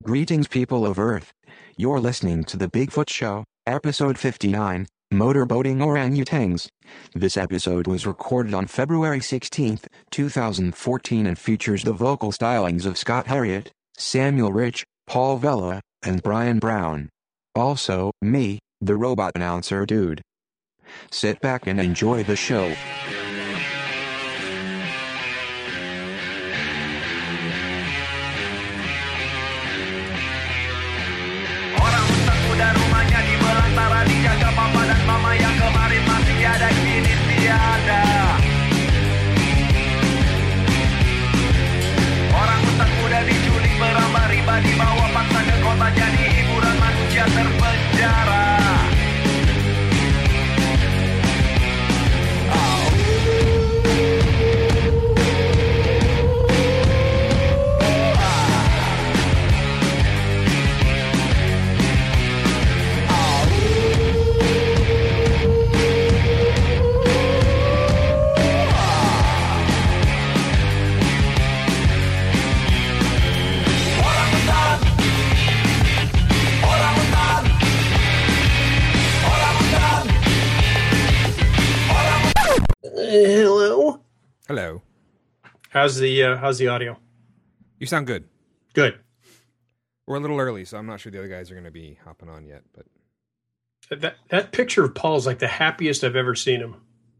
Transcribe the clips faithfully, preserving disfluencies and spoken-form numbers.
Greetings, people of Earth. You're listening to The Bigfoot Show, episode fifty-nine, Motorboating Orangutans. This episode was recorded on February sixteenth, two thousand fourteen and features the vocal stylings of Scott Harriott, Samuel Rich, Paul Vella, and Brian Brown. Also, me, the robot announcer dude. Sit back and enjoy the show. Dijaga papa dan mama yang kemarin masih ada kini tiada. Orang hutan muda diculik berambah riba dibawa paksa ke kota jadi hiburan manusia terpenjara. Hello. Hello. How's the uh, how's the audio? You sound good. Good. We're a little early, so I'm not sure the other guys are going to be hopping on yet. But That that picture of Paul is like the happiest I've ever seen him.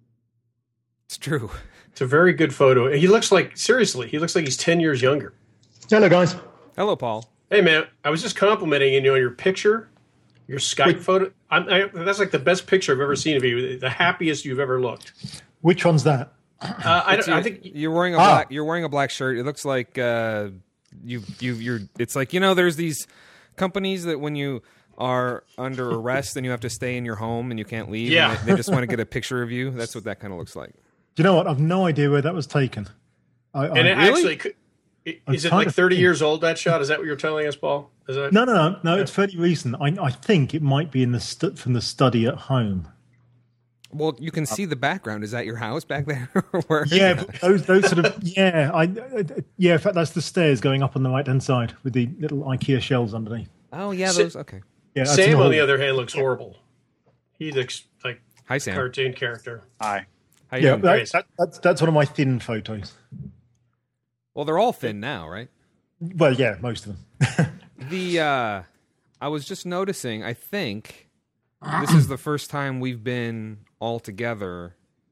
it's true. It's a very good photo. He looks like seriously, he looks like he's ten years younger. Hello, guys. Hello, Paul. Hey man, I was just complimenting you on your picture, your Skype Wait. photo. I'm, I, that's like the best picture I've ever seen of you. The happiest you've ever looked. Which one's that? Uh, I, don't, you, I think you're wearing a Ah. black. You're wearing a black shirt. It looks like uh, you you you're. It's like, you know, there's these companies that when you are under arrest and you have to stay in your home and you can't leave. Yeah. And they, they just want to get a picture of you. That's what that kind of looks like. Do you know what? I've no idea where that was taken. I, and I, it really? actually could, is it trying like to thirty think. years old, that shot? Is that what you're telling us, Paul? Is that no, no, no, no. It's fairly recent. I, I think it might be in the stu- from the study at home. Well, you can see the background. Is that your house back there? Where Yeah, but those those sort of yeah. I, I yeah. In fact, that's the stairs going up on the right hand side with the little IKEA shelves underneath. Oh yeah, Sa- those. Okay. Yeah, that's in Sam, the on the hall. other hand, looks horrible. He looks like Hi, a Sam. cartoon character. Hi. How you Yeah, doing? that, that, that's that's one of my thin photos. Well, they're all thin now, right? Well, yeah, most of them. The uh I was just noticing, I think this is the first time we've been all together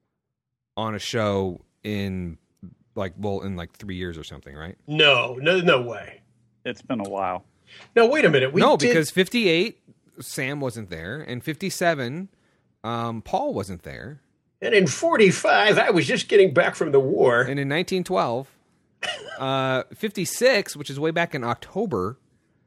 on a show in like well in like three years or something, right? No, no, no way. It's been a while. No, wait a minute. We no, did, because fifty-eight Sam wasn't there, and fifty-seven um Paul wasn't there. and in forty-five, I was just getting back from the war. And in nineteen twelve, uh fifty-six, which is way back in October,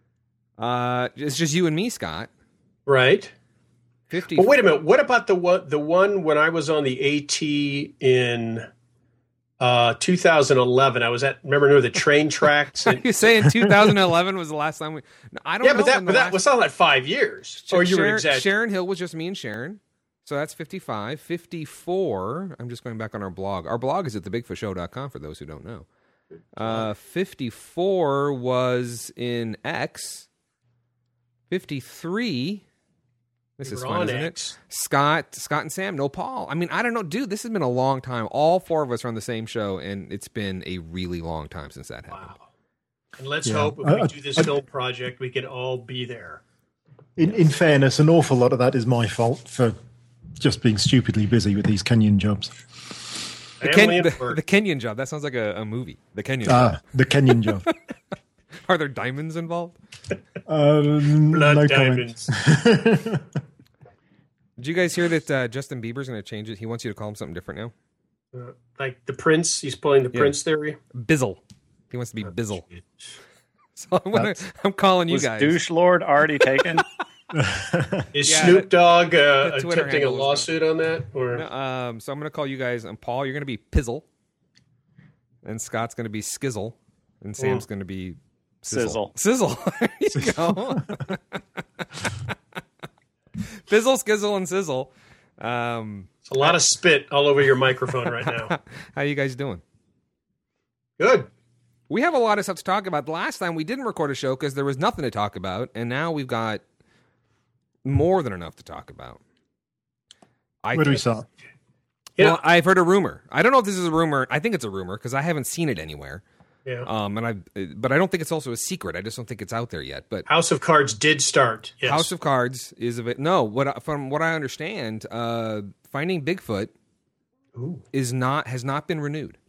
uh it's just you and me, Scott. Right. fifty But wait a minute. What about the one, the one when I was on the AT in uh, two thousand eleven? I was at, remember, near the train tracks? Are And, you saying two thousand eleven was the last time we? No, I don't yeah, know. but that, when the but that last- was not like five years. Or you were Sharon, exaggerating. Sharon Hill was just me and Sharon. So that's fifty-five. fifty-four. I'm just going back on our blog. Our blog is at the bigfoot show dot com for those who don't know. Uh, fifty-four was in X. fifty-three. This We is were fun, on isn't X. it? Scott, Scott and Sam, no Paul. I mean, I don't know, dude. This has been a long time. All four of us are on the same show, and it's been a really long time since that happened. Wow. And let's Yeah. hope if I- we I- do this I- film project, we can all be there. In, in fairness, an awful lot of that is my fault for just being stupidly busy with these Kenyan jobs. The, Family Ken, and the, work. the Kenyan job. That sounds like a, a movie. The Kenyan job. Ah, the Kenyan job. Are there diamonds involved? Um, Blood no diamonds. comment. Did you guys hear that uh, Justin Bieber's going to change it? He wants you to call him something different now. Uh, like the Prince, he's pulling the Yeah. Prince theory. Bizzle. He wants to be Bizzle. So I'm, gonna, I'm calling you Was guys. Douche Lord already taken? Is Yeah, Snoop Dogg uh, the Twitter attempting a handle is lawsuit on that? Or No, um, so I'm going to call you guys. Um, Paul, you're going to be Pizzle. And Scott's going to be Skizzle. And Sam's going to be Sizzle. Sizzle. Sizzle. There you go. Fizzle, Skizzle, and Sizzle. Um, it's a lot of spit all over your microphone right now. how you guys doing? Good. We have a lot of stuff to talk about. The last time we didn't record a show because there was nothing to talk about, and now we've got more than enough to talk about. I Where do we think- start? Yeah. Well, I've heard a rumor. I don't know if this is a rumor. I think it's a rumor because I haven't seen it anywhere. Yeah. Um, and I, but I don't think it's also a secret. I just don't think it's out there yet. But House of Cards did start. Yes. House of Cards is of it. No, what I- from what I understand, uh, Finding Bigfoot Ooh. is not has not been renewed.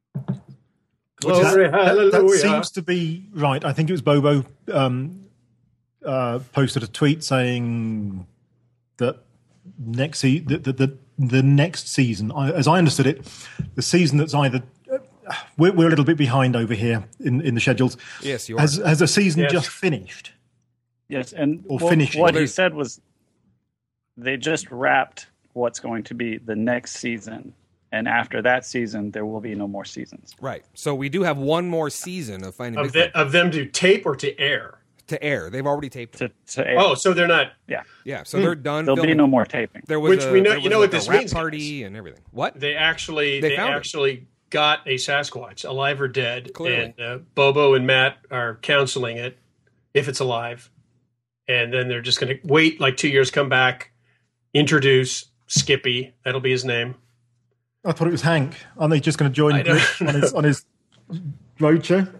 Glory, That, that hallelujah. seems to be right. I think it was Bobo um, uh, posted a tweet saying that next se- the, the, the, the next season, I, as I understood it, the season that's either uh, we're, we're a little bit behind over here in, in the schedules. Yes, you are. Has, has a season Yes. just finished? Yes, and Or wh- finish it. what Well, he there's- said was they just wrapped what's going to be the next season, and after that season, there will be no more seasons. Right. So we do have one more season of Finding Of, Bigfoot the, of them to tape or to air. to air. They've already taped it. To, to air. Oh, so they're not. yeah, Yeah, so they're done. there'll be filming. no more taping. There was Which a, we know- there you was know like what this a rap means, party and everything. What? They actually They they, found it. actually got a Sasquatch, alive or dead, Clearly. and uh, Bobo and Matt are counseling it if it's alive, and then they're just going to wait like two years, come back, introduce Skippy. That'll be his name. I thought it was Hank. Aren't they just going to join I know. Rick on his on his roadshow?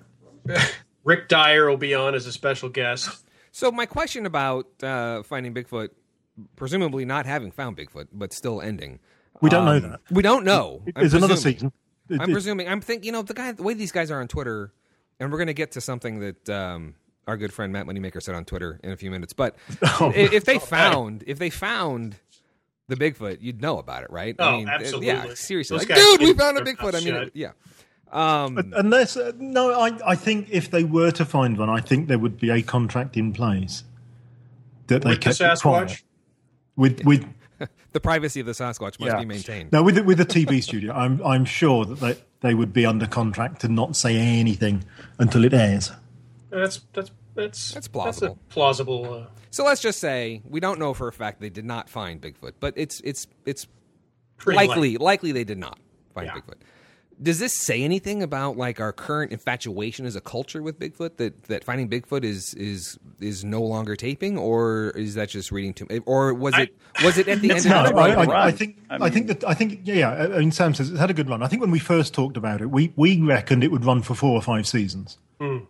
Rick Dyer will be on as a special guest. So my question about uh, Finding Bigfoot, presumably not having found Bigfoot, but still ending. We don't know um, that. We don't know. I'm There's another presuming. season. It- I'm it- presuming. I'm thinking. You know, the guy, the way these guys are on Twitter, and we're going to get to something that um, our good friend Matt Moneymaker said on Twitter in a few minutes. But Oh, if, if they found, if they found the Bigfoot, you'd know about it, right? Oh, uh, absolutely. Yeah, seriously. Those Like, guys dude, we keep found a their Bigfoot. I mouths mean, shut. yeah. Um, Unless uh, no, I I think if they were to find one, I think there would be a contract in place that they With the kept it quiet. Sasquatch. With with the privacy of the Sasquatch must yeah. be maintained. No, with the, with the T V studio, I'm I'm sure that they they would be under contract to not say anything until it airs. That's that's that's That's plausible. a plausible. Uh, So let's just say we don't know for a fact they did not find Bigfoot, but it's it's it's pretty likely likely they did not find Yeah. Bigfoot. Does this say anything about like our current infatuation as a culture with Bigfoot that, that finding Bigfoot is is is no longer taping, or is that just reading too? Or was it was it at the end? not of No, a the good I, run. I, I think I I, think mean- that I think yeah, yeah. I mean, Sam says it's had a good run. I think when we first talked about it, we we reckoned it would run for four or five seasons, Hmm.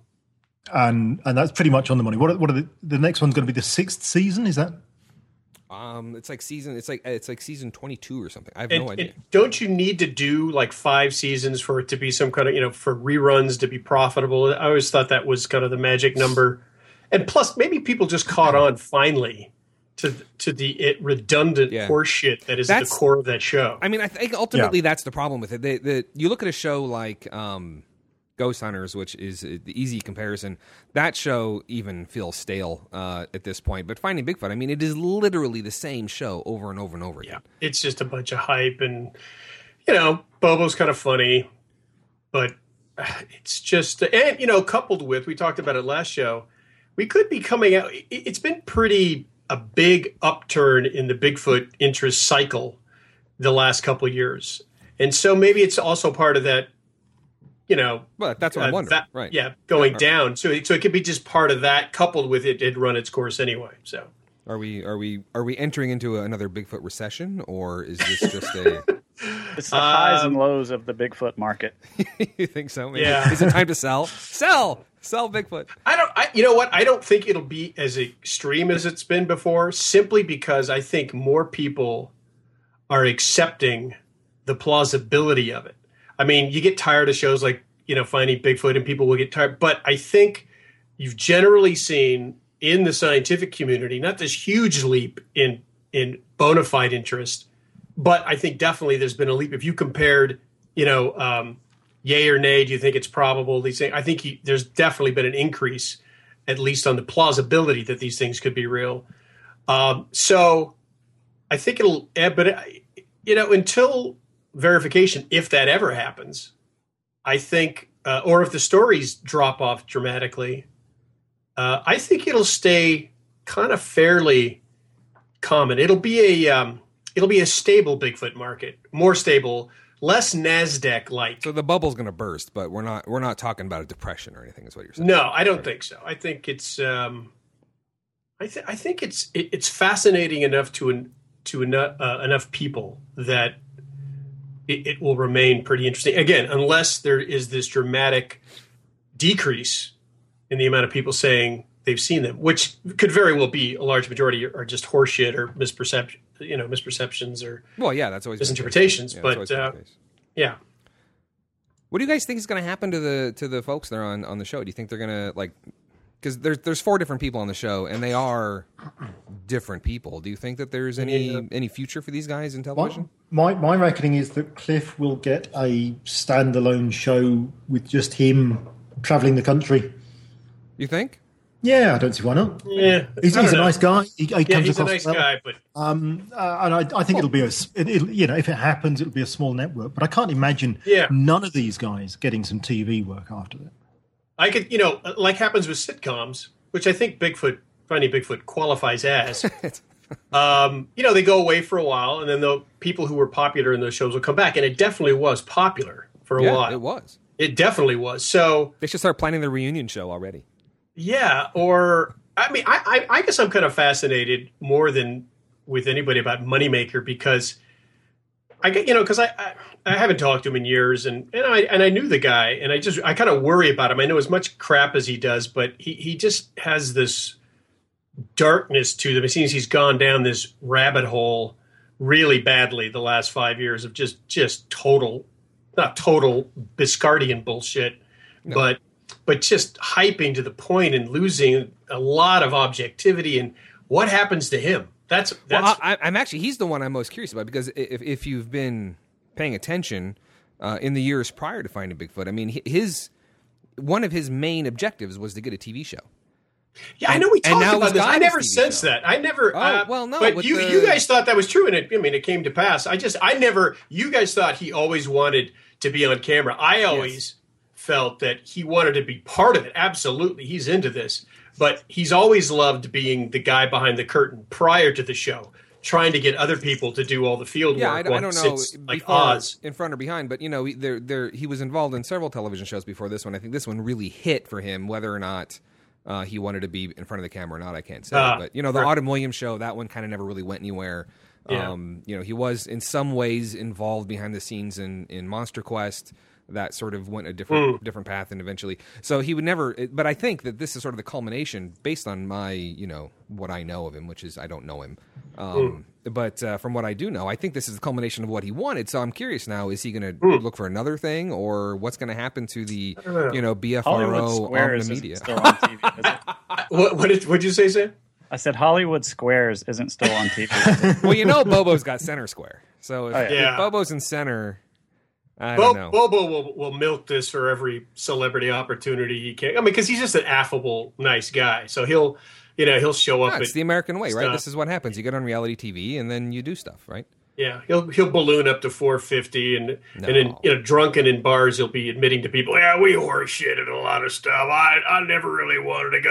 and and that's pretty much on the money. What are- what are the the next one's going to be the sixth season? Is that? Um, it's like season. It's like it's like season twenty two or something. I have And, no idea. and don't you need to do like five seasons for it to be some kind of, you know, for reruns to be profitable? I always thought that was kind of the magic number. And plus, maybe people just caught on finally to to the it redundant Yeah. horseshit that is at That's- the core of that show. I mean, I think ultimately that's the problem with it. The, the, you look at a show like um, Ghost Hunters, which is uh, the easy comparison. That show even feels stale uh, at this point. But Finding Bigfoot, I mean, it is literally the same show over and over and over again. Yeah, it's just a bunch of hype, and you know, Bobo's kind of funny, but uh, it's just, and you know, coupled with, we talked about it last show, we could be coming out. it- It's been pretty a big upturn in the Bigfoot interest cycle the last couple of years, and so maybe it's also part of that. You know, Well, that's what I'm uh, wondering. that- right? Yeah, going Yeah. down. So, it- so it could be just part of that, coupled with it had run its course anyway. So. Are we are we are we entering into another Bigfoot recession, or is this just a? It's the highs and Um, lows of the Bigfoot market. You think so? Maybe? Yeah. Is it time to sell? Sell, sell Bigfoot. I don't. I, you know what? I don't think it'll be as extreme as it's been before. Simply because I think more people are accepting the plausibility of it. I mean, you get tired of shows like, you know, Finding Bigfoot, and people will get tired. But I think you've generally seen in the scientific community not this huge leap in in bona fide interest, but I think definitely there's been a leap. If you compared, you know, um, yay or nay, do you think it's probable? These things, I think you, there's definitely been an increase, at least on the plausibility that these things could be real. Um, so I think it'll, eh, but uh, you know, until verification, if that ever happens, I think, uh, or if the stories drop off dramatically, uh, I think it'll stay kind of fairly common. It'll be a, um, it'll be a stable Bigfoot market, more stable less NASDAQ like. So the bubble's going to burst, but we're not we're not talking about a depression or anything. Is what you're saying? No, I don't think so. I think it's um, I think I think it's it, it's fascinating enough to en- to enough uh, enough people that it, it will remain pretty interesting. Again, unless there is this dramatic decrease in the amount of people saying they've seen them, which could very well be a large majority are just horseshit or misperception, you know, misperceptions or well, yeah, that's always misinterpretations. Yeah, but uh, yeah, what do you guys think is going to happen to the to the folks that are on, on the show? Do you think they're going to like because there's there's four different people on the show and they are different people? Do you think that there's any yeah. any future for these guys in television? My, my my reckoning is that Cliff will get a standalone show with just him traveling the country. You think? Yeah, I don't see why not. Yeah, he's, he's a nice guy. He, he yeah, comes he's a across nice well. guy, but um, uh, and I, I think it'll be a, it, it'll, you know, if it happens, it'll be a small network. But I can't imagine yeah. none of these guys getting some T V work after that. I could, you know, like happens with sitcoms, which I think Bigfoot, Finding Bigfoot qualifies as. um, you know, they go away for a while, and then the people who were popular in those shows will come back, and it definitely was popular for a yeah, while. It was. It definitely was. So they should start planning the reunion show already. Yeah, or I mean, I, I, I guess I'm kind of fascinated more than with anybody about Moneymaker because I get, you know, because I, I I haven't talked to him in years, and and I and I knew the guy, and I just I kind of worry about him. I know as much crap as he does, but he he just has this darkness to him. It seems he's gone down this rabbit hole really badly the last five years of just just total, not total Biscardian bullshit, no. but. but just hyping to the point and losing a lot of objectivity. And what happens to him? That's, that's well, I, I'm actually, he's the one I'm most curious about because if, if you've been paying attention uh, in the years prior to Finding Bigfoot, I mean, his, one of his main objectives was to get a T V show. Yeah, I know we talked about this. I never sensed that. I never. Oh, uh, well, no. But you, the... you guys thought that was true, and it, I mean, it came to pass. I just, I never. You guys thought he always wanted to be on camera. I always yes. felt that he wanted to be part of it. Absolutely, he's into this, but he's always loved being the guy behind the curtain prior to the show, trying to get other people to do all the field yeah, work. Yeah, I, I don't know, like before, Oz, in front or behind, but you know, there, there, he was involved in several television shows before this one. I think this one really hit for him, whether or not. Uh, he wanted to be in front of the camera or not, I can't say. Uh, but, you know, the right. Autumn Williams show, that one kind of never really went anywhere. Yeah. Um, you know, he was in some ways involved behind the scenes in, in Monster Quest. That sort of went a different mm. different path and eventually. So he would never, but I think that this is sort of the culmination based on my, you know, what I know of him, which is I don't know him. Um, mm. But uh, from what I do know, I think this is the culmination of what he wanted. So I'm curious now, is he going to mm. look for another thing or what's going to happen to the, know. you know, B F R O Omni Media? Still on T V, is it? what, what did what'd you say, Sam? I said Hollywood Squares isn't still on T V. Well, you know Bobo's got Center Square. So if, oh, yeah. Yeah. if Bobo's in Center... I Bo- don't know. Bobo will, will milk this for every celebrity opportunity he can. I mean, because he's just an affable, nice guy. So he'll, you know, he'll show up. Yeah, it's at the American way, stuff. right? This is what happens. You get on reality T V and then you do stuff, right? Yeah, he'll he'll balloon up to four fifty, and No. and then you know, drunken in bars, he'll be admitting to people, yeah, we horse shit at a lot of stuff. I I never really wanted to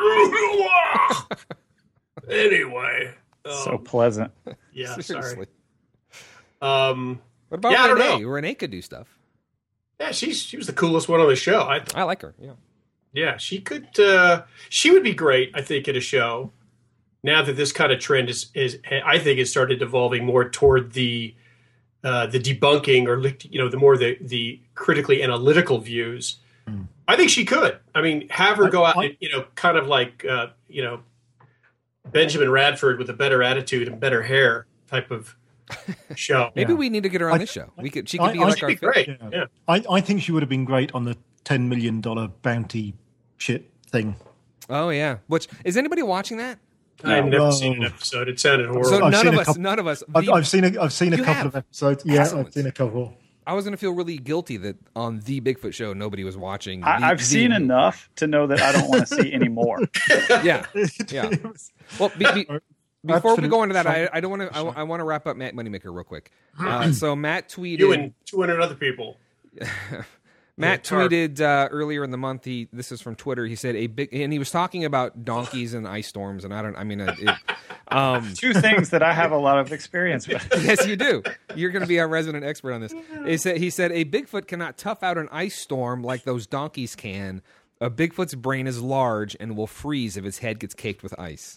go. Anyway, so um, pleasant. Yeah, Seriously. sorry. Um. What about Yeah, I don't Renee? know. Renee could do stuff. Yeah, she's she was the coolest one on the show. I I like her. Yeah. yeah, she could. Uh, she would be great, I think, at a show. Now that this kind of trend is is, I think, has started evolving more toward the uh, the debunking or you know the more the the critically analytical views. Mm. I think she could. I mean, have her I- go out, I- and, you know, kind of like uh, you know Benjamin Radford with a better attitude and better hair type of show. Maybe Yeah. we need to get her on I- this show. We could. She could I- be I- like She'd our be fifth- great. Yeah. Yeah. I, I think she would have been great on the ten million dollars bounty shit thing. Oh yeah. Which is anybody watching that? I've never No. seen an episode. It sounded horrible. So I've none seen of a us. couple- None of us. I've, the- I've seen a, I've seen a You couple have? of episodes. Yeah, Excellent. I've seen a couple. I was going to feel really guilty that on the Bigfoot show nobody was watching. I, the- I've the- seen enough to know that I don't want to see any more. Yeah. Yeah. It was- Well, be, be, before we Absolute go into that, I, shock. I don't want to. I, I want to wrap up Matt Moneymaker real quick. Uh, so Matt tweeted. You and two hundred other people. Matt tar- tweeted uh, earlier in the month. He this is from Twitter. He said a big, and he was talking about donkeys and ice storms. And I don't. I mean, uh, it, um, Two things that I have a lot of experience with. yes, you do. You're going to be our resident expert on this. He said, he said a Bigfoot cannot tough out an ice storm like those donkeys can. A Bigfoot's brain is large and will freeze if its head gets caked with ice.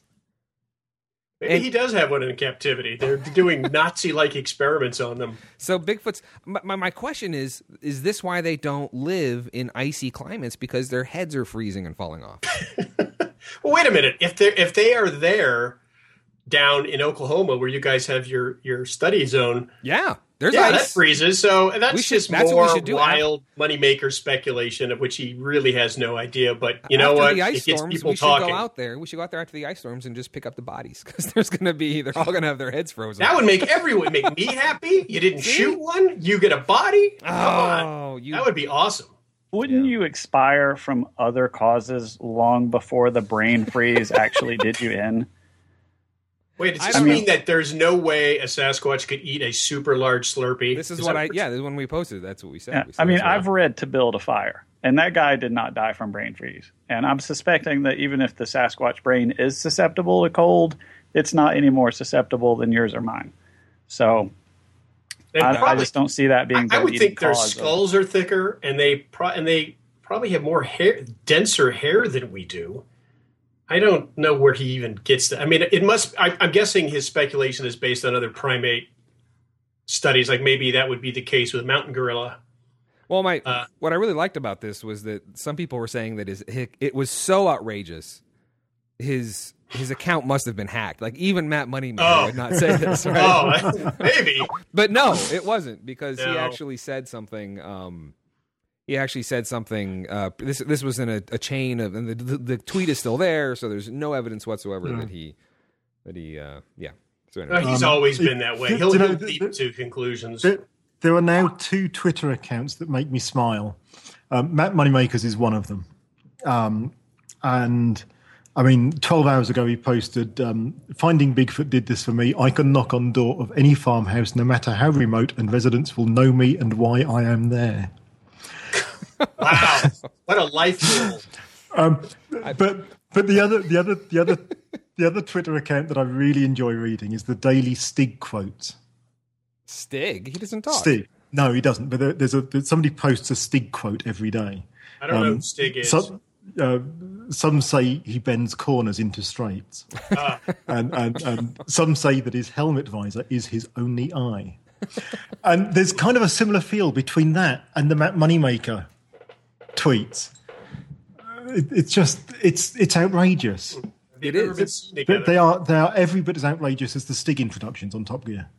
Maybe And- he does have one in captivity. They're doing Nazi-like experiments on them. So Bigfoot's. My, my question is: is this why they don't live in icy climates? Because their heads are freezing and falling off. Well, wait a minute. If they if they are there down in Oklahoma, where you guys have your your study zone, Yeah, there's yeah, that ice. freezes. So that's We should- just that's what we more should do. wild moneymaker speculation of which he really has no idea. But you know After what? the ice It gets storms, people we should talking. go out there. We should go out there after the ice storms and just pick up the bodies because there's going to be. They're all going to have their heads frozen. That would make everyone make me happy. You didn't shoot one. You get a body. Come on. Oh, you. That would be awesome. Wouldn't you expire from other causes long before the brain freeze actually did you in? Wait, does I this don't mean know. that there's no way a Sasquatch could eat a super large Slurpee? This is, Is what that I. you're Yeah, this is when we posted. That's what we said. Yeah, We said I mean, that's what- I've read To Build a Fire, and that guy did not die from brain freeze. And I'm suspecting that even if the Sasquatch brain is susceptible to cold, it's not any more susceptible than yours or mine. So They I, I probably- just don't see that being. I, I the would leading think their cause of- skulls are thicker, and they pro- and they probably have more hair, denser hair than we do. I don't know where he even gets that. I mean, it must. I, I'm guessing his speculation is based on other primate studies. Like maybe that would be the case with mountain gorilla. Well, my Uh, what I really liked about this was that some people were saying that his it was so outrageous. His his account must have been hacked. Like even Matt Moneymaker Oh. would not say this, right? Oh, maybe. But no, it wasn't because he No. actually said something. Um, he actually said something. Uh, this this was in a, a chain of, and the, the the tweet is still there, so there's no evidence whatsoever that he that he. Uh, yeah. So Well, anyway. he's Um, always it- been that way. do- He'll, do you know, he'll the- leap the- to conclusions. There, there are now two Twitter accounts that make me smile. Um, Matt Moneymakers is one of them. Um, and I mean, twelve hours ago, he posted, um, Finding Bigfoot did this for me. I can knock on door of any farmhouse, no matter how remote, and residents will know me and why I am there. Wow, what a life goal! Um, but but the other the other the other the other Twitter account that I really enjoy reading is the Daily Stig Quotes. Stig, he doesn't talk. Stig, no, he doesn't. But there, there's a there's, somebody posts a Stig quote every day. I don't know Um, who Stig is. Some, uh, some say he bends corners into straights, Ah. and, and and some say that his helmet visor is his only eye. And there's kind of a similar feel between that and the Matt Moneymaker tweets. It, it's just it's it's outrageous. They've It never is. been seen They, together. they are they are every bit as outrageous as the Stig introductions on Top Gear.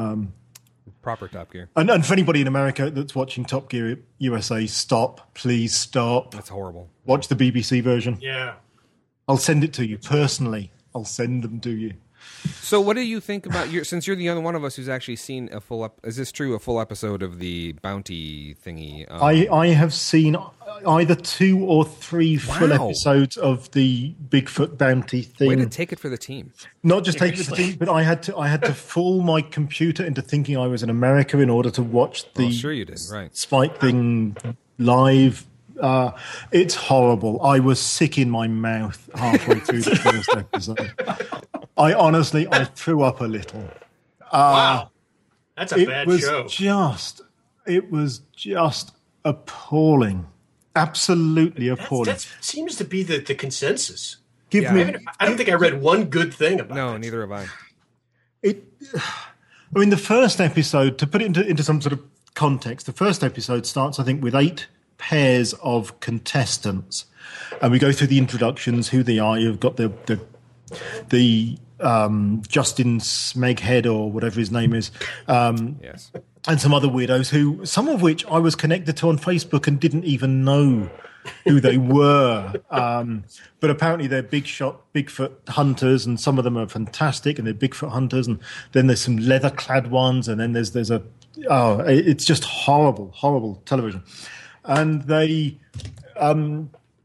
Proper Top Gear. And, and for anybody in America that's watching Top Gear U S A, stop, please stop. That's horrible. Watch the B B C version. Yeah. I'll send it to you personally. I'll send them to you. So, what do you think about your? Since you're the only one of us who's actually seen a full up, is this true? A full episode of the bounty thingy? Um, I, I have seen either two or three full Wow. episodes of the Bigfoot bounty way to thing. take it for the team. Not just take it to the team, but I had to I had to fool my computer into thinking I was in America in order to watch the Oh, sure you did. Right. Spike thing live. Uh, it's horrible. I was sick in my mouth halfway through the first episode. I honestly, I threw up a little. Wow. That's a It bad was show. just, it was just appalling. Absolutely appalling. That seems to be the, the consensus. Give Yeah. I, me, haven't- I don't think I read one good thing about No, it. neither have I. it. I mean, the first episode, to put it into, into some sort of context, the first episode starts, I think, with eight pairs of contestants, and we go through the introductions, who they are. You've got the the the um, Justin Smeghead or whatever his name is, um, Yes. and some other weirdos who, some of which I was connected to on Facebook and didn't even know who they were. Um, but apparently they're big shot Bigfoot hunters, and some of them are fantastic, and they're Bigfoot hunters. And then there's some leather clad ones, and then there's there's a oh, it's just horrible, horrible television. And they, um,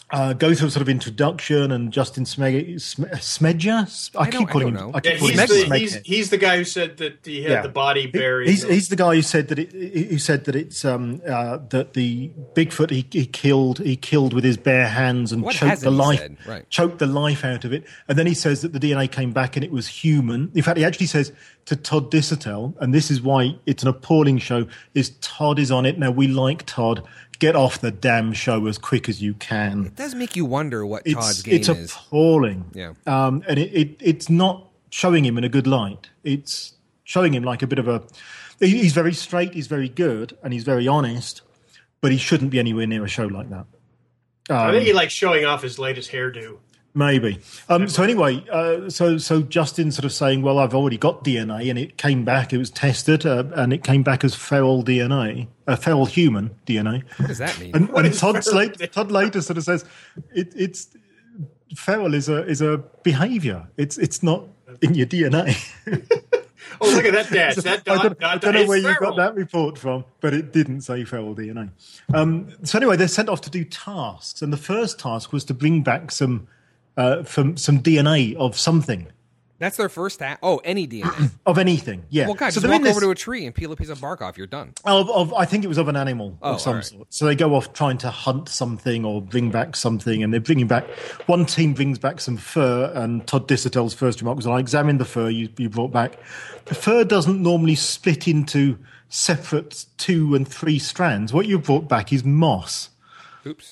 uh, go through a sort of introduction, and Justin Smeg- Sm- Smedja. I, I keep don't- I calling don't him. know. I keep Yeah, calling he's him the, Smeghead. he's, he's the guy who said that he had Yeah. the body buried. He's, he's the guy who said that it, who said that it's um, uh, that the Bigfoot he, he killed he killed with his bare hands and What choked hasn't the he life said? Right. choked the life out of it, and then he says that the D N A came back and it was human. In fact, he actually says to Todd Disotell, and this is why it's an appalling show, is Todd is on it now. We like Todd. Get off the damn show as quick as you can. It does make you wonder what It's Todd's game it's is. appalling. Yeah. Um, and it, it it's not showing him in a good light. It's showing him like a bit of a. he- He's very straight. He's very good, and he's very honest. But he shouldn't be anywhere near a show like that. I think he likes showing off his latest hairdo. Maybe. Um, so anyway, uh, so so Justin sort of saying, well, I've already got D N A, and it came back. It was tested, uh, and it came back as feral D N A, uh, feral human D N A. What does that mean? And, What and is Todd, feral? later, Todd later sort of says, it, it's feral is a is a behaviour. It's it's not in your D N A. Oh, look at that dash. That I dot, don't, dot, I don't know it's where you feral. got that report from, but it didn't say feral D N A. Um, so anyway, they're sent off to do tasks, and the first task was to bring back some uh, from some D N A of something, That's their first ta- Oh, any D N A. of anything. Yeah. Well, God, so just they're walk in over this- to a tree and peel a piece of bark off. You're done. Of, of, I think it was of an animal Oh, of some all right. sort. So they go off trying to hunt something or bring back something, and they're bringing back. One team brings back some fur, and Todd Disotell's first remark was, "I examined the fur you, you brought back. The fur doesn't normally split into separate two and three strands. What you brought back is moss." Oops.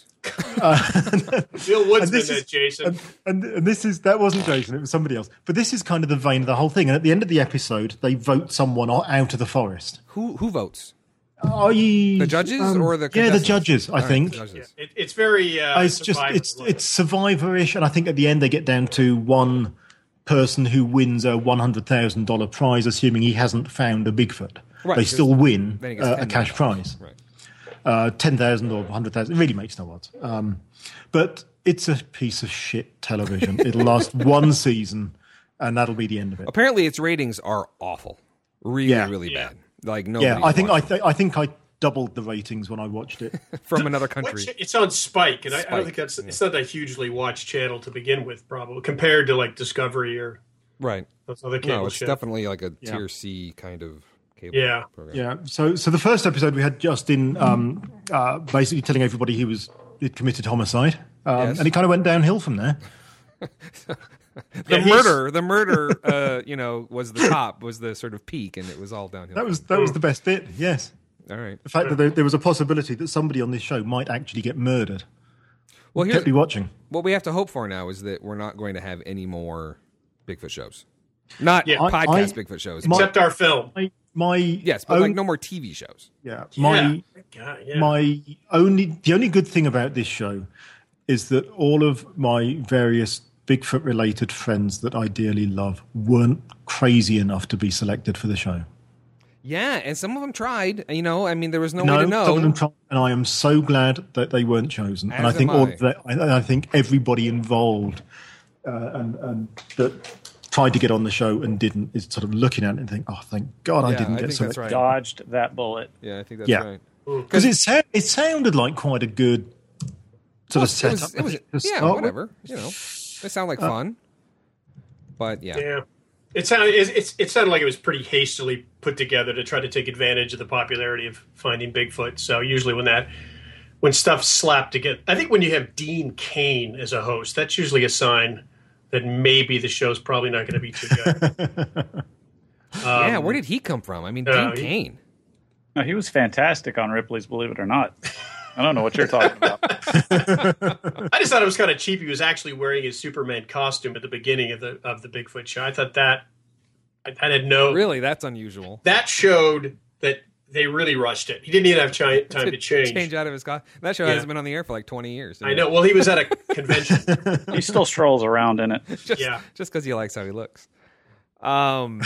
Bill Woodsman, this that is- Jason. And, and, and this is that wasn't Jason; it was somebody else. But this is kind of the vein of the whole thing. And at the end of the episode, they vote someone o- out of the forest. Who who votes? Are you The judges um, or the yeah, the contestants? judges? I All right, think. the judges. It, it's very. Uh, Uh, it's just Survivor it's like. it's survivor-ish, and I think at the end they get down to one person who wins a one hundred thousand dollar prize, assuming he hasn't found a Bigfoot. Right, they because still win then he gets uh, a ten cash million. prize, Right. uh, ten thousand or one hundred thousand. It really makes no odds. Um, but it's a piece of shit television. It'll last one season, and that'll be the end of it. Apparently, its ratings are awful. Really, Yeah. really Yeah. bad. Like no. Yeah, I think I th- I think I doubled the ratings when I watched it. from another What country. cha- it's on Spike, and I, I Spike, don't think that's it's not a hugely watched channel to begin with, probably compared to like Discovery or Right. those other cable No, it's shows. definitely like a Yeah. tier C kind of cable Yeah. program. Yeah. So, so the first episode we had Justin um, uh, basically telling everybody he was he'd committed homicide, um, Yes. and it kind of went downhill from there. The Yeah, he's- murder, the murder, uh, you know, was the top, was the sort of peak, and it was all downhill. That was that was the best bit. Yes, all right. the fact that there, there was a possibility that somebody on this show might actually get murdered. Well, here's Kept me watching. what we have to hope for now is that we're not going to have any more Bigfoot shows, not Yeah. I- podcast I- Bigfoot shows. my- Except our film. My, my yes, but own- like no more T V shows. yeah, my yeah. God, yeah. my only the only good thing about this show is that all of my various Bigfoot related friends that I dearly love weren't crazy enough to be selected for the show. Yeah, and some of them tried. You know, I mean, there was no, No, way to some of know. them tried, and I am so glad that they weren't chosen. and I As think am all I. of that, I, I think everybody involved uh, and, and that tried to get on the show and didn't is sort of looking at it and think, oh, thank God I Yeah, didn't I get think that's selected. right. Dodged that bullet. Yeah, I think that's Yeah. right. Because it, sa- it sounded like quite a good sort Well, of it setup. was, it was, to yeah, start with. whatever. You know, they sound like fun, but yeah. Yeah. It sounded it, it's, it sounded like it was pretty hastily put together to try to take advantage of the popularity of Finding Bigfoot. So usually when that when stuff's slapped together, I think when you have Dean Cain as a host, that's usually a sign that maybe the show's probably not going to be too good. yeah, where did he come from? I mean, uh, Dean he- Cain. No, he was fantastic on Ripley's Believe It or Not. I don't know what you're talking about. I just thought it was kind of cheap. He was actually wearing his Superman costume at the beginning of the of the Bigfoot show. I thought that I, I had no Really, that's unusual. that showed that they really rushed it. He didn't even have chi- time to change. Change out of his costume. That show Yeah. hasn't been on the air for like twenty years. I know. Well, he was at a convention. He still strolls around in it. just Yeah. just because he likes how he looks. Um,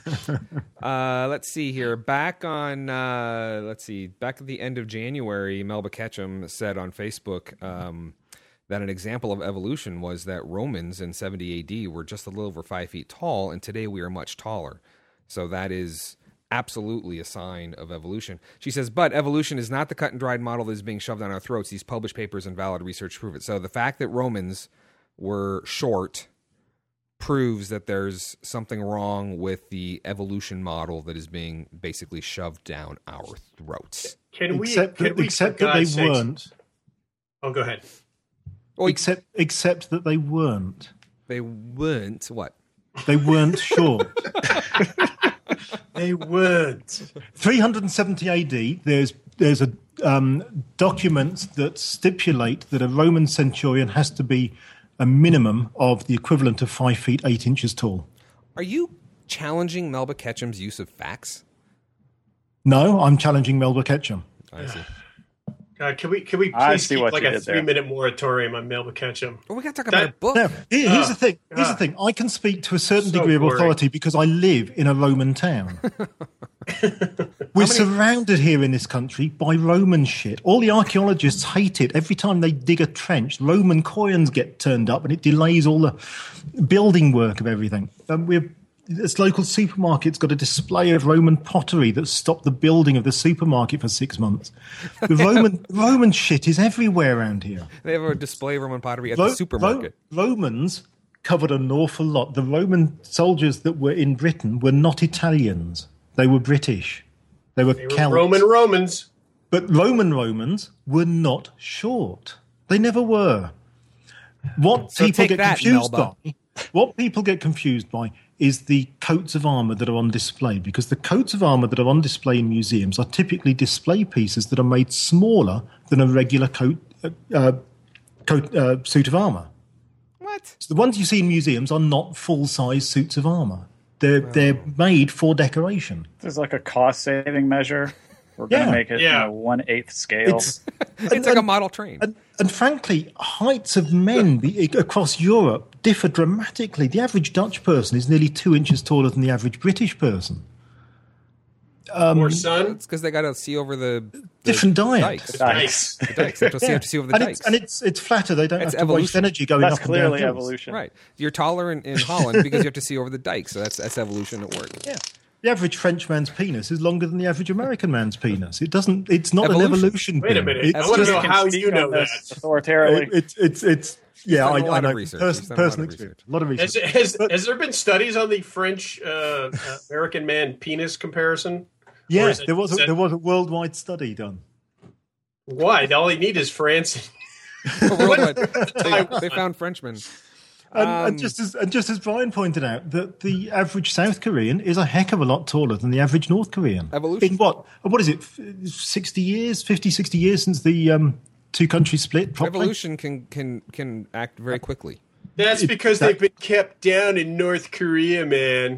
uh, let's see here. Back on, uh, let's see, back at the end of January, Melba Ketchum said on Facebook um, that an example of evolution was that Romans in seventy A D were just a little over five feet tall, and today we are much taller. So that is absolutely a sign of evolution. She says, but evolution is not the cut and dried model that is being shoved down our throats. These published papers and valid research prove it. So the fact that Romans were short proves that there's something wrong with the evolution model that is being basically shoved down our throats. Can we? Except, can that, we, except for that they God's sakes- weren't. Oh, go ahead. Well, Except, except that they weren't. they weren't what? They weren't short. They weren't. three seventy A D, there's there's a um, document that stipulate that a Roman centurion has to be a minimum of the equivalent of five feet eight inches tall. Are you challenging Melba Ketchum's use of facts? No, I'm challenging Melba Ketchum. I see. God, can we can we I please see keep what like you a did there. three minute moratorium on Melba Ketchum? Well, we got to talk That- about her book. Now, here- here's Uh, the thing. Here's uh, the thing. I can speak to a certain so degree of boring. authority because I live in a Roman town. We're surrounded here in this country by Roman shit. All the archaeologists hate it. Every time they dig a trench, Roman coins get turned up, and it delays all the building work of everything. Um, we're This local supermarket's got a display of Roman pottery that stopped the building of the supermarket for six months. The Roman Roman shit is everywhere around here. They have a display of Roman pottery at Ro- the supermarket. Ro- Romans covered an awful lot. The Roman soldiers that were in Britain were not Italians. They were British. They were They were Celts. Roman Romans. But Roman Romans were not short. They never were. What So people take get that, confused Melba. by, what people get confused by is the coats of armour that are on display, because the coats of armour that are on display in museums are typically display pieces that are made smaller than a regular coat, uh, uh, coat uh, suit of armour. What? So the ones you see in museums are not full-size suits of armour. They're they're made for decoration. There's like a cost saving measure. We're going to Yeah. make it Yeah. you know, one eighth scale. It's It's like a model train. And, and frankly, heights of men be, across Europe differ dramatically. The average Dutch person is nearly two inches taller than the average British person. Or son. It's because they got to see over the, the Different diet. dikes. Dikes. The dikes. They have to see, have to see over the and, dikes. it's, and it's it's flatter. They don't That's have to waste evolution. energy going That's up and down clearly hills. evolution. Right. You're taller in, in Holland because you have to see over the dikes. So that's that's evolution at work. Yeah. The average French man's penis is longer than the average American man's penis. It doesn't. It's not Evolution. an evolution. Wait a thing. minute. It's I want to just- know can how speak you know on that. this authoritatively. it- it's it's it's yeah. done I, a lot I of know. research. Pers- He's done a lot personal of experience. research. A lot of Has, research. has, has there been studies on the French uh, uh, American man penis comparison? Or Yes, is it- there was is a, it- there was a worldwide study done. Why? All you need is France. Worldwide. they, they found Frenchmen. And, Um, and just as and just as Brian pointed out, that the average South Korean is a heck of a lot taller than the average North Korean. Evolution. In what? What is it? f- sixty years, fifty, sixty years since the um, two countries split. Properly? Evolution can can can act very quickly. That's because they've been kept down in North Korea, man.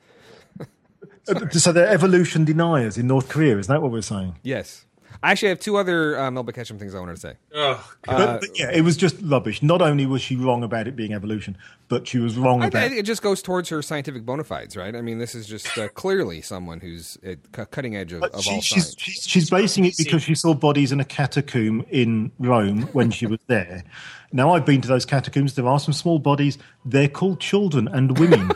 Uh, So they're evolution deniers in North Korea. Is that what we're saying? Yes. I actually have two other uh, Melba Ketchum things I wanted to say. Oh, But, but yeah, it was just rubbish. Not only was she wrong about it being evolution, but she was wrong I, about. I- it just goes towards her scientific bona fides, right? I mean, this is just uh, clearly someone who's at cu- cutting edge of, But of she, all she's, science. she's she's basing it because she saw bodies in a catacomb in Rome when she was there. Now I've been to those catacombs. There are some small bodies. They're called children and women.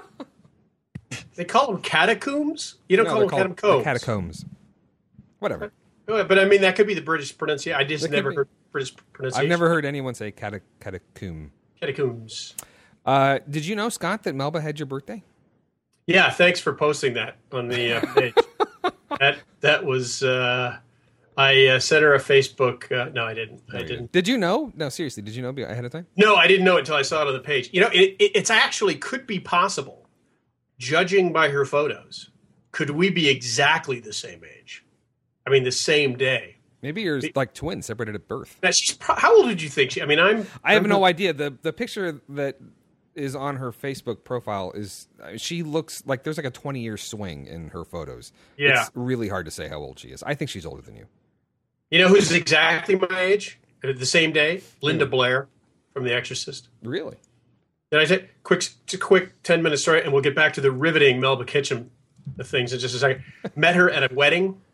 they call them catacombs? You don't No, call they're them called catacombs. the catacombs. Whatever. Oh, But I mean, that could be the British pronunciation. I just That could never be. heard British pronunciation. I've never heard anyone say cata- catacomb. catacombs. Uh, did you know, Scott, that Melba had your birthday? Yeah, thanks for posting that on the uh, page. that that was. Uh, I uh, sent her a Facebook. Uh, no, I didn't. I didn't. Did you know? No, seriously, did you know ahead of time? No, I didn't know it until I saw it on the page. You know, it, it, it's actually could be possible, judging by her photos. Could we be exactly the same age? I mean, the same day. Maybe you're like twins, separated at birth. Now, she's pro- how old did you think she? I mean, I'm. I have I'm no idea. the The picture that is on her Facebook profile is uh, she looks like there's like a twenty year swing in her photos. Yeah. It's really hard to say how old she is. I think she's older than you. You know who's exactly my age? Uh, The same day, Linda Blair from The Exorcist. Really? Did I say quick? Just a quick ten minute story, and we'll get back to the riveting Melba Ketchum things in just a second. Met her at a wedding.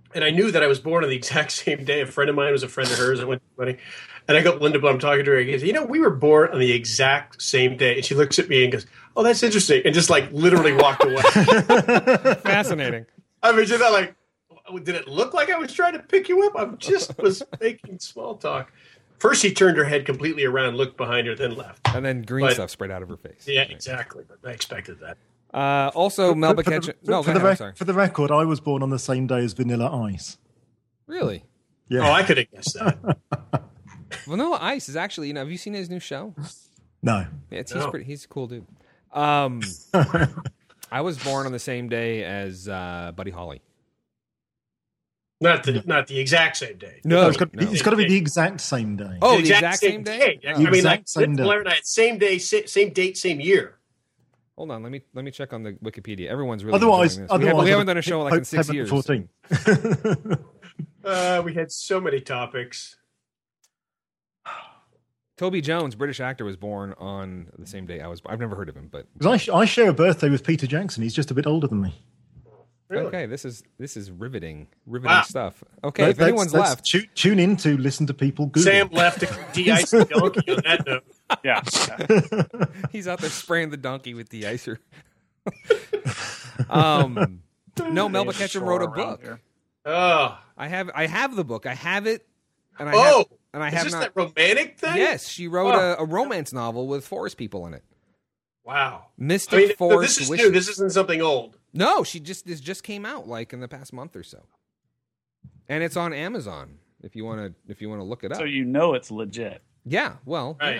And I knew that I was born on the exact same day. A friend of mine was a friend of hers. I went to the wedding. And I go, Linda Blum, talking to her. He goes, you know, we were born on the exact same day. And she looks at me and goes, oh, that's interesting. And just like literally walked away. Fascinating. I mean, just like, did it look like I was trying to pick you up? I just was making small talk. First, she turned her head completely around, looked behind her, then left. And then green But- stuff sprayed out of her face. Yeah, Right. exactly. But I expected that. Uh, also, Melba For the- Ketchum. for- No, for go the ahead. rec- I'm sorry. For the record, I was born on the same day as Vanilla Ice. Really? Yeah. Oh, I could have guessed that. Vanilla Ice is actually, you know, have you seen his new show? No. Yeah, it's, he's No. pretty. He's a cool dude. Um, I was born on the same day as uh, Buddy Holly. Not the not the exact same day. No, it's got, no. it's got to be the exact same day. Oh, the exact same day? Yeah, Oh. I mean, like Exact same Liz day. Blair and I, same day, sa- same date, same year. Hold on, let me let me check on the Wikipedia. Everyone's really Otherwise, enjoying this. We, otherwise have, we haven't done a show like in six Pepper years. fourteen. Uh, we had so many topics. Toby Jones, British actor, was born on the same day I was. I've never heard of him, but 'Cause I, sh- I share a birthday with Peter Jackson. He's just a bit older than me. Really? okay, this is this is riveting, riveting Wow. stuff. Okay, Let- if let's- anyone's let's left, tu- tune in to listen to people Google. Sam left to de-ice the donkey on that note. Yeah. he's out there spraying the donkey with the icer. um, no, Melba Ketchum wrote a Around book. here. Oh, I have I have the book. I have it, and I oh, have, and I is have this not. that romantic thing? Yes, she wrote Oh. a, a romance novel with forest people in it. Wow. Mystic I mean, Forest this is Wishes. new. This isn't something old. No, she just this just came out like in the past month or so, and it's on Amazon if you want to if you want to look it up. So you know it's legit. yeah, well, Right. yeah.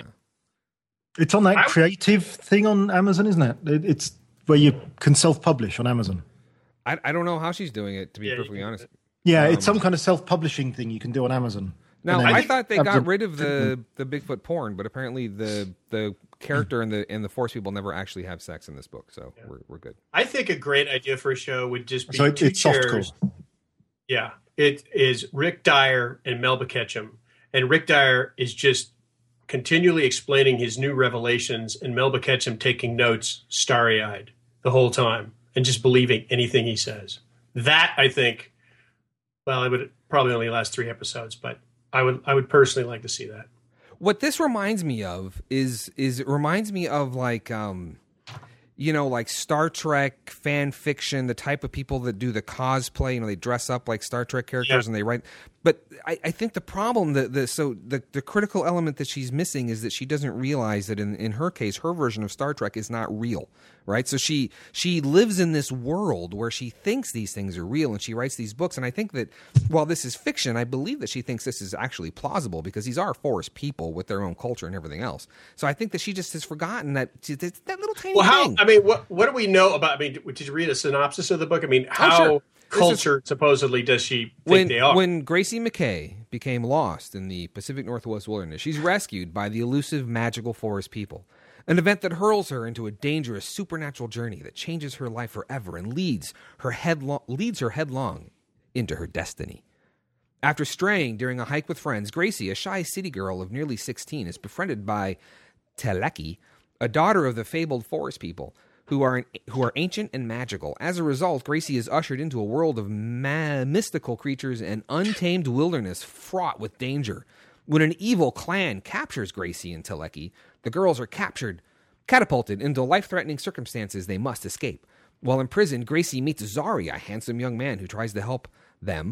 It's on that I- creative thing on Amazon, isn't it? it? It's where you can self-publish on Amazon. I I don't know how she's doing it to be Yeah, you perfectly can- honest. Yeah, Um, it's some kind of self-publishing thing you can do on Amazon. Now And then- I thought they got Amazon- rid of the the Bigfoot porn, but apparently the the character and the and the forest people never actually have sex in this book, so we're we're good. I think a great idea for a show would just be So it- two it's chairs. softcore. Yeah, it is Rick Dyer and Melba Ketchum, and Rick Dyer is just continually explaining his new revelations, and Melba Ketchum taking notes, starry-eyed the whole time, and just believing anything he says. That I think, well, it would probably only last three episodes, but I would I would personally like to see that. What this reminds me of is is it reminds me of like um you know like Star Trek fan fiction, the type of people that do the cosplay, you know, they dress up like Star Trek characters Yeah. and they write. But I, I think the problem that the so the, the critical element that she's missing is that she doesn't realize that in, in her case, her version of Star Trek is not real, right? So she she lives in this world where she thinks these things are real and she writes these books. And I think that while this is fiction, I believe that she thinks this is actually plausible because these are forest people with their own culture and everything else. So I think that she just has forgotten that that, that little tiny Well, how? thing. I mean, what what do we know about? I mean, did you read a synopsis of the book? I mean, how sure. This is- cultured supposedly does she think when, they are? when Gracie McKay became lost in the Pacific Northwest wilderness, she's rescued by the elusive magical forest people. An event that hurls her into a dangerous supernatural journey that changes her life forever and leads her headlong, leads her headlong into her destiny. After straying during a hike with friends, Gracie, a shy city girl of nearly sixteen, is befriended by Teleki, a daughter of the fabled forest people, who are who are ancient and magical. As a result, Gracie is ushered into a world of ma- mystical creatures and untamed wilderness fraught with danger. When an evil clan captures Gracie and Teleki, the girls are captured, catapulted into life-threatening circumstances they must escape. While imprisoned, Gracie meets Zari, a handsome young man who tries to help them.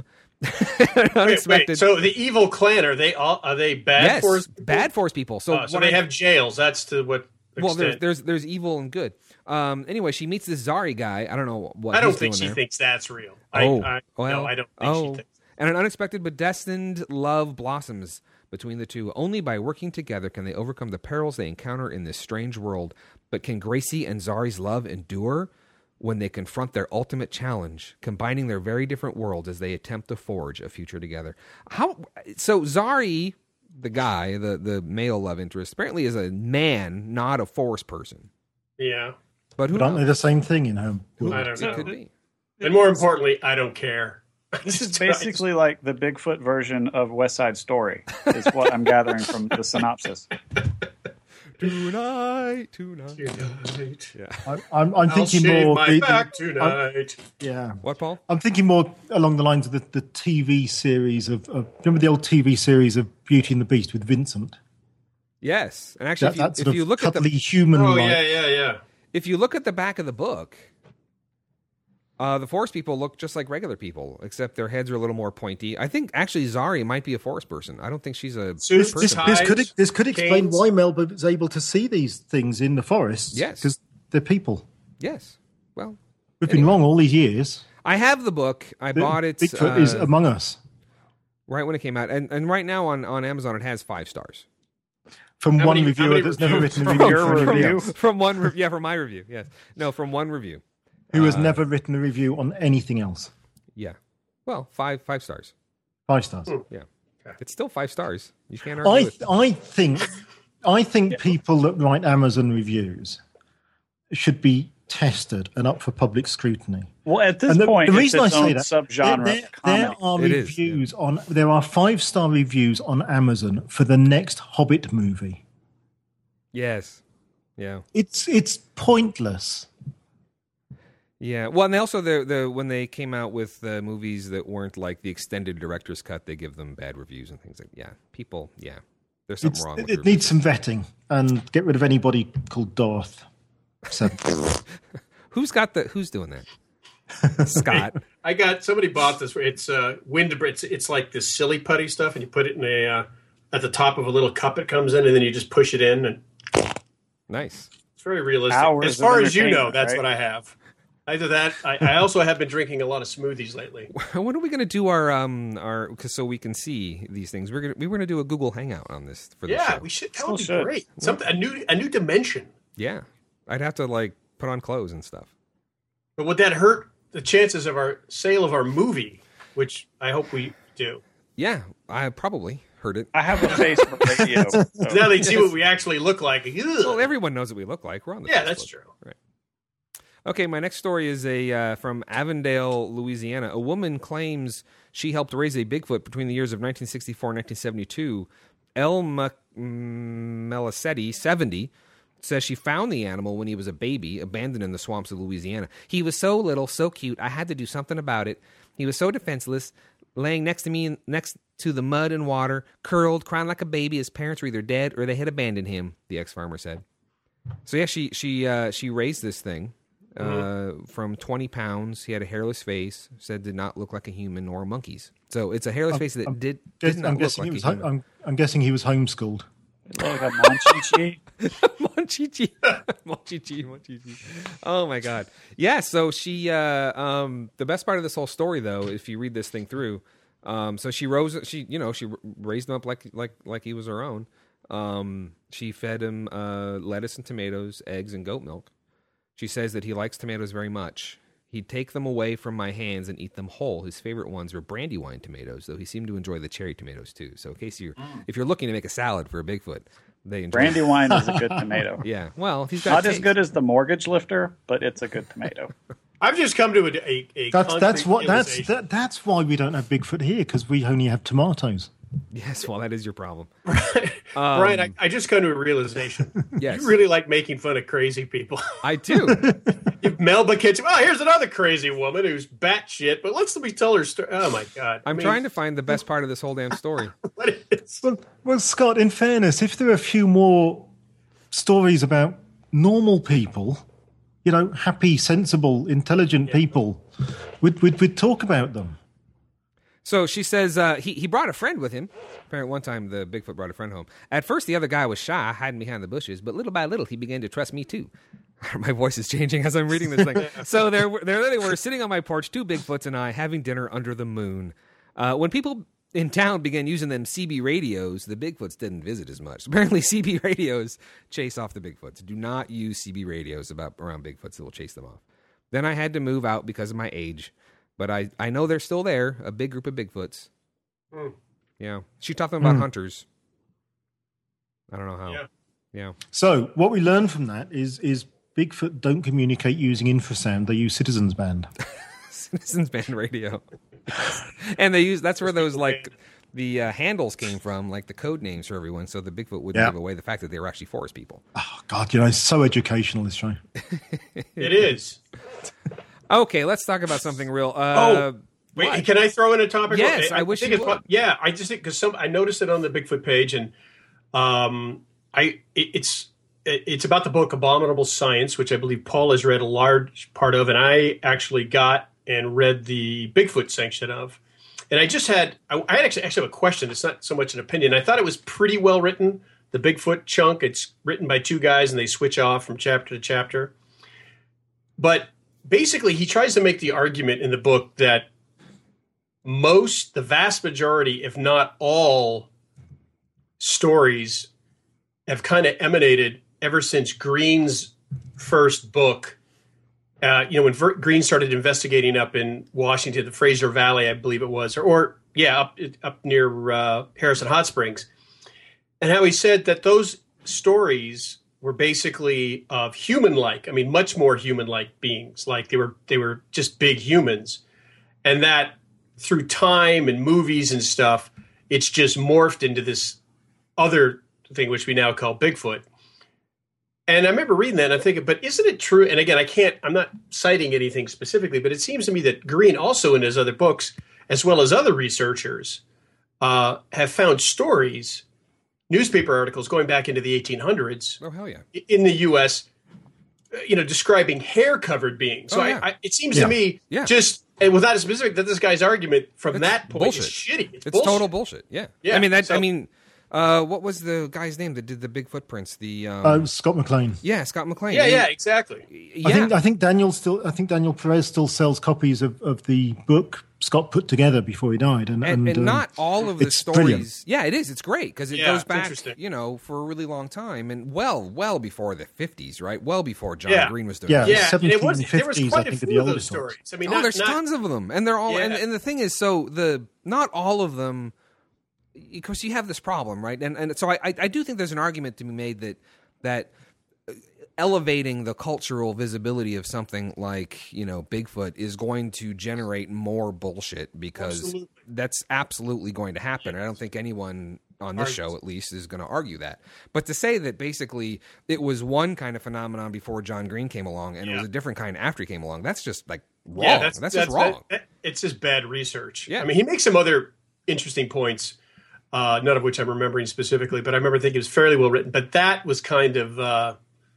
Wait, Unexpected. wait, so the evil clan are they all are they bad yes, forest people? bad forest people. So, Oh, so what they I- have jails. That's to what well, there's, extent. there's there's evil and good. Um, anyway, she meets this Zari guy. I don't know what I don't he's think doing she there. thinks that's real. Oh, I, I, well, no, I don't think oh. she thinks. And an unexpected but destined love blossoms between the two. Only by working together can they overcome the perils they encounter in this strange world. But can Gracie and Zari's love endure when they confront their ultimate challenge, combining their very different worlds as they attempt to forge a future together? How? So Zari, the guy, the the male love interest, apparently is a man, not a forest person. Yeah, But who But aren't they knows? the same thing in home? I don't It know. could be. And more importantly, I don't care. This is basically like the Bigfoot version of West Side Story, is what I'm gathering from the synopsis. Tonight, tonight. Tonight. Yeah. I, I'm, I'm I'll thinking shave more. my the- back the- tonight. yeah. What, Paul? I'm thinking more along the lines of the, the T V series of, of. Remember the old T V series of Beauty and the Beast with Vincent? Yes, and actually, That, if you, that sort if you of look at cuddly the human. Oh, like, yeah, yeah, yeah. if you look at the back of the book, uh, the forest people look just like regular people, except their heads are a little more pointy. I think actually Zari might be a forest person. I don't think she's a Suits, This, person. this could ties, this could explain canes. why Melba was able to see these things in the forests. Yes. because they're people. Yes. Well, We've been Anyway. wrong all these years. I have the book. I bought it Bigfoot uh, is among us. right when it came out, and and right now on, on Amazon it has five stars. From How one many- how reviewer many that's never reviews? written a From review your for anybody review? else. From one, re- yeah, from my review. Yes, no, from one review. Who has Uh, never written a review on anything else. Yeah, well, five five stars. Five stars. Yeah, it's still five stars. You can't argue I with. I think I think people that write Amazon reviews should be tested and up for public scrutiny. Well, at this And the, point, the it's reason I its say own that subgenre. there, of there comedy. are It is, reviews on there are five star reviews on Amazon for the next Hobbit movie. Yes, yeah, It's it's pointless. yeah. Well, and they also the the when they came out with the movies that weren't like the extended director's cut, they give them bad reviews and things like. Yeah, people. Yeah, there's something It's, wrong with it it. needs some vetting and get rid of anybody called Darth. So, Who's got the? Who's doing that? Scott. I got somebody bought this. It's uh, wind. It's it's like this silly putty stuff, and you put it in a uh, at the top of a little cup. It comes in, and then you just push it in, and Nice. it's very realistic. Hours as far of as you know, entertainment, that's right? what I have. Either that, I, I also have been drinking a lot of smoothies lately. When are we going to do our um our cause so we can see these things? We're gonna we were going to do a Google Hangout on this for the Yeah, show. we should. That Still would be should. great. Something a new a new dimension. Yeah, I'd have to like put on clothes and stuff. But would that hurt the chances of our sale of our movie, which I hope we do? Yeah, I probably heard it. I have a face for radio. so- Now they see what we actually look like. Ugh. Well, everyone knows what we look like. We're on the Yeah, Facebook. that's true. Right. Okay, my next story is a uh, from Avondale, Louisiana. A woman claims she helped raise a Bigfoot between the years of nineteen sixty-four and nineteen seventy-two. El Ma- Melisetti, seventy, says she found the animal when he was a baby, abandoned in the swamps of Louisiana. He was so little, so cute, I had to do something about it. He was so defenseless, laying next to me, next to the mud and water, curled, crying like a baby. His parents were either dead or they had abandoned him, the ex-farmer said. So yeah, she she uh, she raised this thing uh, mm-hmm. from twenty pounds. He had a hairless face, said did not look like a human or monkeys. So it's a hairless I'm- face that I'm did, guess- did not I'm look guessing like he a was. ho- human. I'm, I'm guessing he was homeschooled. Like a Monchichi. Monchichi. Monchichi, Monchichi. Oh my god. Yeah, so she uh um the best part of this whole story though, if you read this thing through, um so she rose she you know, she raised him up like like like he was her own. Um she fed him uh lettuce and tomatoes, eggs and goat milk. She says that he likes tomatoes very much. He'd take them away from my hands and eat them whole. His favorite ones were Brandywine tomatoes, though he seemed to enjoy the cherry tomatoes too. So in case you're, mm. if you're looking to make a salad for a Bigfoot, they enjoy Brandywine is a good tomato. Yeah, well, he's got Not taste. as good as the mortgage lifter, but it's a good tomato. I've just come to a, a, a That's that's concrete what that's realization. that, that's why we don't have Bigfoot here because we only have tomatoes. Yes, well, that is your problem. Brian, I, I just come to a realization. Yes. You really like making fun of crazy people. I do. If Melba kids, oh, here's another crazy woman who's batshit, but let's let me tell her story. Oh my god! I'm I mean, trying to find the best part of this whole damn story. What is? Well, well, Scott, in fairness, if there are a few more stories about normal people, you know, happy, sensible, intelligent people, we'd, we'd we'd talk about them. So she says uh, he, he brought a friend with him. Apparently one time the Bigfoot brought a friend home. At first the other guy was shy, hiding behind the bushes, but little by little he began to trust me too. My voice is changing as I'm reading this thing. So there, there they were sitting on my porch, two Bigfoots and I, having dinner under the moon. Uh, when people in town began using them C B radios, the Bigfoots didn't visit as much. Apparently C B radios chase off the Bigfoots. Do not use C B radios about around Bigfoots. It will chase them off. Then I had to move out because of my age. But I, I know they're still there, a big group of Bigfoots. Mm. Yeah. She taught them about Mm. hunters. I don't know how. Yeah. Yeah. So what we learned from that is is Bigfoot don't communicate using infrasound; they use citizens band. Citizens Band radio. And they use, that's where those like, the uh, handles came from, like the code names for everyone, so the Bigfoot wouldn't Yeah. give away the fact that they were actually forest people. Oh, God, you know, it's so educational, this show. It is. Okay, let's talk about something real. Uh, Oh, wait, what? can I throw in a topic? Yes, I wish think you it's, would. Yeah, I just think because some I noticed it on the Bigfoot page, and um, I it, it's it, it's about the book Abominable Science, which I believe Paul has read a large part of, and I actually got and read the Bigfoot section of. And I just had I, I actually actually have a question. It's not so much an opinion. I thought it was pretty well written. The Bigfoot chunk. It's written by two guys, and they switch off from chapter to chapter. But basically, he tries to make the argument in the book that most, the vast majority, if not all, stories have kind of emanated ever since Green's first book. Uh, you know, when Ver- Green started investigating up in Washington, the Fraser Valley, I believe it was, or, or yeah, up up near uh, Harrison Hot Springs, and how he said that those stories were basically of human-like. I mean, much more human-like beings. Like they were, they were just big humans, and that through time and movies and stuff, it's just morphed into this other thing, which we now call Bigfoot. And I remember reading that and I'm thinking, but isn't it true? And again, I can't, I'm not citing anything specifically, but it seems to me that Green also in his other books, as well as other researchers, uh, have found stories, newspaper articles going back into the eighteen hundreds Oh, hell yeah. in the U S, you know, describing hair-covered beings. So Oh, yeah. I, I, it seems Yeah. to me, Yeah. just, and without a specific, that this guy's argument from It's that point bullshit. is shitty. It's, It's bullshit. total bullshit. Yeah. Yeah, I mean, that, so- I mean, uh, what was the guy's name that did the big footprints? The, um, Uh, Scott McLean. yeah, Scott McClane. Yeah, He- yeah, exactly. Yeah. I think I think Daniel still I think Daniel Perez still sells copies of, of the book Scott put together before he died, and and, and, and um, not all of the it's stories. brilliant. Yeah, it is. It's great because it Yeah, goes it's back, interesting. you know, for a really long time and well, well before the fifties, right? Well before John Yeah. Green was doing Yeah. it. Yeah, and it was, seventeen there was fifties, quite I a think, are few the of those oldest ones. stories. I mean, Oh, not, there's not, tons of them, and they're all. And, Yeah. and the thing is, so the not all of them, because you have this problem, right? And and so I I I do think there's an argument to be made that that elevating the cultural visibility of something like, you know, Bigfoot is going to generate more bullshit because Absolutely. that's absolutely going to happen. I don't think anyone on this Argues. show, at least, is going to argue that. But to say that basically it was one kind of phenomenon before John Green came along and it Yeah. was a different kind after he came along, that's just like wrong. yeah, that's that's, just wrong. that- that- it's just bad research. Yeah. I mean, he makes some other interesting points, uh, none of which I'm remembering specifically, but I remember thinking it was fairly well written. But that was kind of uh,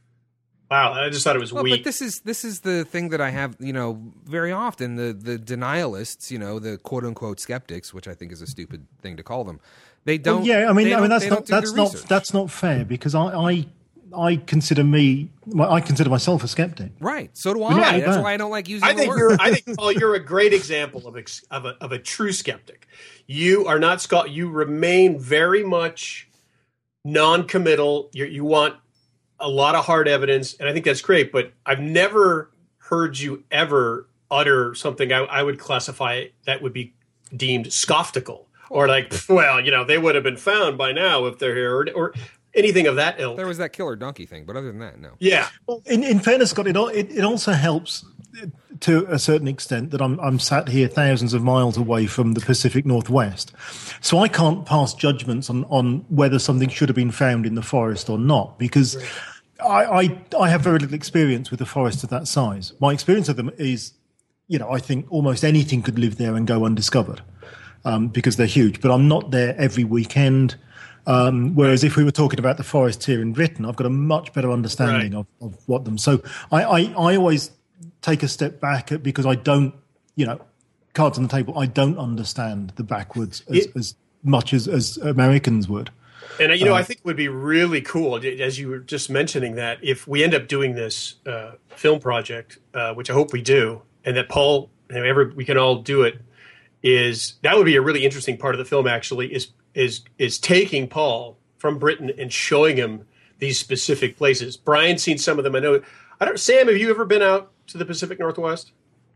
wow. I just thought it was Well, weak. but this is this is the thing that I have, you know, very often the the denialists, you know, the quote unquote skeptics, which I think is a stupid thing to call them. They Well, don't. yeah, I mean, they I don't- mean that's they not don't do that's the not research. that's not fair because I I, I consider me well, I consider myself a skeptic. right. So do Yeah, I. yeah. That's why I don't like using I the think word. you're. I think Paul, you're a great example of ex, of a of a true skeptic. You are not Scott. You remain very much non-committal. You you want a lot of hard evidence, and I think that's great. But I've never heard you ever utter something I, I would classify that would be deemed scofftical or like, well, you know, they would have been found by now if they're here, or, or anything of that ilk. There was that killer donkey thing, but other than that, no. Yeah, Well, in, in fairness, Scott, it, al- it it also helps to a certain extent that I'm I'm sat here thousands of miles away from the Pacific Northwest, so I can't pass judgments on, on whether something should have been found in the forest or not because I, I I have very little experience with a forest of that size. My experience of them is, you know, I think almost anything could live there and go undiscovered um, because they're huge. But I'm not there every weekend. Um, whereas if we were talking about the forests here in Britain, I've got a much better understanding Right. of, of what them. So I, I, I always take a step back because I don't, you know, cards on the table. I don't understand the backwoods as, It- as much as, as Americans would. and uh, you know, I think it would be really cool, as you were just mentioning, that if we end up doing this uh, film project, uh, which I hope we do, and that Paul, whenever we can all do it, is that would be a really interesting part of the film. Actually, is is is taking Paul from Britain and showing him these specific places. Brian's seen some of them. I know. I don't. Sam, have you ever been out to the Pacific Northwest?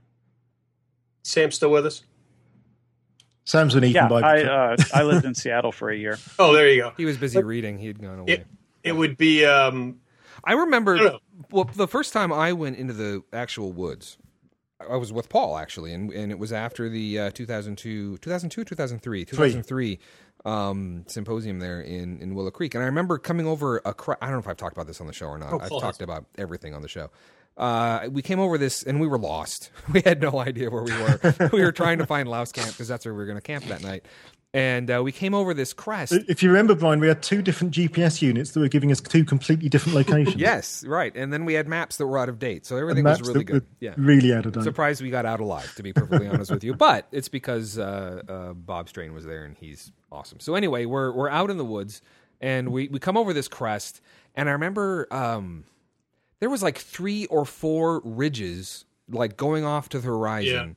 Sam, still with us? Sam's been eaten Yeah, by. I uh, I lived in Seattle for a year. Oh, there you go. He was busy reading. He had gone away. It it would be. Um, I remember I don't know. well the first time I went into the actual woods. I was with Paul actually, and and it was after the uh, two thousand two, two thousand two, two thousand three, two thousand three um, symposium there in, in Willow Creek, and I remember coming over a. Cra- I don't know if I've talked about this on the show or not. Oh, I've Paul talked has. about everything on the show. Uh, we came over this, and we were lost. We had no idea where we were. We were trying to find Louse Camp because that's where we were going to camp that night. And uh, we came over this crest. If you remember, Brian, we had two different G P S units that were giving us two completely different locations. Yes, right. And then we had maps that were out of date, so everything And was maps really that good. were Yeah, really out of date. Surprised we got out alive, to be perfectly honest with you. But it's because uh, uh, Bob Strain was there, and he's awesome. So anyway, we're we're out in the woods, and we, we come over this crest, and I remember um, there was like three or four ridges, like going off to the horizon.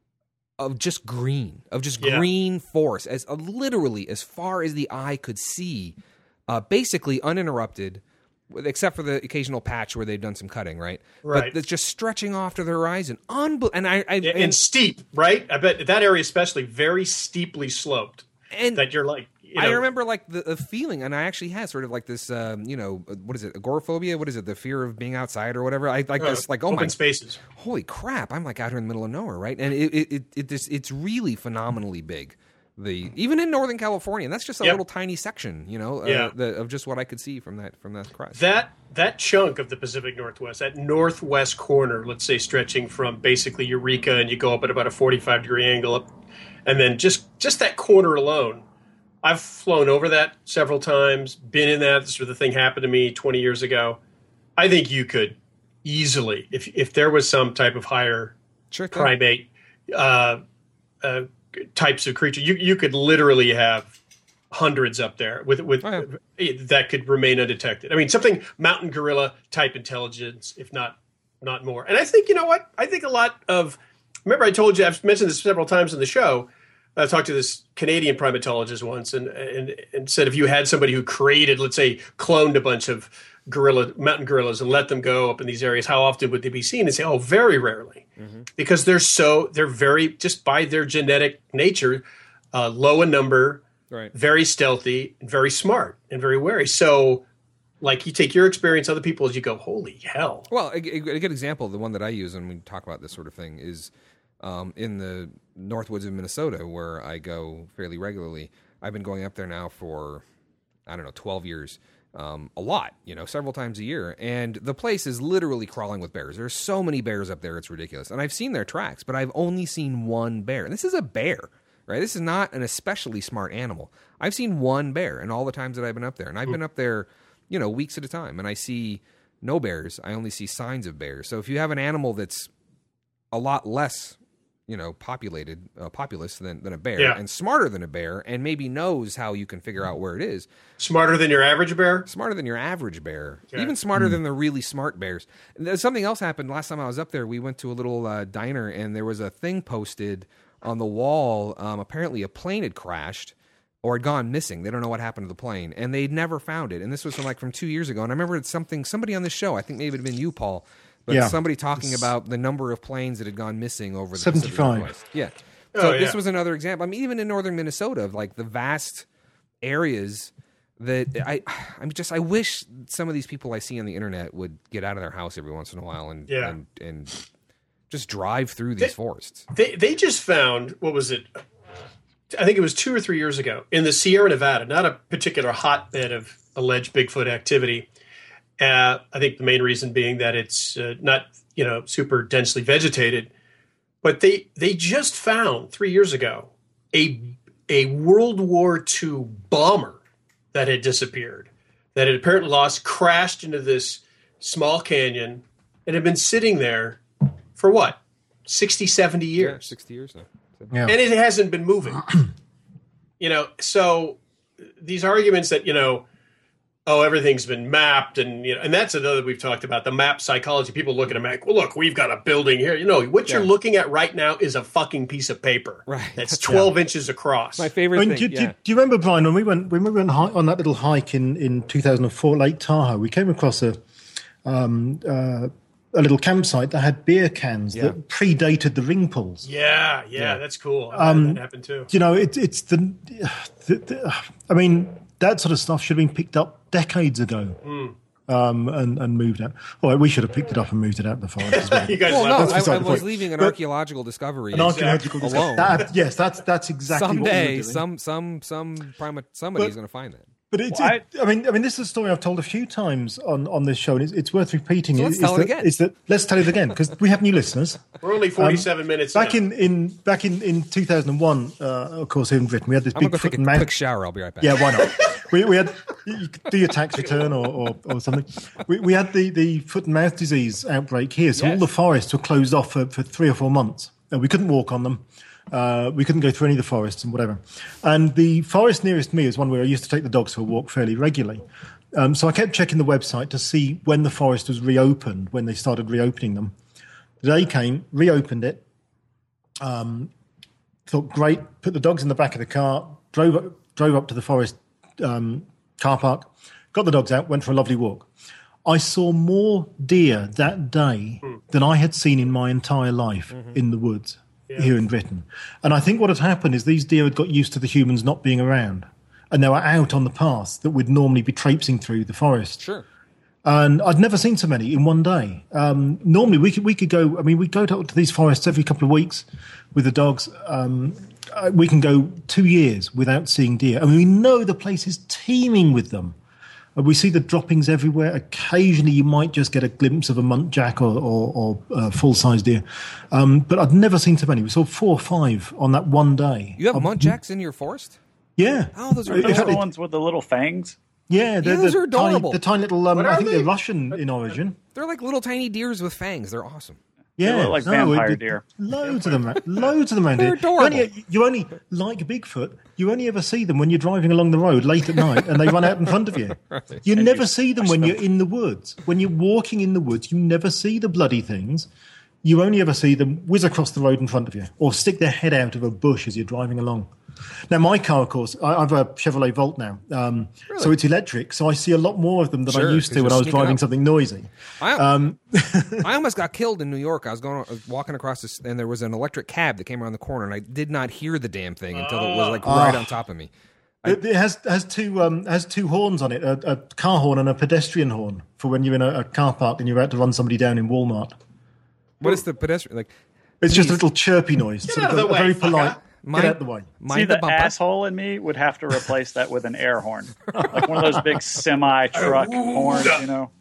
Of just green, of just Yeah. green forest, as uh, literally as far as the eye could see, uh, basically uninterrupted, with- except for the occasional patch where they've done some cutting, right? Right. But it's just stretching off to the horizon. Unbel- and I, I and, and, steep, right? I bet that area especially very steeply sloped. and That you're like, you know, I remember like the, the feeling, and I actually had sort of like this, um, you know, what is it, agoraphobia? What is it, the fear of being outside or whatever? I like uh, this, like, oh open my, spaces. holy crap! I'm like out here in the middle of nowhere, right? And it it it, it this, it's really phenomenally big. The even in Northern California, and that's just a Yep. little tiny section, you know, uh, Yeah. the, of just what I could see from that from that crest. That that chunk of the Pacific Northwest, that northwest corner, let's say stretching from basically Eureka, and you go up at about a forty-five degree angle up, and then just just that corner alone. I've flown over that several times, been in that. This sort of thing happened to me twenty years ago. I think you could easily, if if there was some type of higher Sure thing. primate uh, uh, types of creature, you you could literally have hundreds up there with with Oh, that could remain undetected. I mean, something mountain gorilla type intelligence, if not not more. And I think you know what? I think a lot of. Remember, I told you I've mentioned this several times in the show. I talked to this Canadian primatologist once, and, and and said if you had somebody who created, let's say, cloned a bunch of gorilla mountain gorillas and let them go up in these areas, how often would they be seen? And say, oh, very rarely, mm-hmm. because they're so they're very just by their genetic nature, uh, low in number, Right. very stealthy, and very smart, and very wary. So, like, you take your experience, other people's, you go, holy hell. Well, a, a a good example, the one that I use when we talk about this sort of thing, is um, in the Northwoods of Minnesota, where I go fairly regularly. I've been going up there now for, I don't know, twelve years. Um, a lot, you know, several times a year. And the place is literally crawling with bears. There's so many bears up there, it's ridiculous. And I've seen their tracks, but I've only seen one bear. And this is a bear, right? This is not an especially smart animal. I've seen one bear in all the times that I've been up there. And I've been up there, you know, weeks at a time. And I see no bears. I only see signs of bears. So if you have an animal that's a lot less, you know, populated, uh, populous than, than a bear, Yeah. and smarter than a bear, and maybe knows how you can figure out where it is, Smarter than your average bear? smarter than your average bear, Okay. even smarter than the really smart bears. And there's something else happened last time I was up there. We went to a little uh, diner, and there was a thing posted on the wall. Um, apparently, a plane had crashed or had gone missing. They don't know what happened to the plane, and they'd never found it. And this was from like from two years ago. And I remember it's something somebody on the show. I think maybe it had been you, Paul. But Yeah. somebody talking about the number of planes that had gone missing over the seventy-five. Pacific Northwest. Yeah. So Oh, this yeah. was another example. I mean, even in northern Minnesota, of like the vast areas that I, I'm just, I wish some of these people I see on the internet would get out of their house every once in a while and Yeah. and, and just drive through these They- forests. They they just found, what was it? I think it was two or three years ago in the Sierra Nevada, not a particular hotbed of alleged Bigfoot activity. Uh, I think the main reason being that it's uh, not, you know, super densely vegetated. But they they just found three years ago a a World War Two bomber that had disappeared, that had apparently lost, crashed into this small canyon, and had been sitting there for what, sixty, seventy Yeah, years. sixty years now. So- Yeah. And it hasn't been moving. you know, so these arguments that, you know, oh, everything's been mapped, and you know, and that's another we've talked about, the map psychology. People look at a map, well, look, we've got a building here. You know, what you're Yeah. looking at right now is a fucking piece of paper. Right. That's twelve inches across. My favorite I mean, thing. do, do- yeah. do you remember, Brian, when we went when we went hi- on that little hike in, in two thousand four, Lake Tahoe? We came across a um, uh, a little campsite that had beer cans Yeah. that predated the ring pulls. Yeah, yeah, Yeah. that's cool. Um, that happened too. You know, it, it's the, the, the. I mean, that sort of stuff should have been picked up decades ago. Hmm. um, and, and moved out. Well, we should have picked it up and moved it out of the forest as well. You guys Well, left no, us I, beside I the was point. leaving an But- archaeological discovery. An archaeological Alone. discovery. That, yes, that's that's exactly what we were Someday, doing. some some some prima, somebody's But- going to find that. But it's, Well, it, I mean, I mean, this is a story I've told a few times on, on this show, and it's, it's worth repeating. So let's Is tell it that- again. Is that let's tell it again because we have new listeners. We're only forty-seven minutes Back in. in, in back in, in two thousand one, uh, of course, here in Britain, we had this I'm big going to go foot take and a mouth. quick shower. I'll be right back. Yeah, why not? we, we had you could do your tax return or, or, or something. We, we had the, the foot and mouth disease outbreak here, so all Yes. the forests were closed off for, for three or four months. Uh, we couldn't walk on them. Uh, we couldn't go through any of the forests and whatever. And the forest nearest me is one where I used to take the dogs for a walk fairly regularly. Um, so I kept checking the website to see when the forest was reopened, when they started reopening them. The day came, reopened it. Um, thought, great, put the dogs in the back of the car, drove up, drove up to the forest um, car park, got the dogs out, went for a lovely walk. I saw more deer that day than I had seen in my entire life in the woods here in Britain. And I think what had happened is these deer had got used to the humans not being around. And they were out on the paths that would normally be traipsing through the forest. Sure. And I'd never seen so many in one day. Um, normally, we could we could go. I mean, we go to, to these forests every couple of weeks with the dogs. Um, uh, we can go two years without seeing deer. I mean, we know the place is teeming with them. Uh, we see the droppings everywhere. Occasionally, you might just get a glimpse of a muntjac or, or, or uh, full-size deer. Um, but I'd never seen so many. We saw four or five on that one day. You have Um, muntjacks in your forest? Yeah. Oh, those are In Those fact, are the it- ones with the little fangs. Yeah, they're, those the are adorable. Tiny, the tiny little. Um, What I are think they? they're Russian in origin. They're like little tiny deers with fangs. They're awesome. Yeah, look like no, vampire it- deer. Loads of them, loads of them around They're here. adorable. You only, you only, like Bigfoot, you only ever see them when you're driving along the road late at night and they run out in front of you. You never see them when you're in the woods. When you're walking in the woods, you never see the bloody things. You only ever see them whiz across the road in front of you or stick their head out of a bush as you're driving along. Now, my car, of course, I I have a Chevrolet Volt now, um, so it's electric. So I see a lot more of them than Sure, I used 'cause to when you're I was sneaking driving up. something noisy. I, Um, I almost got killed in New York. I was going, I was walking across this, and there was an electric cab that came around the corner, and I did not hear the damn thing until it was like right on top of me. It, it has has two um, has two horns on it: a, a car horn and a pedestrian horn for when you're in a, a car park and you're about to run somebody down in Walmart. What is the pedestrian like? It's just a little chirpy noise, sort out of of a, the a very way, polite. fucker. Mind- Get out the way. Mind See, the, the bumper. asshole in me would have to replace that with an air horn, like one of those big semi truck horns, you know.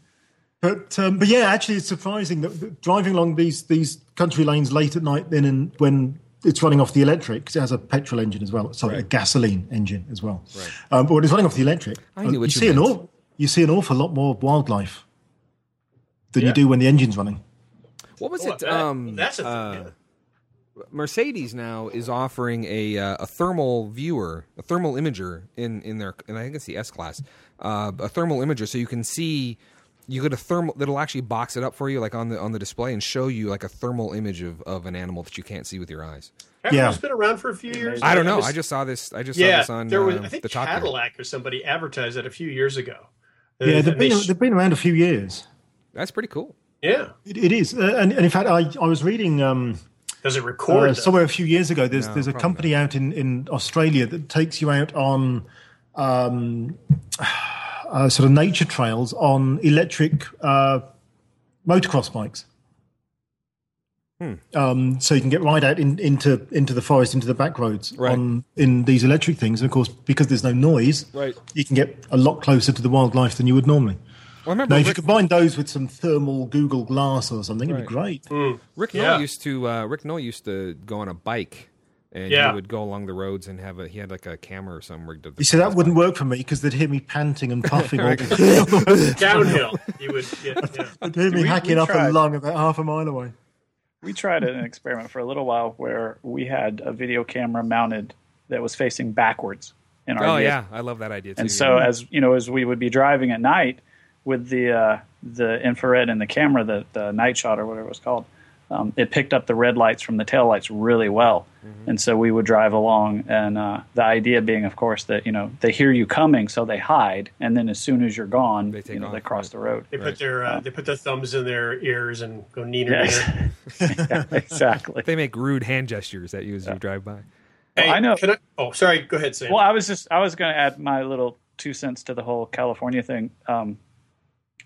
But um, but yeah, actually, it's surprising that that driving along these these country lanes late at night, then and when it's running off the electric, 'cause it has a petrol engine as well. Sorry, a gasoline engine as well. Right. Um, but when it's running off the electric, I knew uh, what you you see an meant. awful, you see an awful lot more wildlife than Yeah. you do when the engine's running. What was Oh, it? that- Um, that's a thing, uh, yeah. Mercedes now is offering a uh, a thermal viewer, a thermal imager in in their, and I think it's the S class, uh, a thermal imager, so you can see. You get a thermal that'll actually box it up for you, like on the on the display, and show you like a thermal image of, of an animal that you can't see with your eyes. Haven't Yeah. those been around for a few years? I don't know. was- I just saw this. I just saw yeah, this on there was. uh, I think the top. Gear. Cadillac or somebody advertised that a few years ago. Uh, Yeah, they've they been sh- they've been around a few years. That's pretty cool. yeah. It, it is, uh, and, and in fact, I, I was reading um, Does it record? uh, though? somewhere a few years ago. There's No, there's a probably company out in, in Australia that takes you out on um, uh, sort of nature trails on electric uh, motocross bikes. Hmm. Um, so you can get right out in, into into the forest, into the back roads Right. on in these electric things. And of course, because there's no noise, Right. you can get a lot closer to the wildlife than you would normally. Well, I remember Now, if you Rick, combine those with some thermal Google Glass or something, it'd be great. Rick Yeah. Noll used to uh, Rick Noll used to go on a bike, and Yeah. he would go along the roads and have a he had like a camera or something rigged up. You see, that wouldn't work for me because they'd hear me panting and puffing. all the Downhill. You would get. Yeah. They'd hear me We- hacking we up a tried. lung about half a mile away. We tried an experiment for a little while where we had a video camera mounted that was facing backwards in our Oh vehicle. yeah, I love that idea too. And so, yeah. as you know, as we would be driving at night with the uh, the infrared and the camera, the, the night shot or whatever it was called, um, it picked up the red lights from the taillights really well. Mm-hmm. And so we would drive along, and uh, the idea being, of course, that you know they hear you coming, so they hide, and then as soon as you're gone, They take you know off, they cross right. the road. They put their uh, they put their thumbs in their ears and go neener Yes. neener. Yeah, exactly. they make rude hand gestures at you as you drive by. Hey, I know. Can I, oh, sorry. Go ahead, Sam. Well, I was just I was going to add my little two cents to the whole California thing. Um,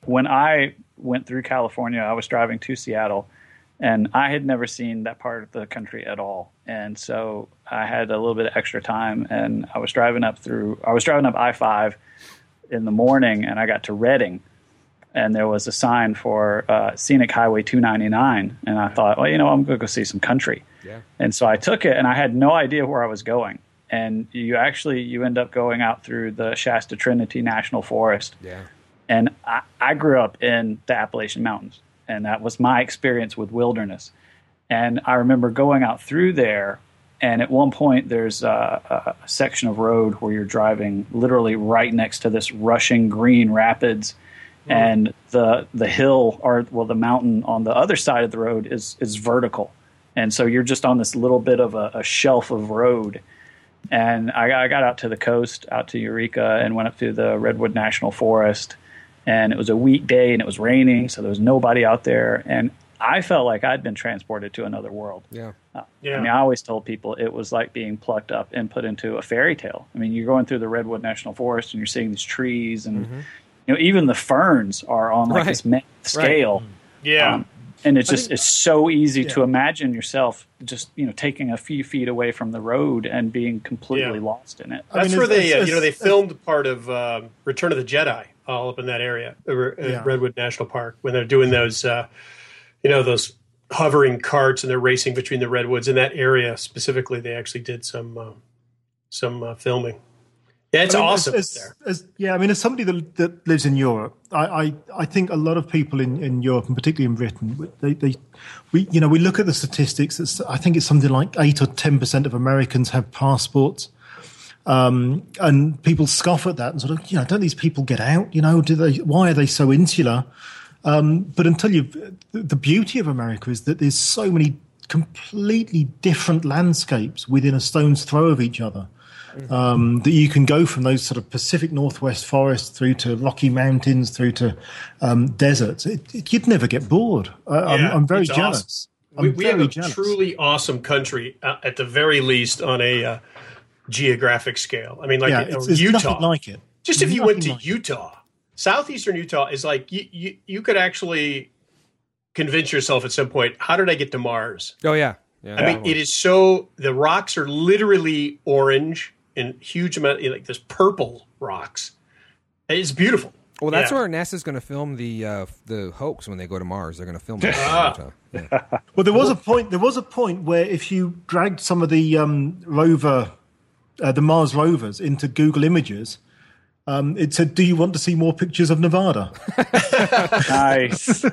When I went through California, I was driving to Seattle, and I had never seen that part of the country at all. And so I had a little bit of extra time, and I was driving up through, I was driving up I five in the morning, and I got to Redding, and there was a sign for uh, Scenic Highway two ninety-nine. And I thought, well, you know, I'm going to go see some country. Yeah. And so I took it, and I had no idea where I was going. And you actually, you end up going out through the Shasta Trinity National Forest. Yeah. And I, I grew up in the Appalachian Mountains, and that was my experience with wilderness. And I remember going out through there, and at one point there's a, a section of road where you're driving literally right next to this rushing green rapids, mm. and the the hill, or well, the mountain on the other side of the road is is vertical, and so you're just on this little bit of a, a shelf of road. And I, I got out to the coast, out to Eureka, and went up through the Redwood National Forest. And it was a weekday, and it was raining, so there was nobody out there. And I felt like I'd been transported to another world. Yeah. Uh, Yeah. I mean, I always told people it was like being plucked up and put into a fairy tale. I mean, you're going through the Redwood National Forest, and you're seeing these trees, and Mm-hmm. you know, even the ferns are on like Right. this mammoth scale. Yeah. Um, and it's just think- it's so easy Yeah. to imagine yourself just you know taking a few feet away from the road and being completely Yeah. lost in it. I That's mean, where it's- they, uh, it's- you know, they it's- filmed part of um Return of the Jedi all up in that area, uh, uh, Yeah. Redwood National Park, when they're doing those, uh, you know, those hovering carts and they're racing between the redwoods in that area specifically. They actually did some uh, some uh, filming. Yeah, it's I mean, awesome as, there. as, as, yeah, I mean, as somebody that, that lives in Europe, I, I, I think a lot of people in, in Europe, and particularly in Britain, they, they, we, you know, we look at the statistics. It's, I think it's something like eight or ten percent of Americans have passports, um, and people scoff at that and sort of, you know, don't these people get out? You know, do they? Why are they so insular? Um, but until you, the, the beauty of America is that there's so many completely different landscapes within a stone's throw of each other. Um, that you can go from those sort of Pacific Northwest forests through to Rocky Mountains through to um, deserts. It, it, you'd never get bored. I, I'm, Yeah, I'm very it's awesome. jealous. I'm We, we have very a jealous. truly awesome country, uh, at the very least, on a uh, geographic scale. I mean, like yeah, uh, it's, it's Utah. nothing like it. Just if you went Nothing to like it. Utah, southeastern Utah is like you, you, you could actually convince yourself at some point, how did I get to Mars? Oh yeah. Yeah. I mean, it is so, the rocks are literally orange and huge amount, like this purple rocks. It's beautiful. Well, that's Yeah. where NASA's going to film the uh, the hoax when they go to Mars. They're going to film it. Ah. Yeah. Well, there was a point. There was a point where if you dragged some of the um, rover, uh, the Mars rovers, into Google Images, um, it said, "Do you want to see more pictures of Nevada?" Nice.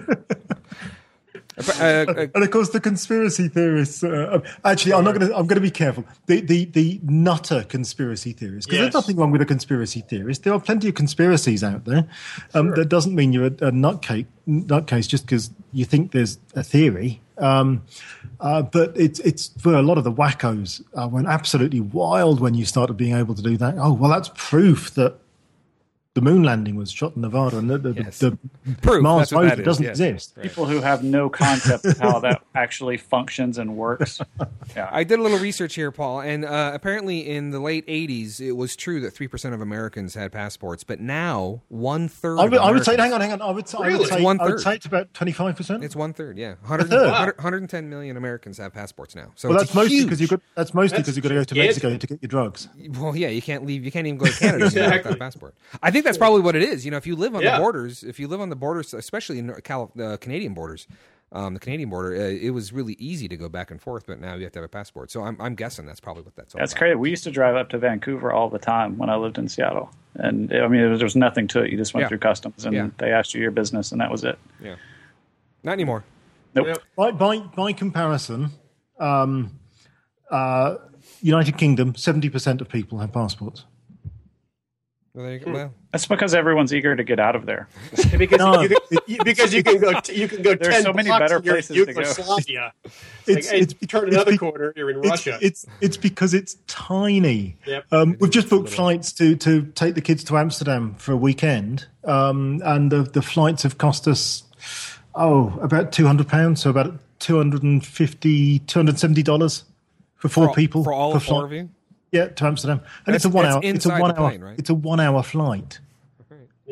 Uh, uh, And of course, the conspiracy theorists. Uh, actually, I'm not going to. I'm going to be careful. The the the nutter conspiracy theorists, because Yes. there's nothing wrong with a conspiracy theorist. There are plenty of conspiracies out there. Um, That doesn't mean you're a, a nutcase. Nutcase just because you think there's a theory. Um, uh, but it's it's for a lot of the wackos uh, went absolutely wild when you started being able to do that. Oh well, that's proof that the moon landing was shot in Nevada, and the, the, Yes. the, Proof, Mars that's what that rover is, doesn't yes. exist. People who have no concept of how that actually functions and works. Yeah. I did a little research here, Paul, and uh, apparently in the late eighties, it was true that three percent of Americans had passports, but now one third. I would, I would say, Americans- hang on, hang on. I would, say- I Really? would say, One I would third. say it's about twenty-five percent. It's one third, yeah. one hundred, third. one hundred, one hundred ten million Americans have passports now. So Well, it's that's mostly huge. because you've got. That's mostly That's because you've got to go to gigantic. Mexico to get your drugs. Well, yeah, you can't leave. You can't even go to Canada without Exactly. that passport. I think that's probably what it is. You know, if you live on Yeah. the borders, if you live on the borders, especially in Cal- uh, Canadian borders, um, the Canadian border, uh, it was really easy to go back and forth, but now you have to have a passport. So I'm, I'm guessing that's probably what that's all That's about. crazy. We used to drive up to Vancouver all the time when I lived in Seattle. And I mean, there was, there was nothing to it. You just went Yeah. through customs and Yeah. they asked you your business, and that was it. Yeah, not anymore. Nope. Yep. By by, by comparison, um, uh, United Kingdom, seventy percent of people have passports. Well, there you go. Well, That's because everyone's eager to get out of there. because, No. you can, you- because you can go t- you can go There's ten so many blocks better and you're in places to go. Yugoslavia. It's like, hey, it's you turn it's another be- corner, you're in It's, Russia. it's it's because it's tiny. Yep. Um, we've just booked flights to, to take the kids to Amsterdam for a weekend, um, and the the flights have cost us oh about two hundred pounds, so about two hundred and fifty, two hundred seventy dollars for four for all, people for all per four flight. of you. Yeah, to Amsterdam, and That's- it's a one that's hour. It's a inside one the hour. plane, right? It's a one hour flight. yeah.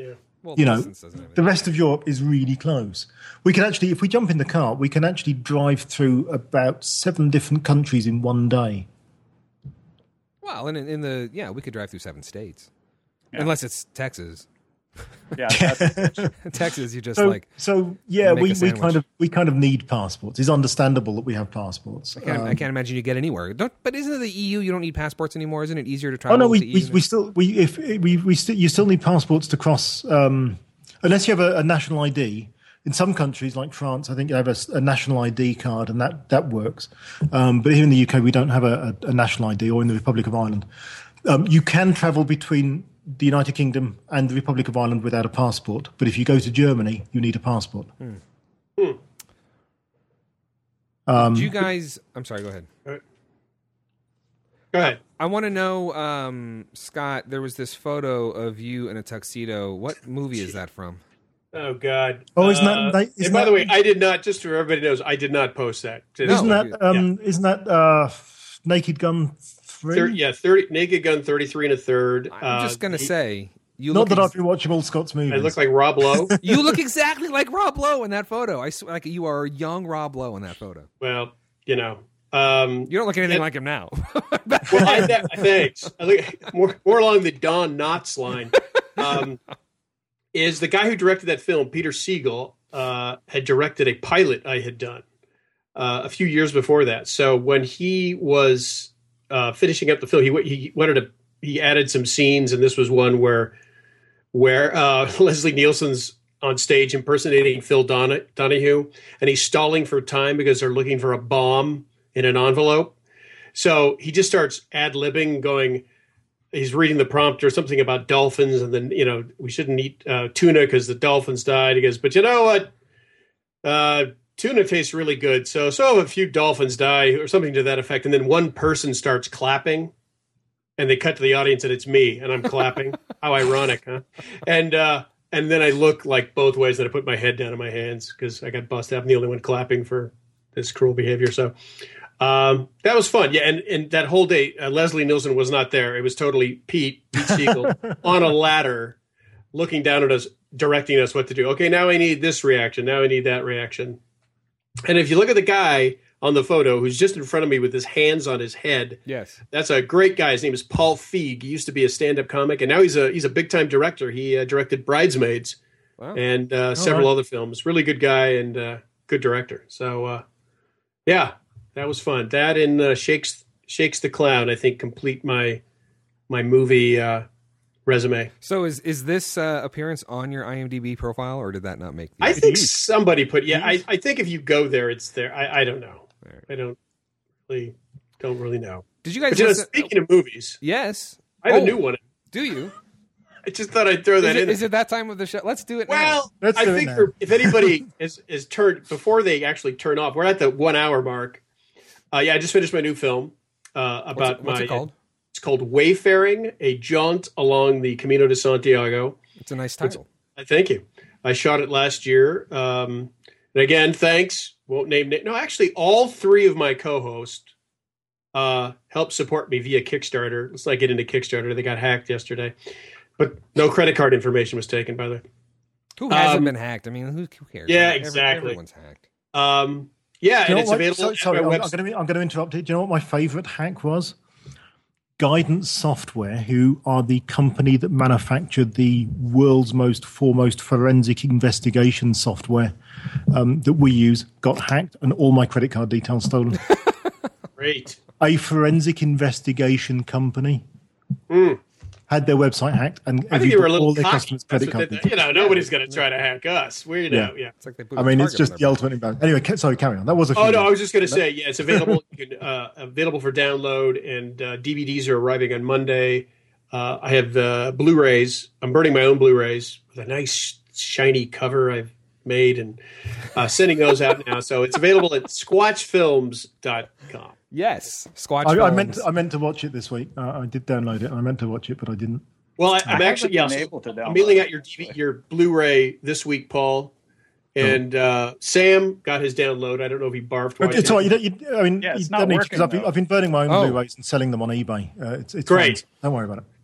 Well, you know, distance doesn't have the anything. rest of Europe is really close. We can actually, if we jump in the car, we can actually drive through about seven different countries in one day. Well, and in, in the yeah, we could drive through seven states, unless it's Texas. Yeah, that's, Texas, you just So, like. so yeah, make a we, we sandwich. kind of we kind of need passports. It's understandable that we have passports. I can't, Um, I can't imagine you get anywhere. Don't, but isn't it the E U? You don't need passports anymore. Isn't it easier to Oh travel? no, we, to we E U? we still we if we we still you still need passports to cross um, unless you have a, a national I D. In some countries like France, I think you have a, s- a national I D card, and that that works. Um, but here in the U K, we don't have a, a, a national I D, or in the Republic of Ireland, um, you can travel between the United Kingdom and the Republic of Ireland without a passport. But if you go to Germany, you need a passport. Hmm. Um, Do you guys? I'm sorry. Go ahead. Go ahead. I want to know, um, Scott. There was this photo of you in a tuxedo. What movie is that from? Oh God! Oh, isn't that- Uh, that- isn't and by that- the way, I did not. Just so everybody knows, I did not post that. Just- isn't No. that um, isn't that uh, Naked Gun three? Thir- yeah, thirty Naked Gun, thirty-three and a third. I'm just gonna he- say you Not look. that ex- I've been watching all Scott's movies. I look like Rob Lowe. you look exactly like Rob Lowe in that photo. I swear, like you are a young Rob Lowe in that photo. Well, you know. Um, You don't look anything Yeah. like him now. well, I, that, thanks. I look more more along the Don Knotts line. Um, is the guy who directed that film, Peter Siegel, uh, had directed a pilot I had done uh, a few years before that. So when he was uh, finishing up the film, he he wanted to he added some scenes, and this was one where where uh, Leslie Nielsen's on stage impersonating Phil Don- Donahue, and he's stalling for time because they're looking for a bomb in an envelope. So he just starts ad-libbing, going, he's reading the prompter, something about dolphins, and then, you know, we shouldn't eat uh, tuna because the dolphins died. He goes, but you know what? Uh, tuna tastes really good. So, so a few dolphins die, or something to that effect. And then one person starts clapping, and they cut to the audience, and it's me, and I'm clapping. How ironic, huh? And, uh, and then I look like both ways, and I put my head down in my hands because I got busted up. I'm the only one clapping for this cruel behavior. So um, that was fun. Yeah, and, and that whole day, uh, Leslie Nielsen was not there. It was totally Pete, Pete Siegel, on a ladder, looking down at us, directing us what to do. Okay, now I need this reaction. Now I need that reaction. And if you look at the guy on the photo who's just in front of me with his hands on his head, Yes. that's a great guy. His name is Paul Feig. He used to be a stand-up comic, and now he's a he's a big-time director. He uh, directed Bridesmaids Wow. and uh, several right. other films. Really good guy and uh, good director. So, uh, yeah, that was fun. That and uh, Shakes Shakes the Clown, I think, complete my my movie uh, resume. So is is this uh, appearance on your IMDb profile, or did that not make? The I think is. somebody put. Yeah, I, I think if you go there, it's there. I, I don't know. Right. I don't really don't really know. Did you guys? But, you know, listen- speaking of movies, yes. I have Oh, a new one. Do you? I just thought I'd throw that Is it, in. is it that time of the show? Let's do it now. Well, Let's I do it think now. for, if anybody is is turned before they actually turn off, we're at the one hour mark. Uh, yeah, I just finished my new film uh, What's, about it, what's my. it called? It's called Wayfaring: A Jaunt Along the Camino de Santiago. It's a nice title. I thank you. I shot it last year, um, and again, thanks. Won't name na- no. Actually, all three of my co-hosts uh, helped support me via Kickstarter. Let's not get into Kickstarter. They got hacked yesterday, but no credit card information was taken. By the way. Who hasn't um, been hacked? I mean, who, who cares? Yeah, Every- exactly. Everyone's hacked. Um, yeah, Do and you know it's what- available so- at sorry, my I'm, I'm website. going to I'm going to interrupt it. Do you know what my favourite hack was? Guidance Software, who are the company that manufactured the world's most foremost forensic investigation software um, that we use, got hacked and all my credit card details stolen. Great. A forensic investigation company Mm. had their website hacked and I think they were a little all their cocky. customers' That's credit what card they- details. you know, nobody's going to try to hack us. We you know, yeah. It's like they put I a mean, it's target just on the their ultimate embarrassment. Anyway, ca- sorry, carry on. That was a few Oh no, I minutes. was just going to say, yeah, it's available. You can, uh, available for download, and uh, D V Ds are arriving on Monday. Uh, I have uh, Blu-rays. I'm burning my own Blu-rays with a nice shiny cover I've made, and uh, sending those out now. So it's available at squatch films dot com. Yes, Squatch. I, I Films. meant to, I meant to watch it this week. Uh, I did download it. I meant to watch it, but I didn't. Well, I, I'm haven't actually yeah, been so able to I'm download mailing it, out your D V, your Blu-ray this week, Paul, and uh, Sam got his download. I don't know if he barfed. while I It's did all right. it. You don't, you, I mean, Yeah, it's you not don't need working, because I've been, though. I've been burning my own Oh. Blu-rays and selling them on eBay. Uh, it's it's Great. fine. Don't worry about it.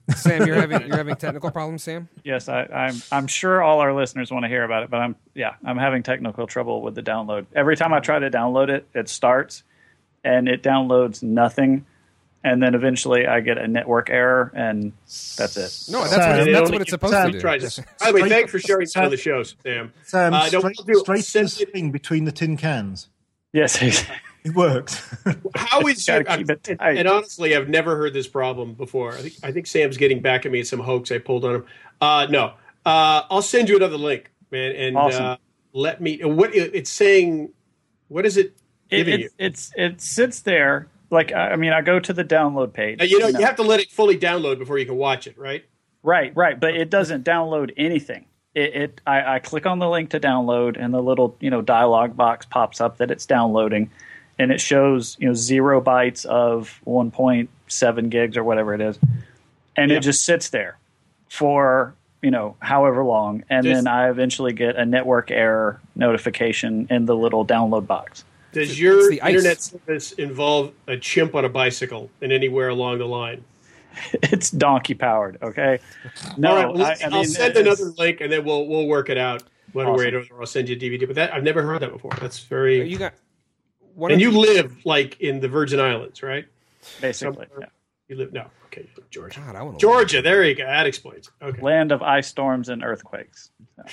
Sam, you're having you're having technical problems, Sam? Yes, I, I'm. I'm sure all our listeners want to hear about it, but I'm. Yeah, I'm having technical trouble with the download. Every time I try to download it, it starts, and it downloads nothing, and then eventually I get a network error, and that's it. No, that's Sam, what, it that's only what it's keeps- supposed Sam, to do. Try this. By the way, thanks for sharing some of the shows, Sam. Sam, Uh, no, straight, we'll do- straight to send the it- thing between the tin cans. Yes, It worked. How is Gotta your, keep it and, tight. and honestly, I've never heard this problem before. I think I think Sam's getting back at me at some hoax I pulled on him. Uh, no, uh, I'll send you another link, man, and Awesome. uh, let me. What it- it's saying? What is it it, giving it, you? it's it sits there. Like I I mean, I go to the download page. Now, you know, you have to let it fully download before you can watch it, right? Right, right, but it doesn't download anything. It, it I, I click on the link to download, and the little you know dialog box pops up that it's downloading, and it shows you know zero bytes of one point seven gigs or whatever it is, and Yeah. it just sits there for you know however long, and Just- then I eventually get a network error notification in the little download box. Does your the ice. internet service involve a chimp on a bicycle and anywhere along the line? It's donkey powered, okay? No, All right, well, let's- I, I I'll mean, send it's- another link and then we'll we'll work it out one way or Awesome. another. I'll send you a D V D. But that I've never heard that before. That's very. You got one and of you the- live like in the Virgin Islands, right? basically Somewhere- yeah. You live no, okay, Georgia. God, I want to Georgia, there you go. That explains. it. Okay, land of ice storms and earthquakes.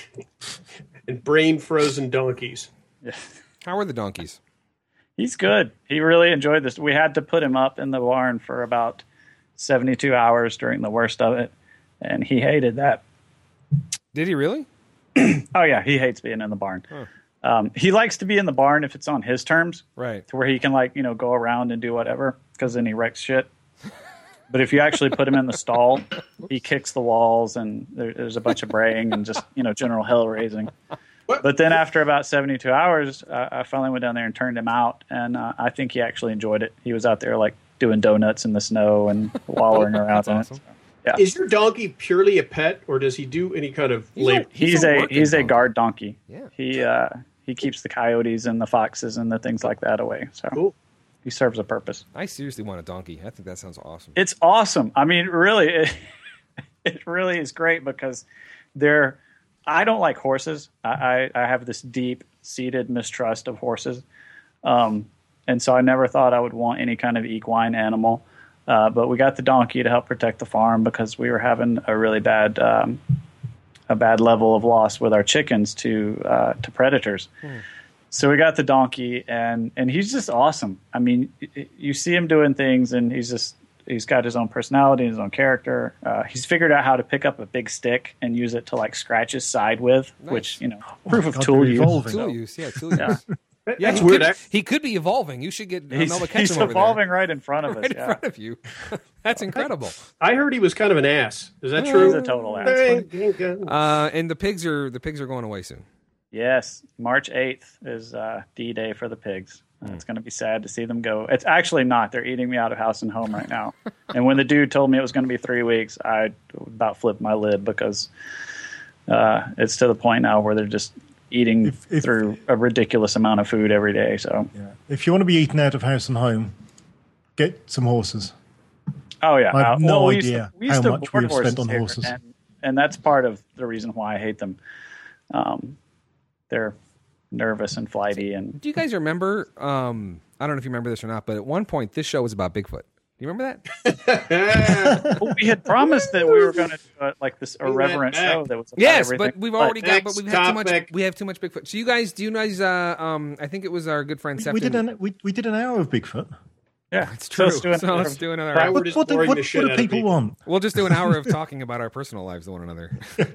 and brain frozen donkeys. Yeah. How are the donkeys? He's good. He really enjoyed this. We had to put him up in the barn for about seventy-two hours during the worst of it, and he hated that. Did he really? Oh, yeah, he hates being in the barn. Huh. Um, he likes to be in the barn if it's on his terms, Right. to where he can, like, you know, go around and do whatever, because then he wrecks shit. But if you actually put him in the stall, he kicks the walls, and there, there's a bunch of braying and just, you know, general hell raising. What? But then after about seventy-two hours, uh, I finally went down there and turned him out, and uh, I think he actually enjoyed it. He was out there, like, doing donuts in the snow and wallowing around in awesome. it. Yeah. Is your donkey purely a pet, or does he do any kind of He's labor? a- He's, a a working he's a donkey. guard donkey. Yeah. He uh, he keeps the coyotes and the foxes and the things like that away. So Cool. he serves a purpose. I seriously want a donkey. I think that sounds awesome. It's awesome. I mean, really, it, it really is great because they're. I don't like horses. I, I, I have this deep seated mistrust of horses, um, and so I never thought I would want any kind of equine animal. Uh, but we got the donkey to help protect the farm because we were having a really bad um, a bad level of loss with our chickens to uh, to predators. So we got the donkey, and, and he's just awesome. I mean, y- you see him doing things, and he's just he's got his own personality, his own character. Uh, he's figured out how to pick up a big stick and use it to like scratch his side with, Nice. which you know, proof of God, tool they're use. evolving. Tool use, yeah, tool use. Yeah. Yeah, That's he weird. Could, I- he could be evolving. You should get uh, He's, Melba he's Ketchum over evolving there, right in front of us. right in yeah. front of you. That's incredible. I heard he was kind of an ass. Is that He's true? a total ass. Uh, and the pigs are the pigs are going away soon. Yes, March eighth is uh, D-Day for the pigs. Uh, Hmm. It's going to be sad to see them go. It's actually not. They're eating me out of house and home right now. And when the dude told me it was going to be three weeks, I about flipped my lid because uh, it's to the point now where they're just eating If- if- through a ridiculous amount of food every day. So, Yeah. If you want to be eaten out of house and home, get some horses. oh yeah, I have Uh, no well, we used to- idea we used how to much board we have spent horses on here, horses. and, and that's part of the reason why I hate them. Um, they're nervous and flighty, and Do you guys remember? Um, I don't know if you remember this or not, but at one point this show was about Bigfoot. Do you remember that? well, we had promised that we were going to do uh, like this Bring that irreverent back. show that was about Yes, everything. but we've already got. But next we've had too much. topic. We have too much Bigfoot. So you guys, do you guys? Uh, um, I think it was our good friend We, Sefton. we did an we, we did an hour of Bigfoot. yeah, It's so true. let's do So another- let's do another. Right, hour. we're What, just what, do- boring what, the shit what do out of people people. want? We'll just do an hour of talking about our personal lives to one another.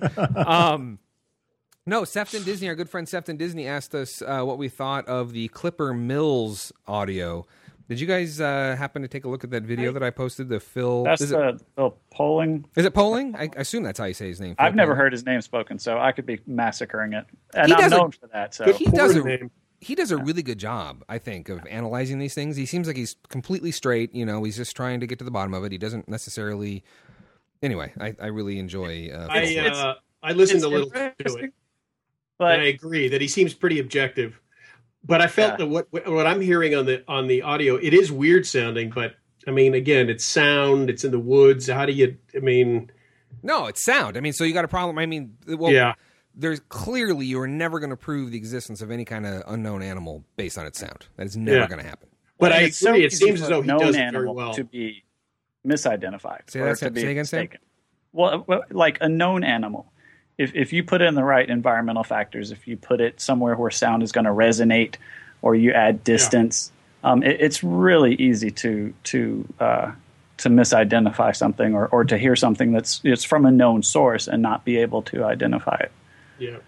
um, no, Sefton Disney, our good friend Sefton Disney, asked us uh, what we thought of the Clipper Mills audio. Did you guys uh, happen to take a look at that video that I posted? The Phil. That's is, it, the, the polling. is it Poling? I, I assume that's how you say his name. I've Phil never Poling. heard his name spoken, so I could be massacring it, and He I'm does a- known for that. So He does Porn a name. he does a really good job, I think, of analyzing these things. He seems like he's completely straight. You know, he's just trying to get to the bottom of it. He doesn't necessarily. Anyway, I, I really enjoy. Uh, I It's- it's- uh, I listened it's a little to interesting, it, but and I agree that he seems pretty objective. But I felt Yeah. that what what I'm hearing on the on the audio, it is weird sounding, but I mean, again, it's sound. It's in the woods. How do you? I mean, no, it's sound. I mean, so you got a problem. I mean, well, yeah. There's clearly you are never going to prove the existence of any kind of unknown animal based on its sound. That is never Yeah. going to happen. But I agree. It's so it easy seems for as though a he known does it very animal well. to be misidentified. Say or that- to be say again, Sam? mistaken. Well, well, like a known animal, if if you put in the right environmental factors, if you put it somewhere where sound is going to resonate, or you add distance, um, it, it's really easy to to uh, to misidentify something, or, or to hear something that's it's from a known source and not be able to identify it. Yeah.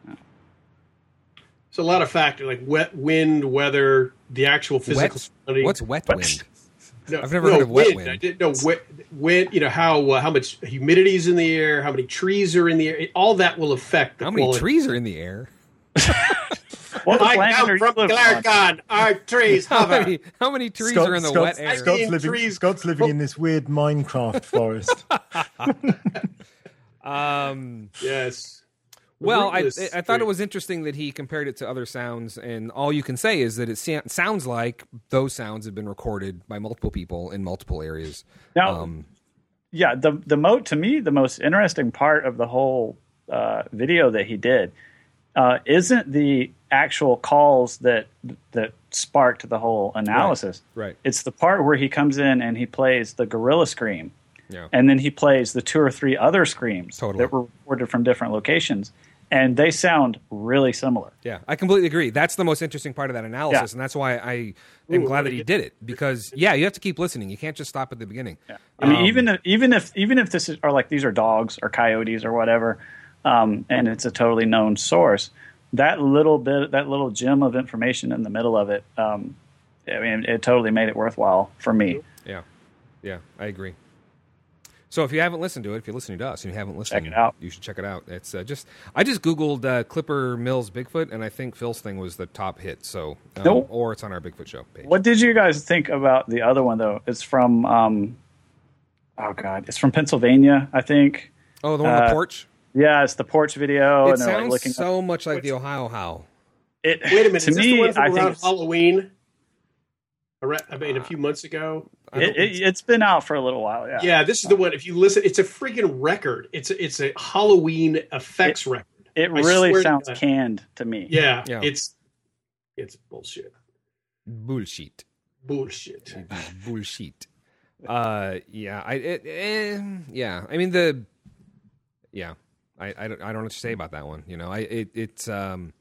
It's a lot of factors like wet wind, weather, the actual physical. Wet? quantity. What's wet wind? No, I've never no, heard of wet wind. wind. I didn't know wet wind. You know how uh, how much humidity is in the air, how many trees are in the air. All that will affect the How many quality. trees are in the air? What I planet are come you from living on? Glargon. Our trees How hover. many, how many trees Scott- are in the Scott's, wet air? Scott's mean living, trees- Scott's living in this weird Minecraft forest. Um, Yes. well, I Rootless I thought it tree. was interesting that he compared it to other sounds, and all you can say is that it sa- sounds like those sounds have been recorded by multiple people in multiple areas. Now, Um, yeah, the the mo to me the most interesting part of the whole uh, video that he did uh, isn't the actual calls that that sparked the whole analysis. right. It's the part where he comes in and he plays the gorilla scream, Yeah. and then he plays the two or three other screams Totally. that were recorded from different locations, and they sound really similar. Yeah, I completely agree. That's the most interesting part of that analysis, Yeah. and that's why I am Ooh, glad let that me he get- did it. Because yeah, you have to keep listening. You can't just stop at the beginning. Yeah. I mean, Um, even if, even if even if this is are like these are dogs or coyotes or whatever, um, and it's a totally known source, that little bit, that little gem of information in the middle of it, um, I mean, it totally made it worthwhile for me. Yeah, yeah, I agree. So if you haven't listened to it, if you're listening to us and you haven't listened, it out. you should check it out. It's uh, just I just googled uh, Clipper Mills Bigfoot, and I think Phil's thing was the top hit. So um, Nope. or it's on our Bigfoot show page. What did you guys think about the other one though? It's from um, oh god, it's from Pennsylvania, I think. Oh, the one on the uh, porch. Yeah, it's the porch video, It and they're like sounds looking. so much like the Ohio Howl. It, Wait a minute. To is this me, the one from I around think it's- Halloween? Around- I mean, a few months ago. I don't- it, it, it's been out for a little while. Yeah. Yeah, this is the one. If you listen, it's a freaking record. It's a, it's a Halloween effects record. It I really swear to sounds God. canned to me. Yeah, Yeah. it's it's bullshit. Bullshit. Bullshit. Bullshit. Uh, yeah, I, it, eh, yeah. I mean the, yeah. I, I don't, I don't know what to say about that one. You know, I, it, it's, um,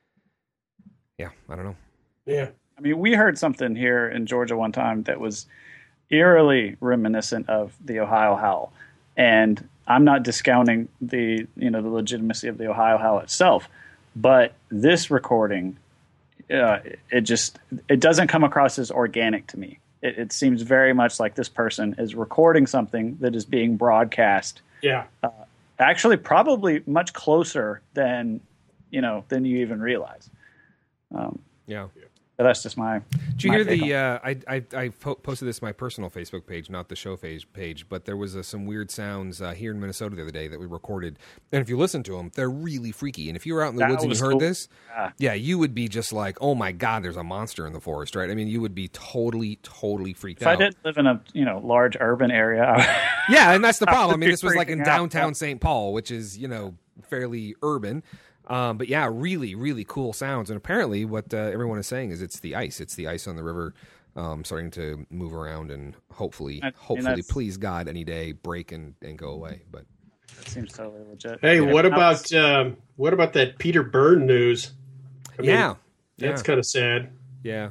yeah, I don't know. Yeah. I mean, we heard something here in Georgia one time that was eerily reminiscent of the Ohio Howl, and I'm not discounting the you know the legitimacy of the Ohio Howl itself, but this recording, uh, it just it doesn't come across as organic to me. It, it seems very much like this person is recording something that is being broadcast. Yeah. Actually, probably much closer than you know than you even realize. Um, Yeah. but that's just my. Did you my hear take the? on Uh, I I I po- posted this to my personal Facebook page, not the show page. Page, but there was uh, some weird sounds uh, here in Minnesota the other day that we recorded, and if you listen to them, they're really freaky. And if you were out in the That woods and you was heard cool. this, Yeah. yeah, you would be just like, "Oh my god, there's a monster in the forest!" Right? I mean, you would be totally, totally freaked If out. I didn't live in a you know large urban area, I- Yeah, and that's the problem. I mean, be this was like in freaking out, downtown yeah. Saint Paul, which is, you know, fairly urban. Um, but yeah, really, really cool sounds. And apparently what uh, everyone is saying is it's the ice. It's the ice on the river um, starting to move around and hopefully, I mean, hopefully, that's- please God, any day break and, and go away. But that seems totally legit. Hey, Yeah. what That about was- um, what about that Peter Byrne news? I mean, yeah, that's yeah, kind of sad. yeah.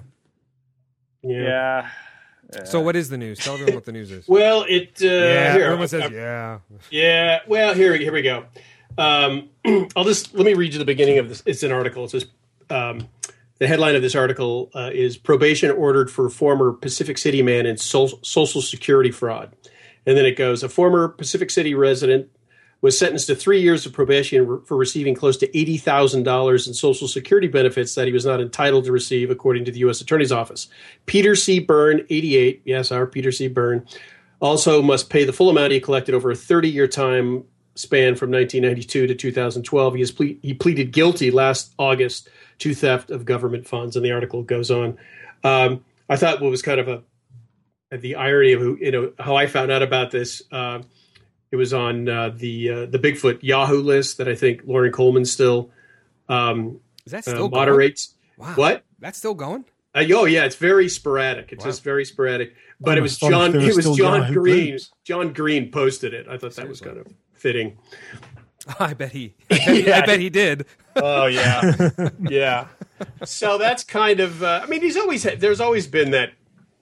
Yeah. Yeah. So what is the news? Tell everyone what the news is. Well, it. Uh, yeah, here, everyone I- says I- yeah. Yeah. Well, here, here we go. Um, I'll just let me read you the beginning of this. It's an article. It says um, the headline of this article uh, is "Probation Ordered for Former Pacific City Man in Sol- Social Security Fraud," and then it goes: "A former Pacific City resident was sentenced to three years of probation re- for receiving close to eighty thousand dollars in Social Security benefits that he was not entitled to receive, according to the U S Attorney's Office. Peter C. Byrne, eighty-eight, yes, our Peter C. Byrne, also must pay the full amount he collected over a thirty-year time span from nineteen ninety-two to two thousand twelve. He, has ple- he pleaded guilty last August to theft of government funds," and the article goes on. Um, I thought what was kind of a the irony of who, you know, how I found out about this. Uh, it was on uh, the uh, the Bigfoot Yahoo list that I think Lauren Coleman still um, Is that still uh, moderates. Going? Wow. What? That's still going? Uh, oh yeah, it's very sporadic. It's Wow. just very sporadic. But I'm it was astonished John. there are It was still John Yahoo Green. groups. John Green posted it. I thought that was Seriously. kind of fitting. I bet he. I bet, he, I bet he did. Oh yeah, yeah. So that's kind of. Uh, I mean, he's always had. There's always been that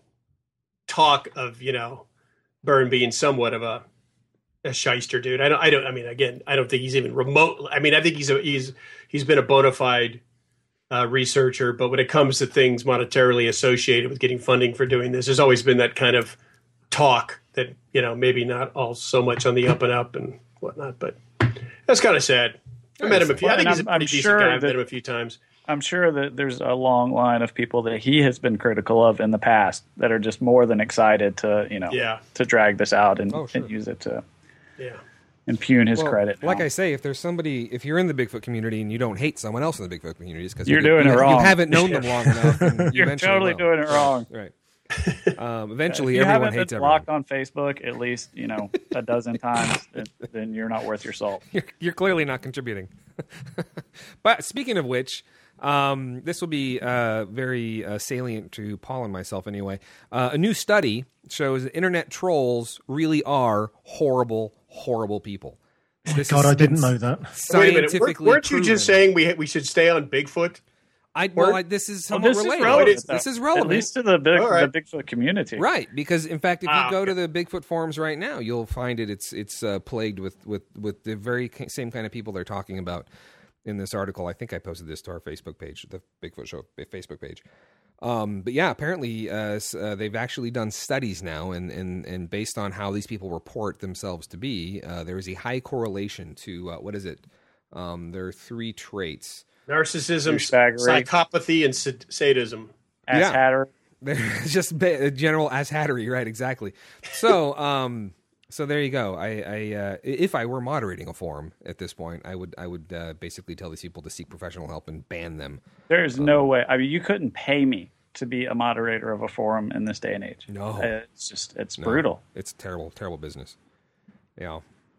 talk of you know, Byrne being somewhat of a a shyster dude. I don't. I don't. I mean, again, I don't think he's even remote. I mean, I think he's a, he's he's been a bona fide uh, researcher, but when it comes to things monetarily associated with getting funding for doing this, there's always been that kind of talk that you know maybe not all so much on the up and up and whatnot, but that's kind of sad. I met him a few. Well, I think and he's a I'm- pretty I'm decent sure guy. I've that- met him a few times. I'm sure that there's a long line of people that he has been critical of in the past that are just more than excited to, you know, Yeah. to drag this out and, Oh, sure. and use it to Yeah. impugn his Well, credit. like now. I say, if there's somebody, if you're in the Bigfoot community and you don't hate someone else in the Bigfoot community, it's because You're you, doing you, it you wrong. haven't known them long enough. And you You're eventually totally will. doing it wrong. Right. Um, eventually, If you everyone haven't hates been everyone. blocked on Facebook at least, you know, a dozen times, then, then you're not worth your salt. You're, you're clearly not contributing. But speaking of which, um, this will be uh, very uh, salient to Paul and myself anyway. Uh, a new study shows that internet trolls really are horrible, horrible people. This God, has I didn't been know that. Wait a minute. Scientifically Weren't, weren't you just proven. saying we we should stay on Bigfoot? I, well, I, this is Well, somewhat this is related. relevant. This though. is relevant. At least to the, big, All right. the Bigfoot community. Right, because in fact, if you Ah, go to okay. the Bigfoot forums right now, you'll find it. It's it's uh, plagued with, with, with the very ca- same kind of people they're talking about in this article. I think I posted this to our Facebook page, the Bigfoot Show Facebook page. Um, but yeah, apparently uh, s- uh, they've actually done studies now, and, and, and based on how these people report themselves to be, uh, there is a high correlation to uh, what is it? Um, there are three traits. Narcissism, Douchebaggery. psychopathy, and sad- sadism. Ass Yeah. Hatter. It's just ba- general ass hattery, right? Exactly. So, um, so there you go. I, I uh, if I were moderating a forum at this point, I would, I would uh, basically tell these people to seek professional help and ban them. There's no way. I mean, you couldn't pay me to be a moderator of a forum in this day and age. No. Uh, It's just, it's No, brutal. It's terrible, terrible business. Yeah.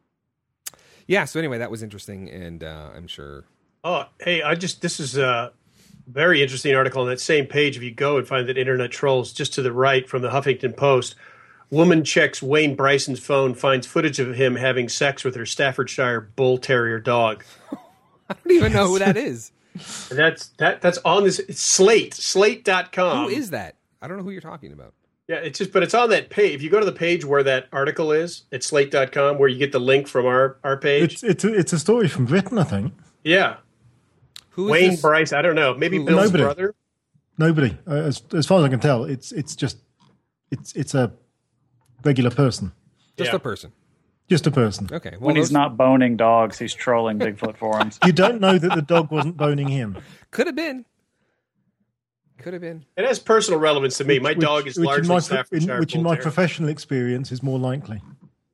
Yeah. So anyway, that was interesting, and uh, I'm sure. Oh, hey, I just this is a very interesting article on that same page. If you go and find that internet trolls just to the right from the Huffington Post, woman checks Wayne Bryson's phone, finds footage of him having sex with her Staffordshire Bull Terrier dog. I don't even know who that is. And that's that that's on this it's Slate, slate dot com. Who is that? I don't know who you're talking about. Yeah, it's just but it's on that page. If you go to the page where that article is, at slate dot com, where you get the link from our, our page. It's it's a, it's a story from Britain, I think. Yeah. Who is Wayne this? Bryce, I don't know. Maybe Who- Bill's Nobody. brother. Nobody, uh, as as far as I can tell, it's it's just it's it's a regular person, Just Yeah. a person. just a person. Okay. Well, When he's those- not boning dogs, he's trolling Bigfoot forums. You don't know that the dog wasn't boning him. could have been. Could have been. It has personal relevance to me. My Which- dog is which in largely my, pro- in, Staffordshire which in Bull my Terrier. professional experience is more likely.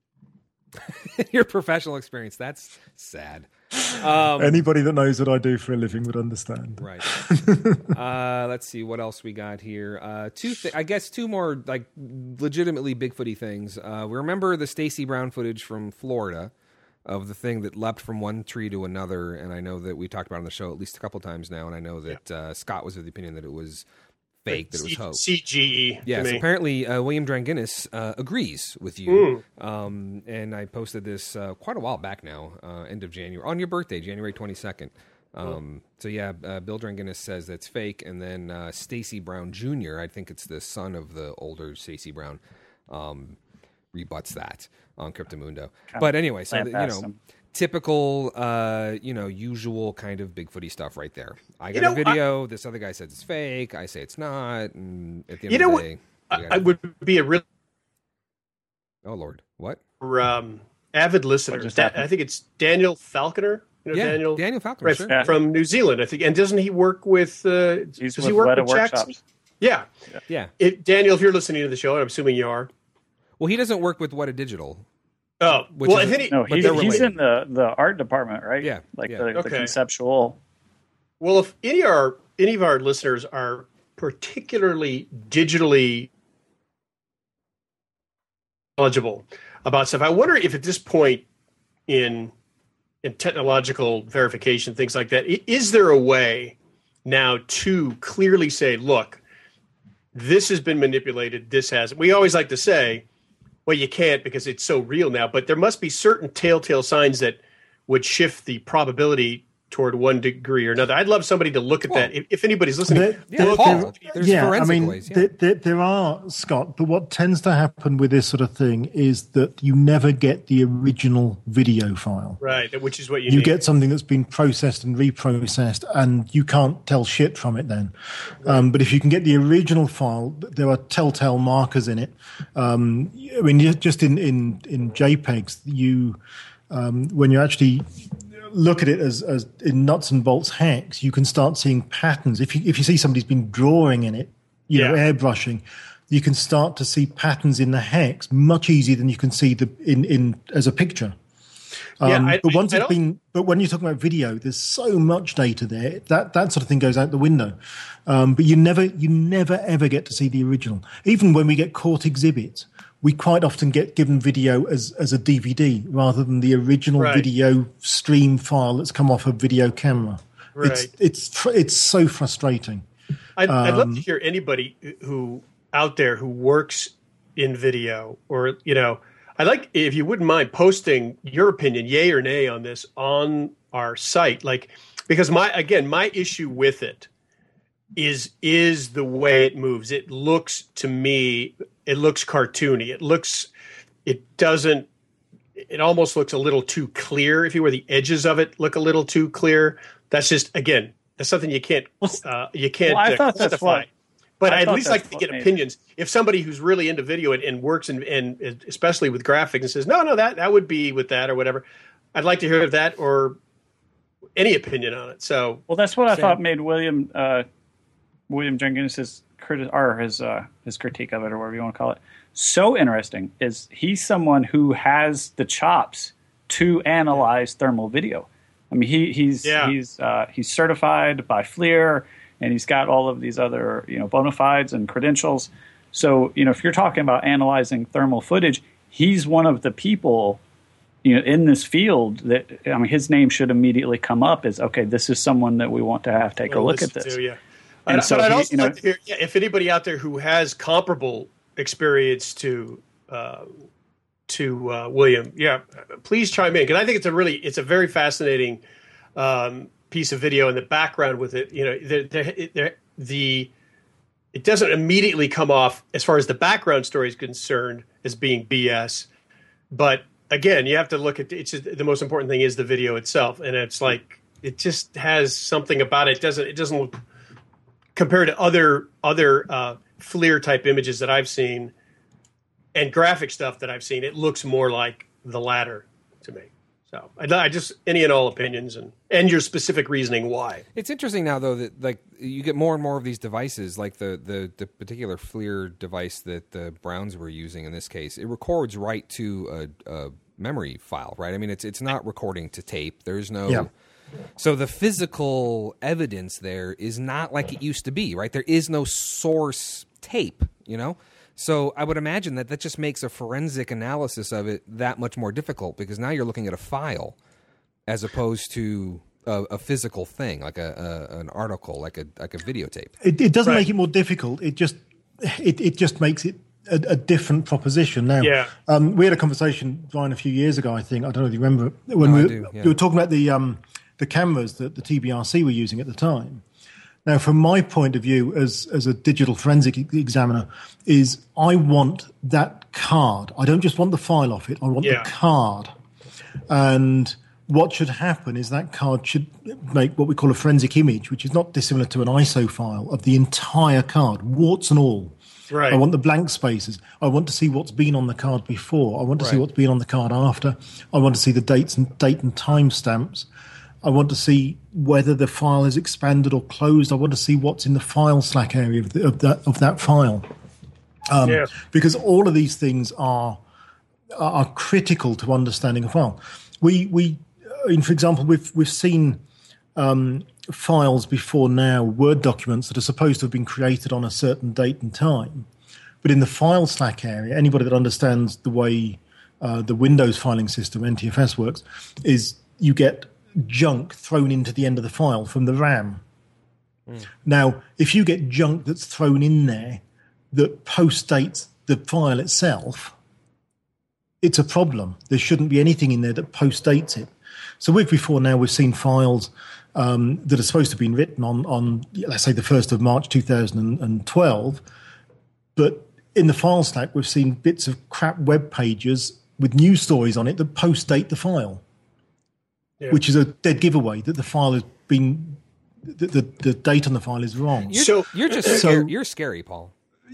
Your professional experience. That's sad. Um, Anybody that knows what I do for a living would understand. Right. uh, let's see what else we got here. Uh, two, th- I guess, two more like legitimately Bigfooty things. Uh, we remember the Stacey Brown footage from Florida of the thing that leapt from one tree to another, and I know that we talked about it on the show at least a couple times now, and I know that uh, Scott was of the opinion that it was fake, that it was hoax. C G E. Yes, to me. apparently uh, William Dranginis uh, agrees with you. Um, and I posted this uh, quite a while back now, uh, end of January, on your birthday, January twenty-second. Um, so yeah, uh, Bill Dranginis says that's fake. And then uh, Stacey Brown Junior, I think it's the son of the older Stacey Brown, um, rebuts that on Cryptomundo. But anyway, so, Slam the, you past know, him. typical, uh, you know, usual kind of Bigfooty stuff right there. I got You know, a video. This other guy says it's fake. I say it's not. And at the end You know of the what? day, I, we I gotta- would be a real oh Lord, what? um, avid listener. What just Da- happened? I think it's Daniel Falconer. You know, Yeah, Daniel, Daniel Falconer, right, sure. Yeah. from New Zealand, I think. And doesn't he work with? Uh, He's does with he work Weta with Jackson? Workshops. Yeah. Yeah. It, Daniel, if you're listening to the show, and I'm assuming you are. Well, he doesn't work with What a Digital. Oh, Which well, is- if any, No, But he's, they're he's related. in the, the art department, right? Yeah, Like yeah. The, the Okay. conceptual. well, if any of our any of our listeners are particularly digitally knowledgeable about stuff. I wonder if at this point in in technological verification, things like that, is there a way now to clearly say, look, this has been manipulated, this hasn't? We always like to say, well, you can't because it's so real now, but there must be certain telltale signs that would shift the probability toward one degree or another. I'd love somebody to look at well, that. If, if anybody's listening, there, yeah, there, Paul, there, there's yeah, forensic I mean, ways. Yeah. There, there, there are, Scott, but what tends to happen with this sort of thing is that you never get the original video file. Right, which is what you You need. get something that's been processed and reprocessed, and you can't tell shit from it then. Um, but if you can get the original file, there are telltale markers in it. Um, I mean, just in, in, in JPEGs, you um, when you actually look at it as, as in nuts and bolts hacks, you can start seeing patterns. If you if you see somebody's been drawing in it, you yeah. know, airbrushing, you can start to see patterns in the hex much easier than you can see the in, in as a picture. Um, yeah, I, but once I, I it's been, but when you're talking about video, there's so much data there that that sort of thing goes out the window. Um, but you never, you never ever get to see the original. Even when we get court exhibits, we quite often get given video as as a D V D rather than the original right. video stream file that's come off a video camera. Right. It's it's it's so frustrating. I'd, um, I'd love to hear anybody who out there who works in video, or you know. I'd like, if you wouldn't mind, posting your opinion, yay or nay, on this on our site. Like, because my again, my issue with it is is the way it moves. It looks to me, it looks cartoony. It looks, it doesn't. It almost looks a little too clear. If you were the edges of it, look a little too clear. That's just again, that's something you can't uh, you can't well, I uh, thought that's quantify. what, But I I'd at least like to what get made opinions. It. If somebody who's really into video and, and works and and especially with graphics and says, no, no, that that would be with that or whatever, I'd like to hear that or any opinion on it. So, well, that's what Sam. I thought made William uh, William Jenkins' criti- or his uh, his critique of it, or whatever you want to call it, so interesting. Is he's someone who has the chops to analyze thermal video. I mean, he he's yeah. he's uh, he's certified by FLIR. And he's got all of these other, you know, bona fides and credentials. So, you know, if you're talking about analyzing thermal footage, he's one of the people, you know, in this field that, I mean, his name should immediately come up as, okay, this is someone that we want to have take well, a look at this. To, yeah. And I'd, so but I'd he, also you know, like to hear, yeah, if anybody out there who has comparable experience to uh, to uh, William, yeah, please chime in, because I think it's a really, it's a very fascinating um piece of video, and the background with it, you know, the, the, the it doesn't immediately come off as far as the background story is concerned as being B S. But again, you have to look at it's just, the most important thing is the video itself, and it's like it just has something about it. it doesn't it doesn't look compared to other other uh, FLIR type images that I've seen and graphic stuff that I've seen. It looks more like the latter to me. So I, I just any and all opinions and, and your specific reasoning why. It's interesting now though that like you get more and more of these devices, like the the, the particular FLIR device that the Browns were using in this case. It records right to a, a memory file, right? I mean, it's it's not recording to tape. There's no. Yeah. So the physical evidence there is not like it used to be, right? There is no source tape, you know. So I would imagine that that just makes a forensic analysis of it that much more difficult, because now you're looking at a file as opposed to a, a physical thing, like a, a an article, like a like a videotape. It, it doesn't right. make it more difficult. It just it, it just makes it a, a different proposition. Now, yeah. um, we had a conversation, Brian, a few years ago. I think I don't know if you remember when no, we, I do, yeah. we were talking about the um, the cameras that the T B R C were using at the time. Now, from my point of view as as a digital forensic examiner, is I want that card. I don't just want the file off it. I want yeah. the card. And what should happen is that card should make what we call a forensic image, which is not dissimilar to an I S O file of the entire card, warts and all. Right. I want the blank spaces. I want to see what's been on the card before. I want to right. see what's been on the card after. I want to see the dates and date and time stamps. I want to see whether the file is expanded or closed. I want to see what's in the file Slack area of, the, of that of that file, um, yeah. because all of these things are are critical to understanding a file. We we, in, for example, we've we've seen um, files before now, Word documents that are supposed to have been created on a certain date and time, But in the file stack area, anybody that understands the way uh, the Windows filing system, N T F S, works, is you get junk thrown into the end of the file from the RAM. Mm. Now, if you get junk that's thrown in there that post-dates the file itself, it's a problem. There shouldn't be anything in there that post-dates it. So we've before now we've seen files um, that are supposed to have been written on, on, let's say, the first of March two thousand twelve, but in the file stack we've seen bits of crap web pages with news stories on it that post-date the file, yeah. which is a dead giveaway that the file has been, the, the, the date on the file is wrong. You're, so you're just so, scary. You're scary, Paul.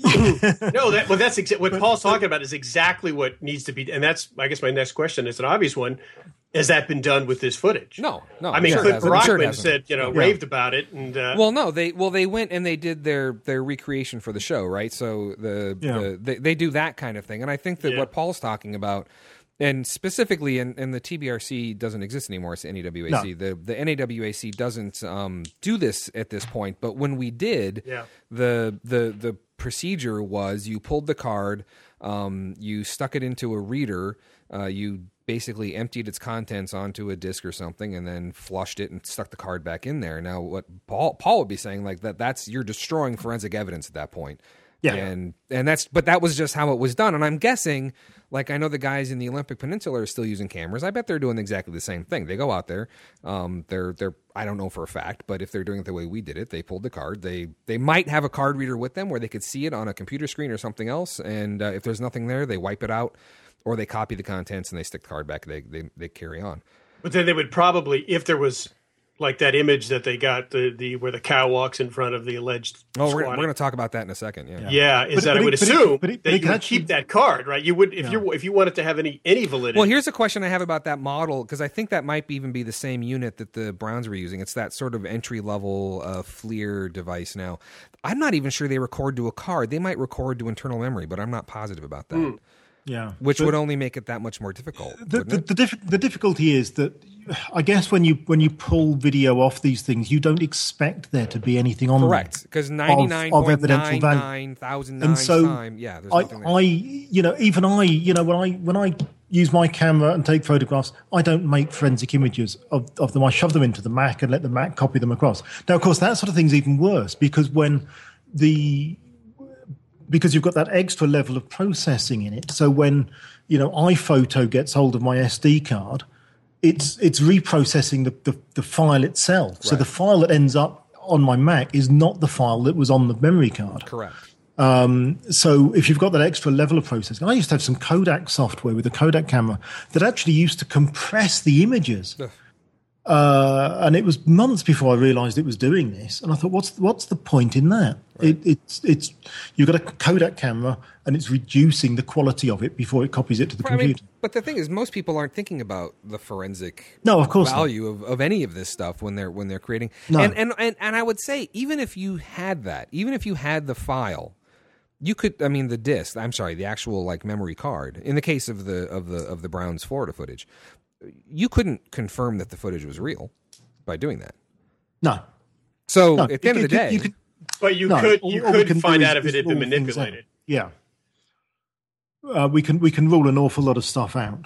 no, that well, that's exa- what but, Paul's talking about is exactly what needs to be, and that's I guess my next question is an obvious one. Has that been done with this footage? No, no. I mean, sure Cliff Brockman sure said, you know, yeah. raved about it, and uh, well, no, they well they went and they did their their recreation for the show, right? So the, yeah. the they, they do that kind of thing, and I think that yeah. what Paul's talking about, and specifically, and, and the T B R C doesn't exist anymore. It's N A W A C. No. The the N A W A C doesn't um, do this at this point, but when we did, yeah. the the the procedure was you pulled the card, um, you stuck it into a reader, uh, you basically emptied its contents onto a disk or something, and then flushed it and stuck the card back in there. Now, what Paul Paul would be saying, like that, that's you're destroying forensic evidence at that point. Yeah, and and that's but that was just how it was done. And I'm guessing, like I know the guys in the Olympic Peninsula are still using cameras. I bet they're doing exactly the same thing. They go out there, um, they're they're I don't know for a fact, but if they're doing it the way we did it, they pulled the card. They they might have a card reader with them where they could see it on a computer screen or something else. And uh, if there's nothing there, they wipe it out, or they copy the contents and they stick the card back. They they they carry on. But then they would probably, if there was like that image that they got, the, the where the cow walks in front of the alleged. Oh, we're, we're going to talk about that in a second. Yeah, yeah, is but, that but I would it, assume but it, but it, that you would actually, keep that card, right? You would if yeah. you if you wanted to have any any validity. Well, here's a question I have about that model, because I think that might even be the same unit that the Browns were using. It's that sort of entry level uh, FLIR device. Now, I'm not even sure they record to a card. They might record to internal memory, but I'm not positive about that. Mm. Yeah, which but would only make it that much more difficult. The the, the, diff- the difficulty is that I guess when you when you pull video off these things, you don't expect there to be anything on correct there. Because ninety-nine point nine nine thousand nine so time, yeah. There's I, nothing there. I, you know, even I, you know, when I when I use my camera and take photographs, I don't make forensic images of, of them. I shove them into the Mac and let the Mac copy them across. Now, of course, that sort of thing's even worse because when the because you've got that extra level of processing in it. So when, you know, iPhoto gets hold of my S D card, it's it's reprocessing the, the, the file itself. Right. So the file that ends up on my Mac is not the file that was on the memory card. Correct. Um, so if you've got that extra level of processing, I used to have some Kodak software with a Kodak camera that actually used to compress the images. Ugh. Uh, and it was months before I realised it was doing this, and I thought, "What's what's the point in that? Right. It, it's it's you've got a Kodak camera, and it's reducing the quality of it before it copies it to the well, computer." I mean, but the thing is, most people aren't thinking about the forensic no, of course value of, of any of this stuff when they're when they're creating. No. And, and and and I would say, even if you had that, even if you had the file, you could. I mean, the disc. I'm sorry, the actual like memory card. In the case of the of the of the Browns Florida footage, you couldn't confirm that the footage was real by doing that. No. So no, at the end you, of the day, you could, but you no, could all, you all could can find out is, if it had been manipulated. Yeah. Uh, we can we can rule an awful lot of stuff out.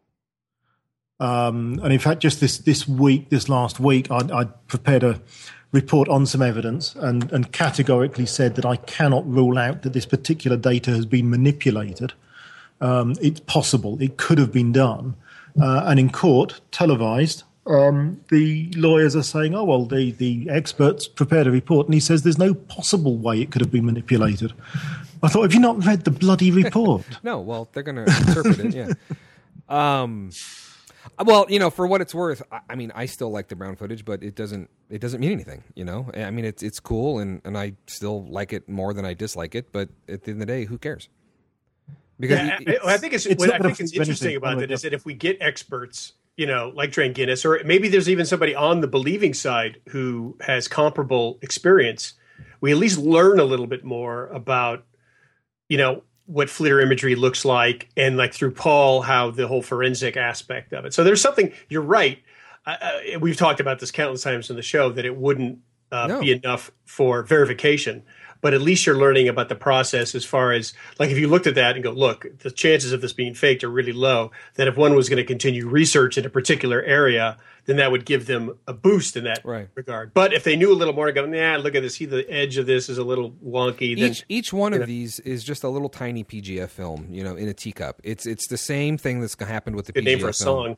Um, and in fact, just this this week, this last week, I, I prepared a report on some evidence and, and categorically said that I cannot rule out that this particular data has been manipulated. Um, it's possible. It could have been done. Uh, and in court, televised, um, the lawyers are saying, oh, well, the, the experts prepared a report, and he says there's no possible way it could have been manipulated. I thought, have you not read the bloody report? No, well, they're going to interpret it, yeah. Um, well, you know, for what it's worth, I, I mean, I still like the Brown footage, but it doesn't it doesn't mean anything, you know? I mean, it's it's cool, and, and I still like it more than I dislike it, but at the end of the day, who cares? Because yeah, it, I think it's, it's what I think is interesting about it is that if we get experts, you know, like Drain Guinness, or maybe there's even somebody on the believing side who has comparable experience, we at least learn a little bit more about, you know, what FLIR imagery looks like, and like through Paul, how the whole forensic aspect of it. So there's something. You're right. Uh, we've talked about this countless times in the show that it wouldn't uh, no. be enough for verification. but at least you're learning about the process as far as, like, if you looked at that and go, look, the chances of this being faked are really low, that if one was going to continue research in a particular area, then that would give them a boost in that Right. regard. But if they knew a little more and go, nah, look at this, see the edge of this is a little wonky. Then, Each each one you of know. these is just a little tiny P G F film, you know, in a teacup. It's it's the same thing that's happened with the good P G F name for a film. song.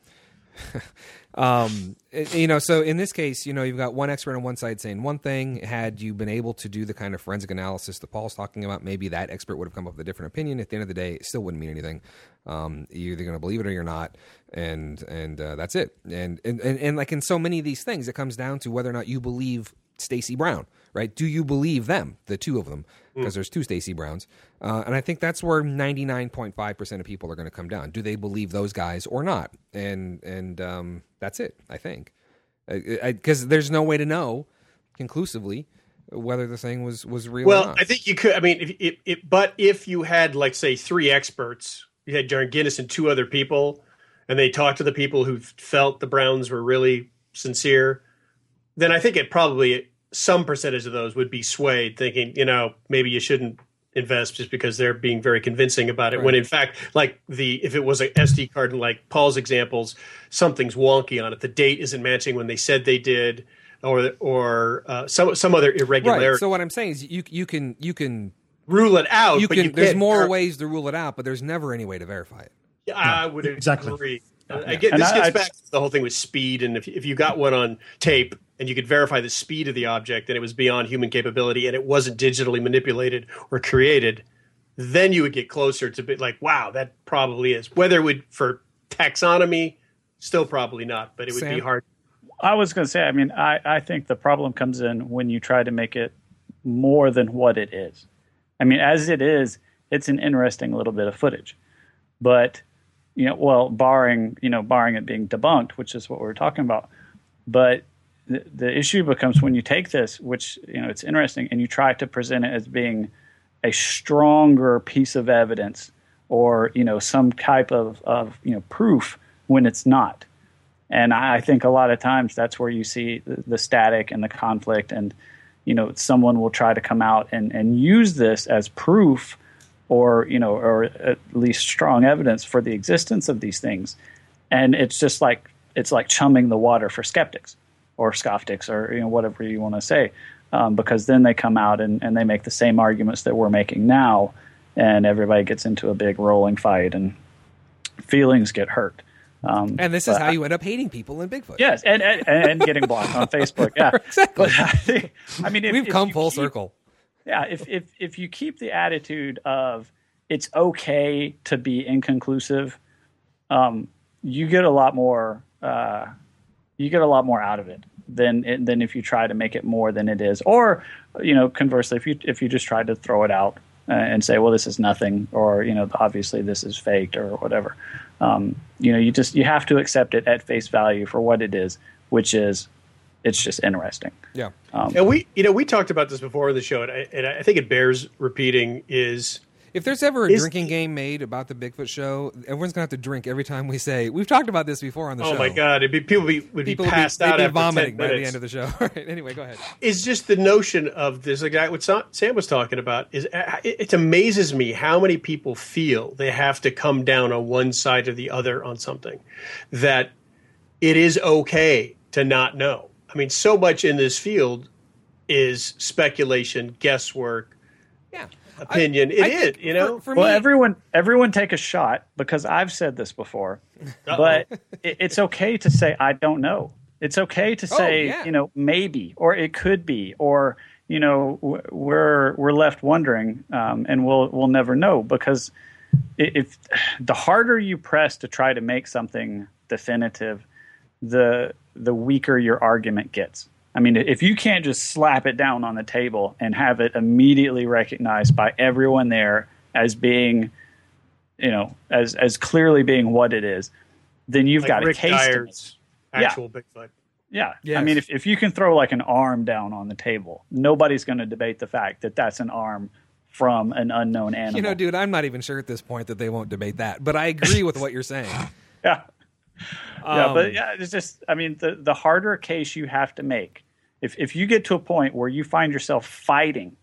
Um, it- you know, so in this case, you know, you've got one expert on one side saying one thing. Had you been able to do the kind of forensic analysis that Paul's talking about, maybe that expert would have come up with a different opinion. At the end of the day, it still wouldn't mean anything. Um, you're either going to believe it or you're not, and and uh, that's it. And, and and and like in so many of these things, it comes down to whether or not you believe Stacey Brown, right? Do you believe them, the two of them? Because there's two Stacey Browns, uh, and I think that's where ninety-nine point five percent of people are going to come down. Do they believe those guys or not? And and um, that's it, I think, because there's no way to know conclusively whether the thing was was real. or Well, not. I think you could. I mean, if it, it, but if you had, like, say, three experts, you had Darren Guinness and two other people, and they talked to the people who felt the Browns were really sincere, then I think it probably some percentage of those would be swayed, thinking, you know, maybe you shouldn't invest just because they're being very convincing about it. Right. When in fact, like the if it was an S D card, like Paul's examples, something's wonky on it. The date isn't matching when they said they did, or or uh, some some other irregularity. right. So what I'm saying is, you you can you can Rule it out. you but can. you there's can't more ver- ways to rule it out, but there's never any way to verify it. I would exactly. agree. Uh, Again, And this I- gets I- back to the whole thing with speed. And if if you got one on tape and you could verify the speed of the object and it was beyond human capability and it wasn't digitally manipulated or created, then you would get closer to be like, wow, that probably is. Whether it would for taxonomy, still probably not, but it would Sam? be hard. I was going to say, I mean, I, I think the problem comes in when you try to make it more than what it is. I mean, as it is, it's an interesting little bit of footage. But, you know, well, barring, you know, barring it being debunked, which is what we're talking about. But the, the issue becomes when you take this, which, you know, it's interesting, and you try to present it as being a stronger piece of evidence or, you know, some type of, of you know, proof when it's not. And I think a lot of times that's where you see the, the static and the conflict, and you know someone will try to come out and, and use this as proof, or you know, or at least strong evidence for the existence of these things. And it's just like it's like chumming the water for skeptics or scofftics or you know whatever you want to say, um, because then they come out and, and they make the same arguments that we're making now, and everybody gets into a big rolling fight and feelings get hurt. Um, And this is but how you end up hating people in Bigfoot. Yes, and, and, and getting blocked on Facebook. Yeah, Exactly. But I, think, I mean, if, We've if come you full keep- circle. Yeah, if if if you keep the attitude of it's okay to be inconclusive, um, you get a lot more. Uh, you get a lot more out of it than than if you try to make it more than it is, or you know, conversely, if you if you just try to throw it out uh, and say, well, this is nothing, or you know, obviously this is faked or whatever. Um, you know, you just you have to accept it at face value for what it is, which is it's just interesting. Yeah. And we, you know, we talked about this before in the show, and I, and I think it bears repeating. Is If there's ever a Is- drinking game made about the Bigfoot show, everyone's gonna have to drink every time we say we've talked about this before on the oh show. my god, it'd be people be, would People be would passed be, out they'd be after vomiting ten by the minutes. end of the show. All right. Anyway, go ahead. Is just the notion of this, like what Sa- Sam was talking about. Is uh, it, it amazes me how many people feel they have to come down on one side or the other on something, that it is okay to not know. I mean, so much in this field is speculation, guesswork, Yeah. opinion. I It is, think you know. For, for Well, me, everyone everyone take a shot, because I've said this before, but it, it's okay to say I don't know. It's okay to say yeah. you know maybe, or it could be, or you know w- we're we're left wondering, um, and we'll we'll never know, because i- if the harder you press to try to make something definitive, the the weaker your argument gets. I mean, if you can't just slap it down on the table and have it immediately recognized by everyone there as being, you know, as as clearly being what it is, then you've Like got Rick a case. to make. Dyer's actual Bigfoot. Yeah, Yes. I mean, if if you can throw like an arm down on the table, nobody's going to debate the fact that that's an arm from an unknown animal. you know, dude, I'm not even sure at this point that they won't debate that, but I agree with what you're saying. Yeah. Yeah, Um, but yeah, it's just, I mean, the, the harder case you have to make, if if you get to a point where you find yourself fighting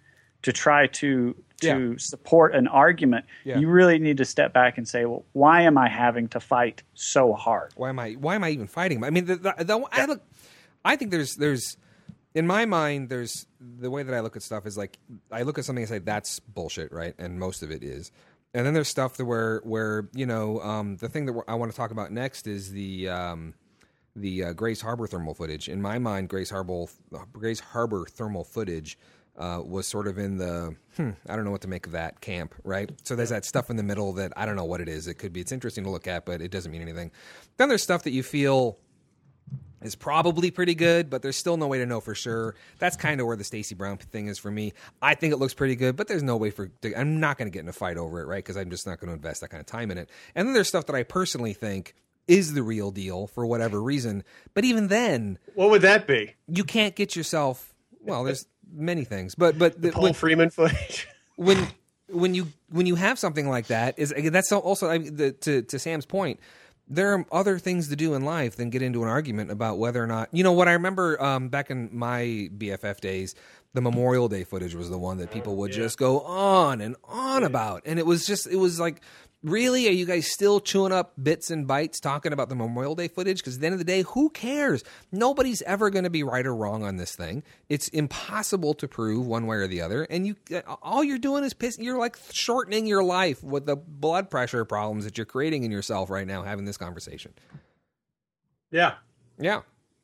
to try to to Yeah. support an argument, Yeah. you really need to step back and say, well, why am I having to fight so hard? Why am I? Why am I even fighting? I mean, the, the, the, I look. I think there's there's in my mind there's the way that I look at stuff is like I look at something and say that's bullshit, right? And most of it is. And then there's stuff that where where you know um, the thing that I want to talk about next is the um, the uh, Grace Harbor thermal footage. In my mind, Grace Harbor Grace Harbor thermal footage. Uh, was sort of in the, hmm, I don't know what to make of that camp, right? So there's that stuff in the middle that I don't know what it is. It could be, it's interesting to look at, but it doesn't mean anything. Then there's stuff that you feel is probably pretty good, but there's still no way to know for sure. That's kind of where the Stacey Brown thing is for me. I think it looks pretty good, but there's no way for, I'm not going to get in a fight over it, right? Because I'm just not going to invest that kind of time in it. And then there's stuff that I personally think is the real deal for whatever reason. But even then, What would that be? you can't get yourself, well, there's many things, but but the, Paul when, Freeman footage. when when you when you have something like that, is that's also I mean, the, to to Sam's point. There are other things to do in life than get into an argument about whether or not you know what I remember um, back in my B F F days. The Memorial Day footage was the one that people would Yeah. just go on and on about, and it was just it was like. Really? Are you guys still chewing up bits and bytes talking about the Memorial Day footage? Because at the end of the day, who cares? Nobody's ever going to be right or wrong on this thing. It's impossible to prove one way or the other. And you, all you're doing is pissing. You're like shortening your life with the blood pressure problems that you're creating in yourself right now having this conversation. Yeah. Yeah.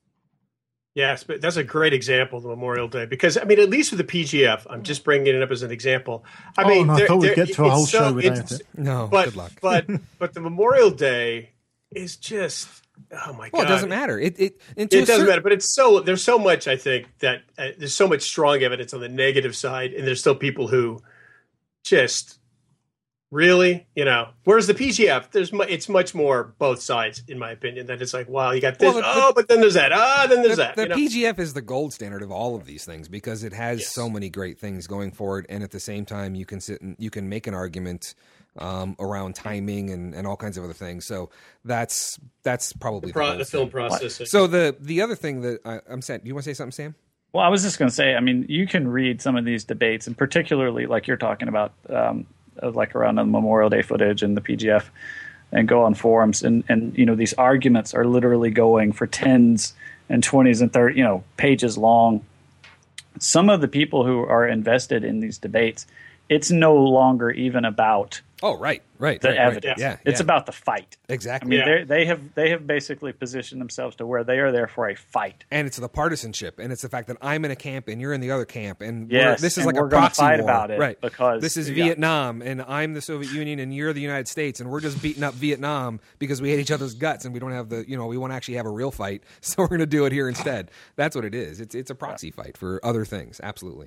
Yes, but that's a great example of the Memorial Day because I mean, at least with the P G F, I'm just bringing it up as an example. I Oh, mean, no, I there- thought we'd there- get to a it's whole so- show without it's- it. No, But good luck. but but the Memorial Day is just oh my well, god. it doesn't matter. It it, and to It a doesn't cer- matter, but it's so there's so much I think that uh, there's so much strong evidence on the negative side, and there's still people who just really, you know. Whereas the P G F, there's mu- it's much more both sides, in my opinion. That it's like, wow, you got this, Well, the- oh, but then there's that, ah, then there's the, that. the you know? P G F is the gold standard of all of these things because it has Yes. so many great things going for it, and at the same time, you can sit and you can make an argument um, around timing and, and all kinds of other things. So that's that's probably the, pro- gold the film standard. process. So the the other thing that I, I'm saying, do you want to say something, Sam? Well, I was just going to say, I mean, you can read some of these debates, and particularly like you're talking about, um, like around the Memorial Day footage and the P G F, and go on forums, and, and you know, these arguments are literally going for tens and twenties and thirty, you know, pages long. Some of the people who are invested in these debates, it's no longer even about Oh, right, right. the right, right. evidence. Yeah, It's yeah. about the fight. I Exactly. mean, Yeah. they're- they have they have basically positioned themselves to where they are there for a fight. And it's the partisanship, and it's the fact that I'm in a camp and you're in the other camp, and Yes, we're, this is and like we're a gonna proxy fight war, about it right? because- this is yeah. Vietnam, and I'm the Soviet Union, and you're the United States, and we're just beating up Vietnam because we hate each other's guts, and we don't have the, you know, we want to actually have a real fight, so we're going to do it here instead. That's what it is. It's it's a proxy fight for other things, absolutely.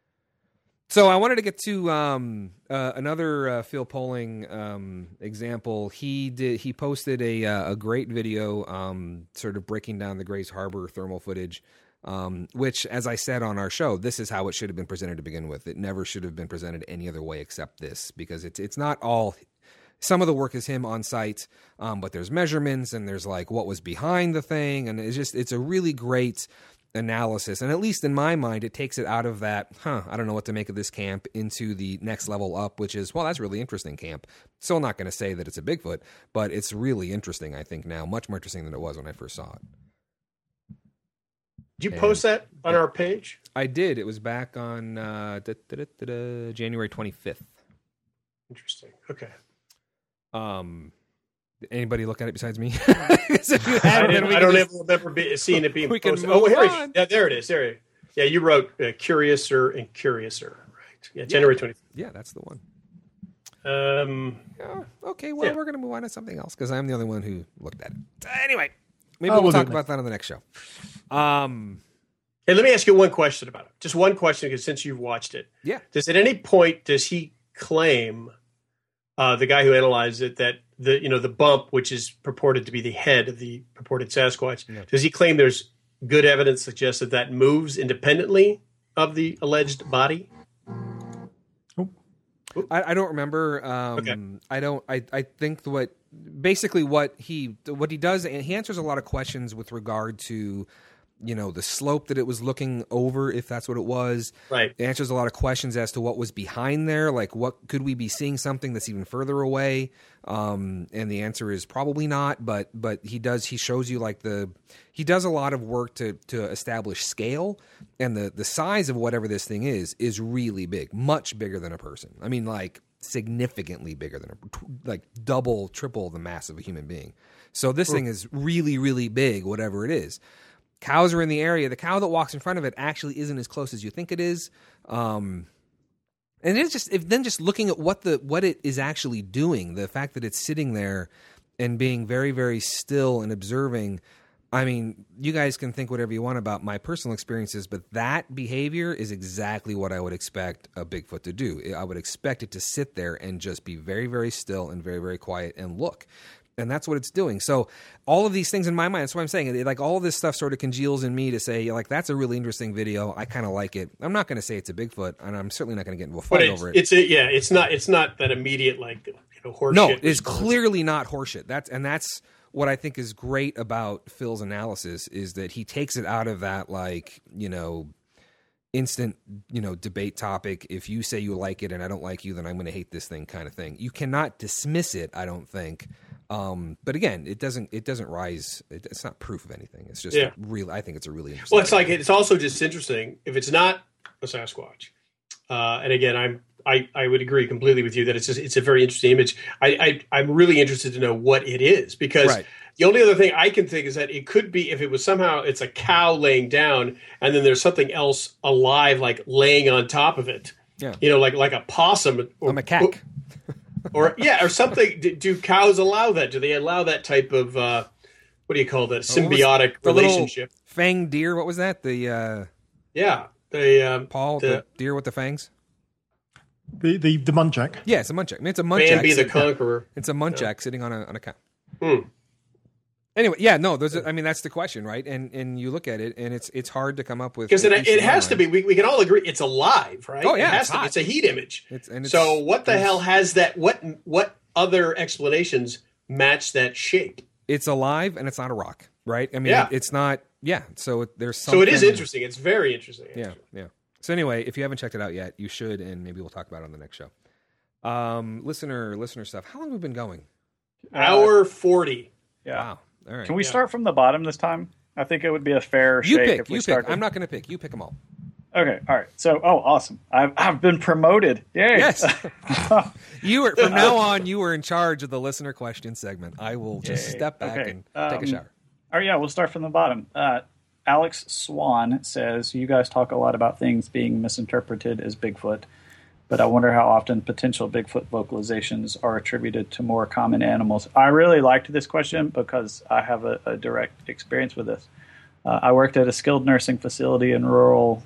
So I wanted to get to um, uh, another uh, Phil Polling um, example. He did. He posted a uh, a great video, um, sort of breaking down the Grace Harbor thermal footage. Um, which, as I said on our show, this is how it should have been presented to begin with. It never should have been presented any other way except this, because it's it's not all. Some of the work is him on site, um, but there's measurements and there's like what was behind the thing, and it's just it's a really great analysis, and at least in my mind, it takes it out of that, huh, I don't know what to make of this camp, into the next level up, which is, well, that's really interesting camp. Still not going to say that it's a Bigfoot, but it's really interesting, I think, now, much more interesting than it was when I first saw it. Did you And- post that on our page? I did. It was back on uh, da, da, da, da, da, January twenty-fifth. Interesting. Okay. Um, anybody look at it besides me? 'Cause if you I, haven't, then didn't, we I can don't just- ever remember be, seeing it being We can posted. move Oh, here it on. is. Yeah, there it is. There it is. Yeah, you wrote uh, Curiouser and Curiouser, right? Yeah, January twenty-fifth. Yeah, that's the one. Um, Yeah, okay, well, Yeah. we're going to move on to something else because I'm the only one who looked at it. Anyway, maybe Oh, we'll we'll do talk it about that on the next show. Um, hey, let me ask you one question about it. Just one question, because since you've watched it, yeah. does at any point does he claim, uh, the guy who analyzed it, that the you know the bump, which is purported to be the head of the purported Sasquatch, Yeah. does he claim there's good evidence suggests that that moves independently of the alleged body? I, I don't remember. Um, Okay. I don't. I, I think what basically what he what he does, and he answers a lot of questions with regard to you know, the slope that it was looking over, if that's what it was. Right. It answers a lot of questions as to what was behind there. Like, what could we be seeing something that's even further away? Um, and the answer is probably not. But but he does. He shows you like the. He does a lot of work to to establish scale, and the the size of whatever this thing is is really big, much bigger than a person. I mean, like significantly bigger than a like double, triple the mass of a human being. So this thing is really, really big, whatever it is. Cows are in the area. The cow that walks in front of it actually isn't as close as you think it is. Um, and it's just if then just looking at what the what it is actually doing, the fact that it's sitting there and being very, very still and observing. I mean, you guys can think whatever you want about my personal experiences, but that behavior is exactly what I would expect a Bigfoot to do. I would expect it to sit there and just be very, very still and very, very quiet and look. And that's what it's doing. So all of these things in my mind, that's what I'm saying. It, like all of this stuff sort of congeals in me to say, like, that's a really interesting video. I kind of like it. I'm not going to say it's a Bigfoot, and I'm certainly not going to get into a fight but it's, over it. It's a, yeah, it's not. It's not that immediate like you know horseshit. No, it's clearly not horseshit. That's and that's what I think is great about Phil's analysis is that he takes it out of that like you know instant you know debate topic. If you say you like it and I don't like you, then I'm going to hate this thing kind of thing. You cannot dismiss it. I don't think. Um, but again, it doesn't it doesn't rise. It, it's not proof of anything. It's just yeah. real. I think it's a really interesting. Well, it's like it's also just interesting if it's not a Sasquatch. Uh, and again, I'm I, I would agree completely with you that it's just it's a very interesting image. I, I I'm really interested to know what it is because right. the only other thing I can think is that it could be if it was somehow it's a cow laying down and then there's something else alive like laying on top of it. Yeah, you know, like like a possum or a macaque. Or yeah, or something. Do, do cows allow that? Do they allow that type of uh, what do you call that symbiotic the relationship? Fang deer. What was that? The uh, yeah, the um, Paul, the, the deer with the fangs. The the the muntjac. Yeah, it's a muntjac. I mean, it's a muntjac. Bambi the Conqueror. It's a muntjac yeah. sitting on a on a cow. Hmm. Anyway, yeah, no, those. Are, I mean, that's the question, right? And and you look at it, and it's it's hard to come up with because it, it has to be. We, we can all agree it's alive, right? Oh yeah, it has it's to. Hot. It's a heat image. It's, and it's, so what the hell has that? What what other explanations match that shape? It's alive, and it's not a rock, right? I mean, yeah. it's not. Yeah, so it, there's something. So it is interesting. It's very interesting. Actually. Yeah, yeah. So anyway, if you haven't checked it out yet, you should, and maybe we'll talk about it on the next show. Um, listener, listener stuff. How long have we been going? Hour forty. Yeah. Wow. All right. Can we yeah. start from the bottom this time? I think it would be a fair you shake pick, if we you start. pick. I'm not going to pick. You pick them all. Okay. All right. So, oh, awesome! I've I've been promoted. Yay! Yes. You were from now on. You were in charge of the listener question segment. I will just Yay. step back Okay. and um, take a shower. Oh yeah, we'll start from the bottom. Uh, Alex Swan says you guys talk a lot about things being misinterpreted as Bigfoot, but I wonder how often potential Bigfoot vocalizations are attributed to more common animals. I really liked this question because I have a, a direct experience with this. Uh, I worked at a skilled nursing facility in rural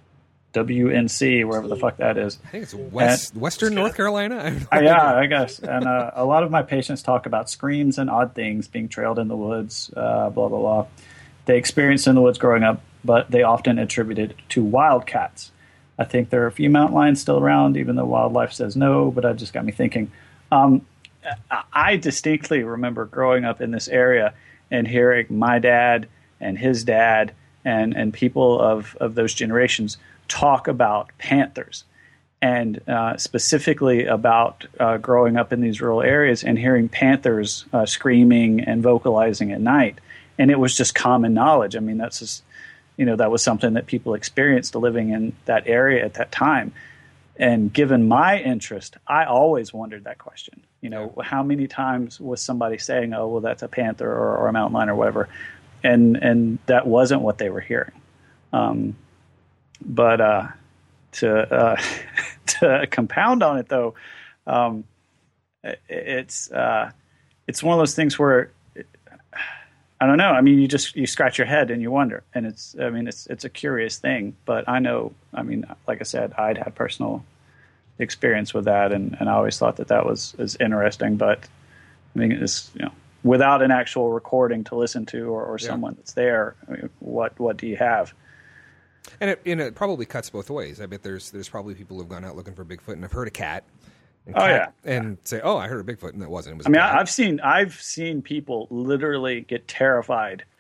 W N C, wherever the fuck that is. I think it's West and, Western North Carolina. I have no uh, yeah, idea. I guess. And uh, a lot of my patients talk about screams and odd things being trailed in the woods, uh, blah, blah, blah. They experienced in the woods growing up, but they often attributed it to wildcats. I think there are a few mountain lions still around, even though wildlife says no, but that just got me thinking. Um, I distinctly remember growing up in this area and hearing my dad and his dad and, and people of, of those generations talk about panthers, and uh, specifically about uh, growing up in these rural areas and hearing panthers uh, screaming and vocalizing at night. And it was just common knowledge. I mean, that's just, you know, that was something that people experienced living in that area at that time. And given my interest, I always wondered that question. You know, yeah. How many times was somebody saying, oh, well, that's a panther or, or a mountain lion or whatever. And, and that wasn't what they were hearing. Um, But uh, to uh, to compound on it, though, um, it's uh, it's one of those things where it, I don't know. I mean, you just you scratch your head and you wonder, and it's I mean, it's it's a curious thing. But I know, I mean, like I said, I'd had personal experience with that, and, and I always thought that that was is interesting. But I mean, it's you know, without an actual recording to listen to or, or yeah. someone that's there, I mean, what what do you have? And it, and it probably cuts both ways. I bet there's there's probably people who've gone out looking for Bigfoot and have heard a cat. And oh cat, yeah, and say, "Oh, I heard a Bigfoot," and it wasn't. It was. I mean, cat. I've seen I've seen people literally get terrified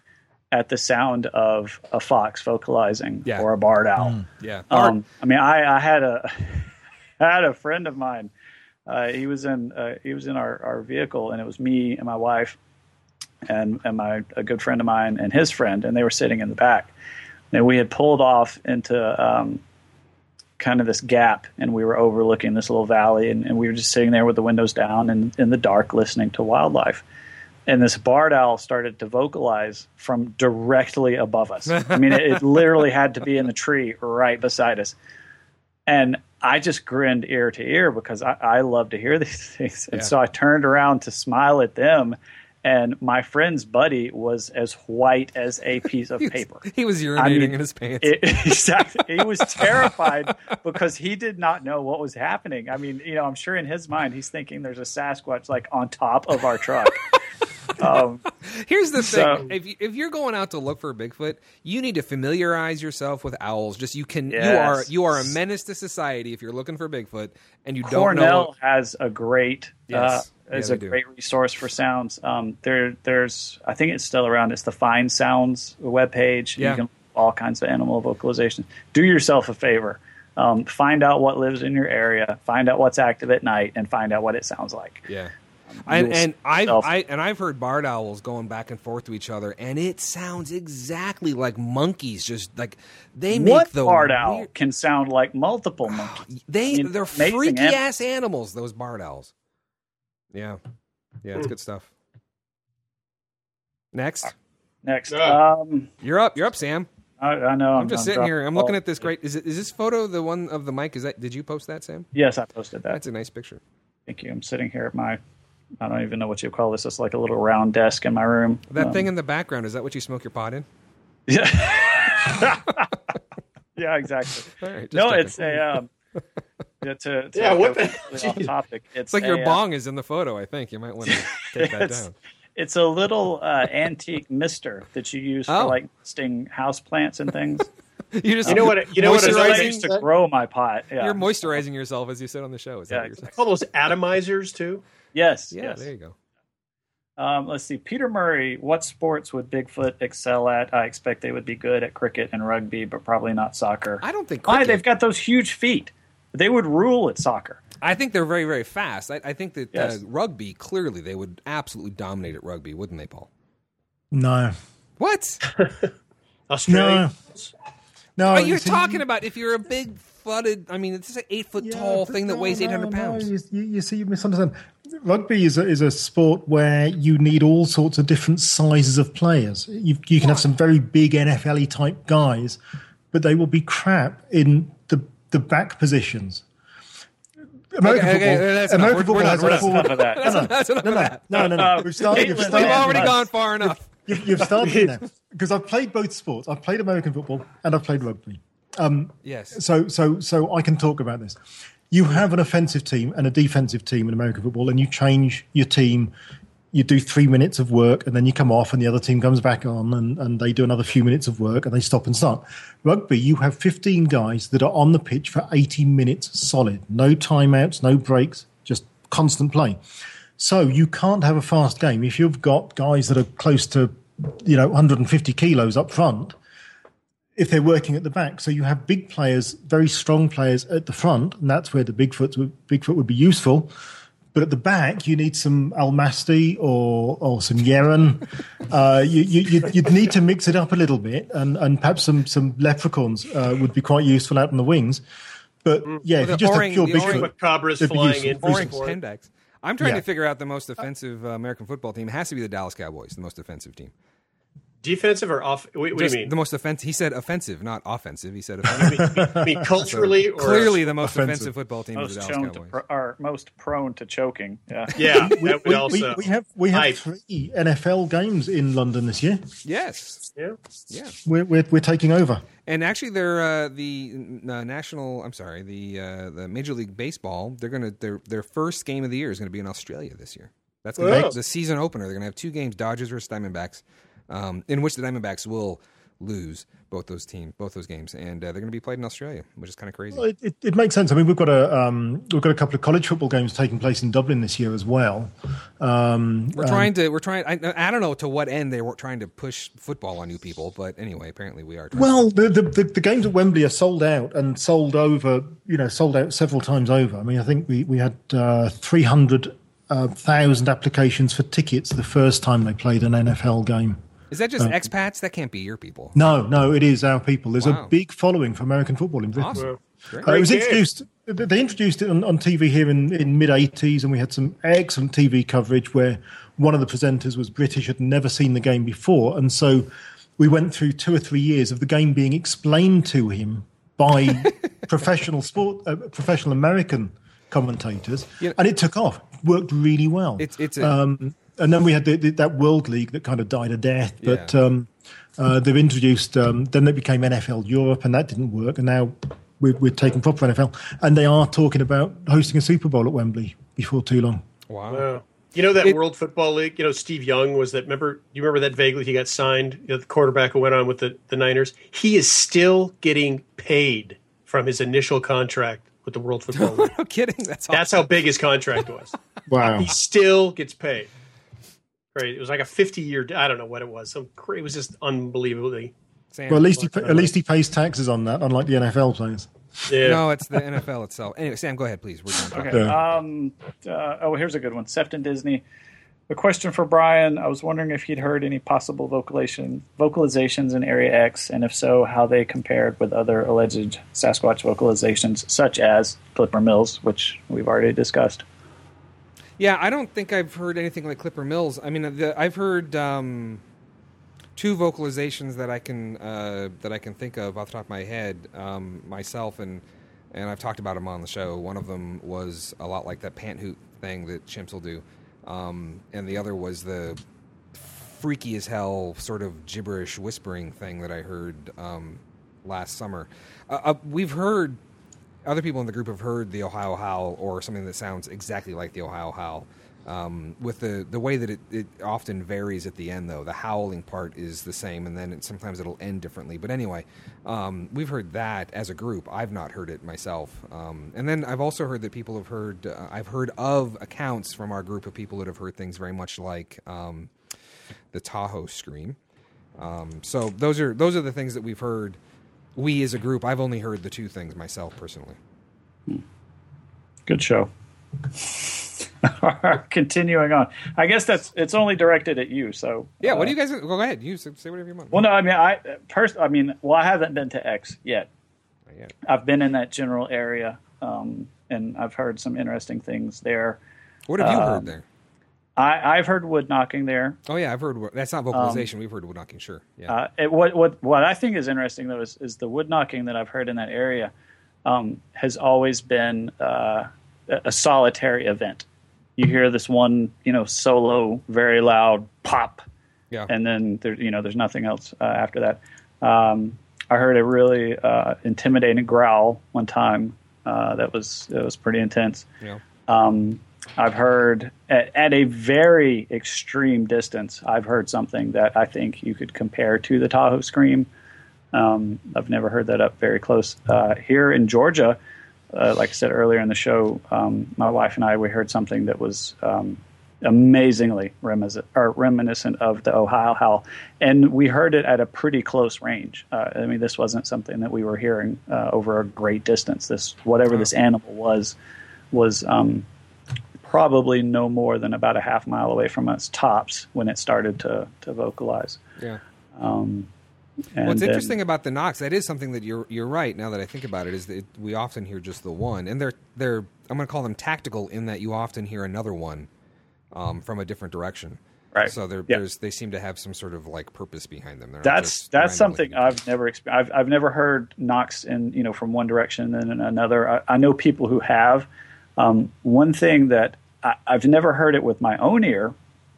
at the sound of a fox vocalizing Yeah. or a barred owl. Mm. Yeah. Um, I mean, I, I had a I had a friend of mine. Uh, he was in uh, he was in our, our vehicle, and it was me and my wife, and and my a good friend of mine and his friend, and they were sitting in the back. And we had pulled off into um, kind of this gap, and we were overlooking this little valley, and, and we were just sitting there with the windows down and in the dark, listening to wildlife. And this barred owl started to vocalize from directly above us. I mean, it, it literally had to be in the tree right beside us. And I just grinned ear to ear because I, I love to hear these things. And Yeah. so I turned around to smile at them. And my friend's buddy was as white as a piece of He was- paper. He was urinating I mean, in his pants. It, exactly. He was terrified because he did not know what was happening. I mean, you know, I'm sure in his mind he's thinking there's a Sasquatch like on top of our truck. um, Here's the So- thing: if you, if you're going out to look for a Bigfoot, you need to familiarize yourself with owls. Just you can Yes. you are you are a menace to society if you're looking for Bigfoot and you don't know. Cornell What, has a great Yes. uh, is Yeah, a they do. great resource for sounds. Um, there, there's I think it's still around. It's the Find Sounds webpage. Yeah. You can all kinds of animal vocalization. Do yourself a favor. Um, find out what lives in your area. Find out what's active at night, and find out what it sounds like. yeah. And, You'll and I've yourself- I, and I've heard barred owls going back and forth to each other, and it sounds exactly like monkeys. Just like they make What the barred owl weird- can sound like multiple monkeys? They I mean, they're amazing freaky animals. ass animals. Those barred owls. Yeah, yeah, it's good stuff. Next, Next, Yeah. um, you're up. You're up, Sam. I, I know. I'm just sitting here. I'm looking at this great. great. Is it is this photo the one of the mic? Is that? Did you post that, Sam? Yes, I posted that. That's a nice picture. Thank you. I'm sitting here at my. I don't even know what you call this. It's like a little round desk in my room. That Um, thing in the background, is that what you smoke your pot in? Yeah. Yeah, exactly. All right, just No, checking. it's a. Um, yeah, to, to Yeah, what go the- completely off Jeez. topic. It's, It's like your a, uh, bong is in the photo. I think you might want to take that It's- down. It's a little uh, antique mister that you use Oh. for like misting house plants and things. You just You know what? it- You know what? It's what I Another, used to grow my pot. Yeah. You're moisturizing yourself as you sit on the show. Is that Yeah, what you're saying? all those atomizers too. Yes. Yeah, yes. there you go. Um, let's see. Peter Murray, what sports would Bigfoot excel at? I expect they would be good at cricket and rugby, but probably not soccer. I don't think Why? cricket. They've got those huge feet. They would rule at soccer. I think they're very, very fast. I, I think that Yes. uh, rugby, clearly, they would absolutely dominate at rugby, wouldn't they, Paul? No, What? Australia. no. Are you you see- talking about if you're a big footed, I mean, it's an eight foot Yeah, tall but thing that no, weighs no, eight hundred no, pounds. You, you, you see, you misunderstand. Rugby is a, is a sport where you need all sorts of different sizes of players. You, you can have some very big N F L-y type guys, but they will be crap in the, the back positions. American Okay, okay, football, that's enough. American We're- we're football not- has we're a not- forward. Enough of that. No, no, That's enough no, of no, that. no, no, no. Uh, We've started. You've Caitlin- started We've already in gone there. far enough. You've, you've started in there because I've played both sports. I've played American football and I've played rugby. Yes. So, so, so I can talk about this. You have an offensive team and a defensive team in American football, and you change your team. You do three minutes of work, and then you come off, and the other team comes back on, and, and they do another few minutes of work, and they stop and start. Rugby, you have fifteen guys that are on the pitch for eighty minutes solid. No timeouts, no breaks, just constant play. So you can't have a fast game if you've got guys that are close to, you know, one hundred fifty kilos up front, if they're working at the back. So you have big players, very strong players at the front, and that's where the Bigfoot would, Bigfoot would be useful. But at the back, you need some Almasty or or some Yeren. Uh, you, you, you'd, you'd need to mix it up a little bit, and, and perhaps some some leprechauns uh, would be quite useful out on the wings. But yeah, if the you just orang- have pure the Bigfoot, orang- Chupacabras it'd be flying useful. in for Orange support. Pendex. I'm trying Yeah. to figure out the most offensive uh, American football team. It has to be the Dallas Cowboys, the most offensive team. Defensive or off? What, what do Just you mean? the most offensive. He said offensive, not offensive. He said offensive. I mean culturally or Clearly, the most Offensive. offensive football team is Most the prone Dallas to Cowboys. pro- are most prone to choking. Yeah. Yeah, that would we, also. we, we have we have Hype. three N F L games in London this year. Yes, Yeah. yeah. We're we're, we're taking over. And actually, they're uh, the uh, national. I'm sorry, the uh, the Major League Baseball. They're gonna their their first game of the year is going to be in Australia this year. That's gonna Wow. be the season opener. They're going to have two games: Dodgers versus Diamondbacks, um, in which the Diamondbacks will lose both those teams, both those games, and uh, they're going to be played in Australia, which is kind of crazy. Well, It, it, it makes sense. I mean, we've got a um, we've got a couple of college football games taking place in Dublin this year as well. Um, We're trying to. We're trying. I, I don't know to what end they were trying to push football on you people, but anyway, apparently we are. Trying Well, the, the the the games at Wembley are sold out and sold over. You know, sold out several times over. I mean, I think we we had uh, three hundred thousand applications for tickets the first time they played an N F L game. Is that just uh, expats? That can't be your people. No, no, it is our people. There's wow. a big following for American football in Britain. Awesome. Uh, it was introduced. They introduced it on, on T V here in, in mid eighties, and we had some excellent T V coverage where one of the presenters was British, had never seen the game before, and so we went through two or three years of the game being explained to him by professional sport, uh, professional American commentators, yeah. and it took off. Worked really well. It's it's a- um, and then we had the, the, that World League that kind of died a death, but yeah. um, uh, they've introduced. Um, then it became N F L Europe, and that didn't work, and now. We're, we're taking proper N F L, and they are talking about hosting a Super Bowl at Wembley before too long. Wow. wow. You know that it, World Football League, you know, Steve Young was that, remember, do you remember that vaguely? He got signed, you know, the quarterback who went on with the, the Niners. He is still getting paid from his initial contract with the World Football League. No kidding. That's awesome. That's how big his contract was. Wow. He still gets paid. Right. It was like a fifty-year, I don't know what it was. Some, it was just unbelievably. Well, at least he at least he pays taxes on that, unlike the N F L players. Yeah. No, it's the N F L itself. Anyway, Sam, go ahead, please. We're done. Okay. Yeah. Um, uh, oh, here's a good one. Sefton Disney. A question for Brian. I was wondering if he'd heard any possible vocalization vocalizations in Area X, and if so, how they compared with other alleged Sasquatch vocalizations, such as Clipper Mills, which we've already discussed. Yeah, I don't think I've heard anything like Clipper Mills. I mean, the, I've heard um, two vocalizations that I can uh, that I can think of off the top of my head um, myself, and and I've talked about them on the show. One of them was a lot like that pant hoot thing that chimps will do, um, and the other was the freaky as hell sort of gibberish whispering thing that I heard um, last summer. Uh, uh, we've heard. Other people in the group have heard the Ohio Howl or something that sounds exactly like the Ohio Howl. Um, with the, the way that it, it often varies at the end, though. The howling part is the same, and then it, sometimes it'll end differently. But anyway, um, we've heard that as a group. I've not heard it myself. Um, and then I've also heard that people have heard, uh, I've heard of accounts from our group of people that have heard things very much like um, the Tahoe Scream. Um, so those are those are the things that we've heard. We as a group, I've only heard the two things myself personally. Good show. Continuing on, I guess that's it's only directed at you. So yeah, what uh, do you guys go ahead? You say whatever you want. Well, no, I mean, I first, I mean, well, I haven't been to X yet. Not yet. I've been in that general area, um, and I've heard some interesting things there. What have you um, heard there? I, I've heard wood knocking there. Oh yeah, I've heard that's not vocalization. Um, We've heard wood knocking, sure. Yeah. Uh, it, what what what I think is interesting though is, is the wood knocking that I've heard in that area um, has always been uh, a, a solitary event. You hear this one, you know, solo, very loud pop, yeah, and then there, you know, there's nothing else uh, after that. Um, I heard a really uh, intimidating growl one time uh, that was that was pretty intense. Yeah. Um, I've heard at, at a very extreme distance, I've heard something that I think you could compare to the Tahoe Scream. Um, I've never heard that up very close. Uh, here in Georgia, uh, like I said earlier in the show, um, my wife and I, we heard something that was um, amazingly reminiscent, or reminiscent of the Ohio Howl. And we heard it at a pretty close range. Uh, I mean, this wasn't something that we were hearing uh, over a great distance. This, whatever this animal was, was... Um, probably no more than about a half mile away from us tops when it started to, to vocalize. Yeah. Um, and What's then, interesting about the knocks, that is something that you're you're right. Now that I think about it, is that it, we often hear just the one, and they're they're I'm going to call them tactical in that you often hear another one um, from a different direction. Right. So they're, yeah. there's they seem to have some sort of like purpose behind them. They're that's that's something I've never experienced. I've I've never heard knocks in you know from one direction and then another. I, I know people who have. Um, one thing that I, I've never heard it with my own ear,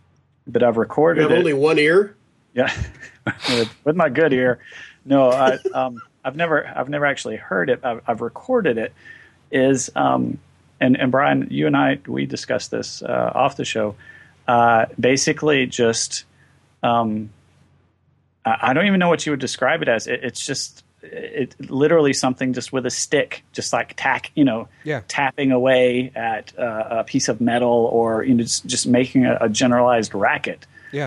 but I've recorded you have it. only one ear? Yeah, with, with my good ear. No, I, um, I've never, I've never actually heard it. I've, I've recorded it. Is um, and and Brian, you and I, we discussed this uh, off the show. Uh, basically, just um, I, I don't even know what you would describe it as. It, it's just it literally something just with a stick, just like tack, you know, Yeah. tapping away at uh, a piece of metal, or you know, just, just making a, a generalized racket. Yeah.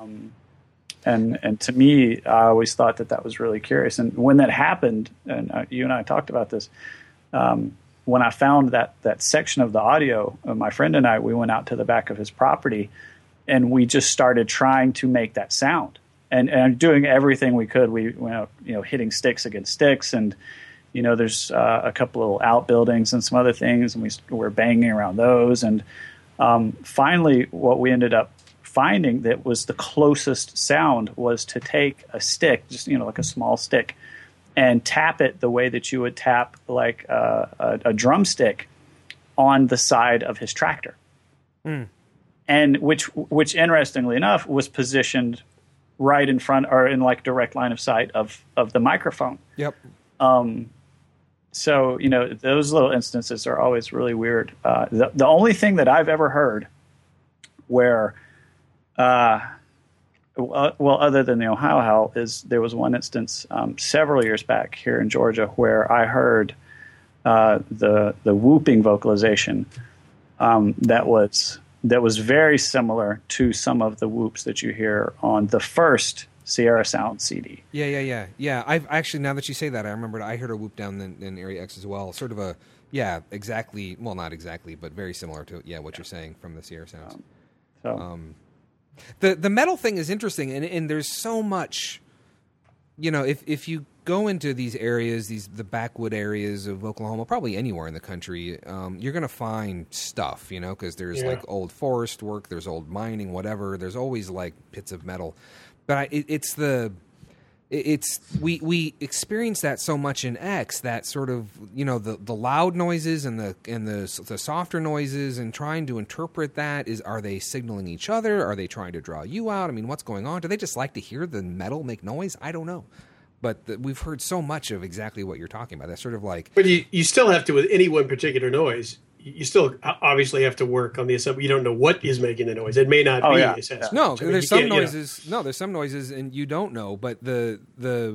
And and to me, I always thought that that was really curious. And when that happened, and uh, you and I talked about this, um, when I found that that section of the audio, uh, my friend and I, we went out to the back of his property, and we just started trying to make that sound, and and doing everything we could. We went out, you know, hitting sticks against sticks, and you know, there's uh, a couple little outbuildings and some other things, and we were banging around those, and um, finally, what we ended up finding that was the closest sound was to take a stick, just, you know, like a small stick, and tap it the way that you would tap like uh, a, a drumstick on the side of his tractor. Mm. And which, which interestingly enough, was positioned right in front, or in like direct line of sight of, of the microphone. Yep. Um, so, you know, those little instances are always really weird. Uh, the, the only thing that I've ever heard where Uh, well, other than the Ohio Howl, is there was one instance um, several years back here in Georgia where I heard uh, the the whooping vocalization um, that was that was very similar to some of the whoops that you hear on the first Sierra Sound C D. Yeah, yeah, yeah, yeah. I've actually, now that you say that, I remembered I heard a whoop down in, in Area X as well. Sort of a, yeah, exactly. Well, not exactly, but very similar to yeah what you're saying from the Sierra Sounds. Um, so. Um, The the metal thing is interesting, and, and there's so much, you know, if if you go into these areas, these the backwood areas of Oklahoma, probably anywhere in the country, um, you're going to find stuff, you know, because there's Yeah. like old forest work, there's old mining, whatever. There's always like pits of metal, but I, it, it's the it's we we experience that so much in X, that sort of, you know, the, the loud noises and the and the the softer noises, and trying to interpret that. Is are they signaling each other? Are they trying to draw you out? I mean, what's going on? Do they just like to hear the metal make noise? I don't know, but the, we've heard so much of exactly what you're talking about. That's sort of like, But you, you still have to, with any one particular noise, you still obviously have to work on the assumption. You don't know what is making the noise. It may not Oh, be yeah, the assessment. no, I mean, there's you some can't, you know. noises. No, there's some noises, and you don't know. But the the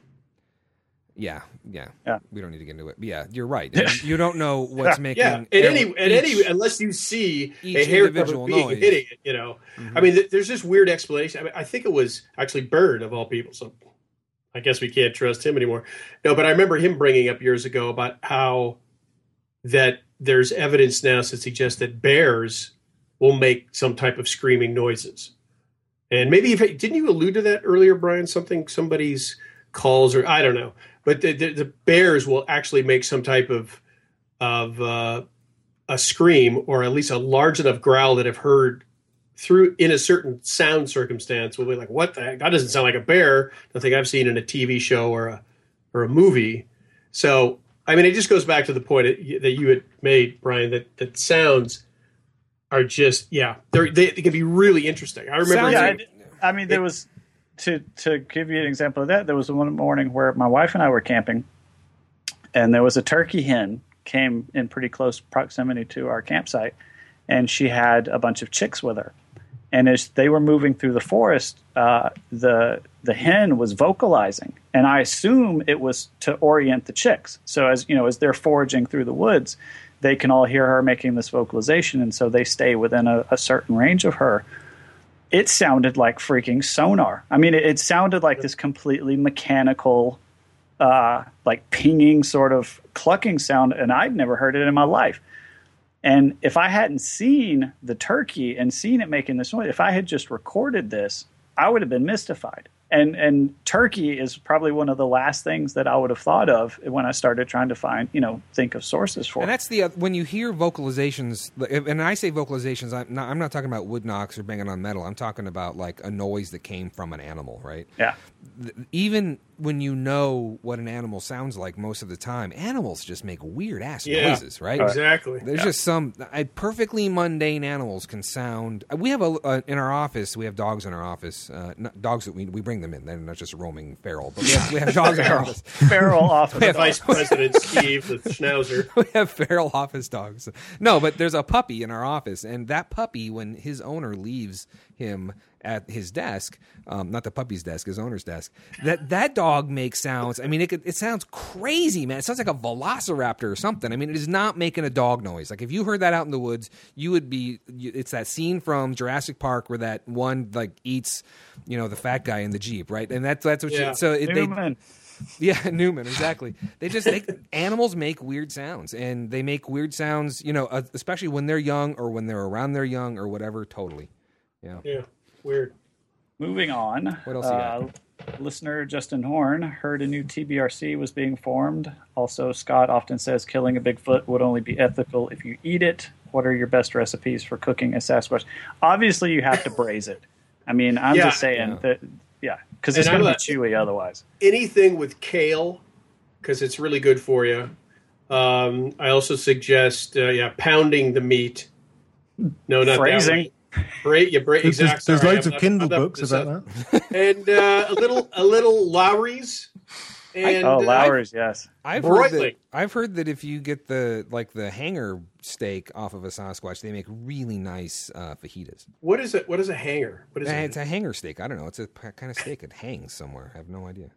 yeah yeah Yeah. we don't need to get into it. But yeah, you're right. And you don't know what's making Yeah, at any every- at any each- unless you see each a hair individual cover being noise. hitting it, you know. I mean, th- there's this weird explanation. I, mean, I think it was actually Bird of all people. So I guess we can't trust him anymore. No, but I remember him bringing up years ago about how that there's evidence now to suggest that bears will make some type of screaming noises. And maybe if, didn't you allude to that earlier, Brian? Something somebody's calls, or I don't know. But the, the, the bears will actually make some type of of uh, a scream, or at least a large enough growl that I've heard through in a certain sound circumstance. Will be like, what the heck? That doesn't sound like a bear. Nothing I've seen in a T V show or a or a movie. So I mean, it just goes back to the point that you had made, Brian, that that sounds are just yeah, they're, they they can be really interesting. I remember. Yeah, I, I mean, there was to to give you an example of that. There was one morning where my wife and I were camping, and there was a turkey hen came in pretty close proximity to our campsite, and she had a bunch of chicks with her. And as they were moving through the forest, uh, the the hen was vocalizing, and I assume it was to orient the chicks. So as you know, as they're foraging through the woods, they can all hear her making this vocalization, and so they stay within a, a certain range of her. It sounded like freaking sonar. I mean, it, it sounded like this completely mechanical, uh, like pinging sort of clucking sound, and I'd never heard it in my life. And if I hadn't seen the turkey and seen it making this noise, if I had just recorded this, I would have been mystified. And and turkey is probably one of the last things that I would have thought of when I started trying to find, you know, think of sources for And it. that's the uh, when you hear vocalizations, and I say vocalizations, I'm not, I'm not talking about wood knocks or banging on metal. I'm talking about like a noise that came from an animal, right? Yeah. Even when you know what an animal sounds like, most of the time, animals just make weird ass Yeah, noises, right? exactly. There's just some I, perfectly mundane animals can sound. We have a uh, in our office. We have dogs in our office. Uh, not, dogs that we we bring them in. They're not just roaming feral, but we have, we have dogs in our office. Feral office. have- Vice President Steve, the schnauzer. We have feral office dogs. No, but there's a puppy in our office, and that puppy, when his owner leaves him at his desk, um, not the puppy's desk, his owner's desk. That that dog makes sounds. I mean, it could, it sounds crazy, man. It sounds like a velociraptor or something. I mean, it is not making a dog noise. Like if you heard that out in the woods, you would be. It's that scene from Jurassic Park where that one like eats, you know, the fat guy in the Jeep, right? And that's that's what. Yeah. You, so it, they. Newman. Yeah, Newman, exactly. They just make animals make weird sounds, and they make weird sounds, you know, uh, especially when they're young or when they're around their young or whatever. Totally, yeah. Yeah, weird. Moving on. What else you got? Uh, listener Justin Horn heard a new T B R C was being formed. Also, Scott often says killing a Bigfoot would only be ethical if you eat it. What are your best recipes for cooking a Sasquatch? Obviously, you have to braise it. I mean, I'm Yeah. just saying Yeah. that, yeah, because it's And going to I'm be not- chewy otherwise. Anything with kale, because it's really good for you. Um, I also suggest, uh, yeah, pounding the meat. No, not Phrasing. that. Bra- yeah, bra- There's, exact- there's sorry, loads I'm of not- Kindle I'm not- books this- about that. and uh, a little, a little Lowry's. And Oh, uh, Lowry's, yes. I've heard that. Broiling. I've heard that if you get the like the hanger steak off of a Sasquatch, they make really nice uh, fajitas. what is it? What is a hanger? What is Eh, it? It's a hanger steak. I don't know. It's a p- kind of steak that hangs somewhere. I have no idea.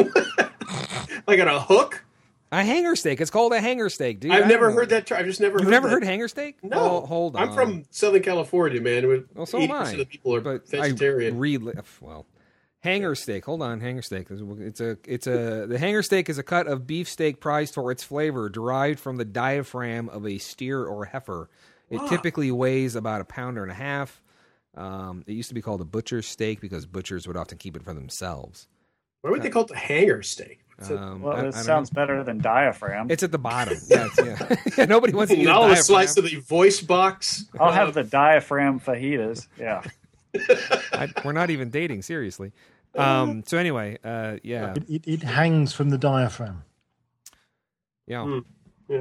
Like on a hook? A hanger steak. It's called a hanger steak, dude. I I've don't never know. heard that term. I've just never. You've heard never that. heard hanger steak? No, Oh, hold on. I'm from Southern California, man. Well, so am eighty percent I. of the people are But vegetarian. I read well. Hanger steak. Hold on, hanger steak. It's a it's a the hanger steak is a cut of beef steak prized for its flavor, derived from the diaphragm of a steer or heifer. It Wow. typically weighs about a pounder and a half. Um, it used to be called a butcher's steak because butchers would often keep it for themselves. Why would they call it the hanger steak? What's it- Um, Well, I- I this don't sounds know. better than diaphragm. It's at the bottom. Yeah, it's, yeah. yeah, nobody wants to eat a Now a diaphragm. slice of the voice box. I'll Uh, have the diaphragm fajitas. Yeah. I, we're not even dating, seriously. Um, so anyway, uh, yeah, It, it, it hangs from the diaphragm. yeah. Mm. Yeah.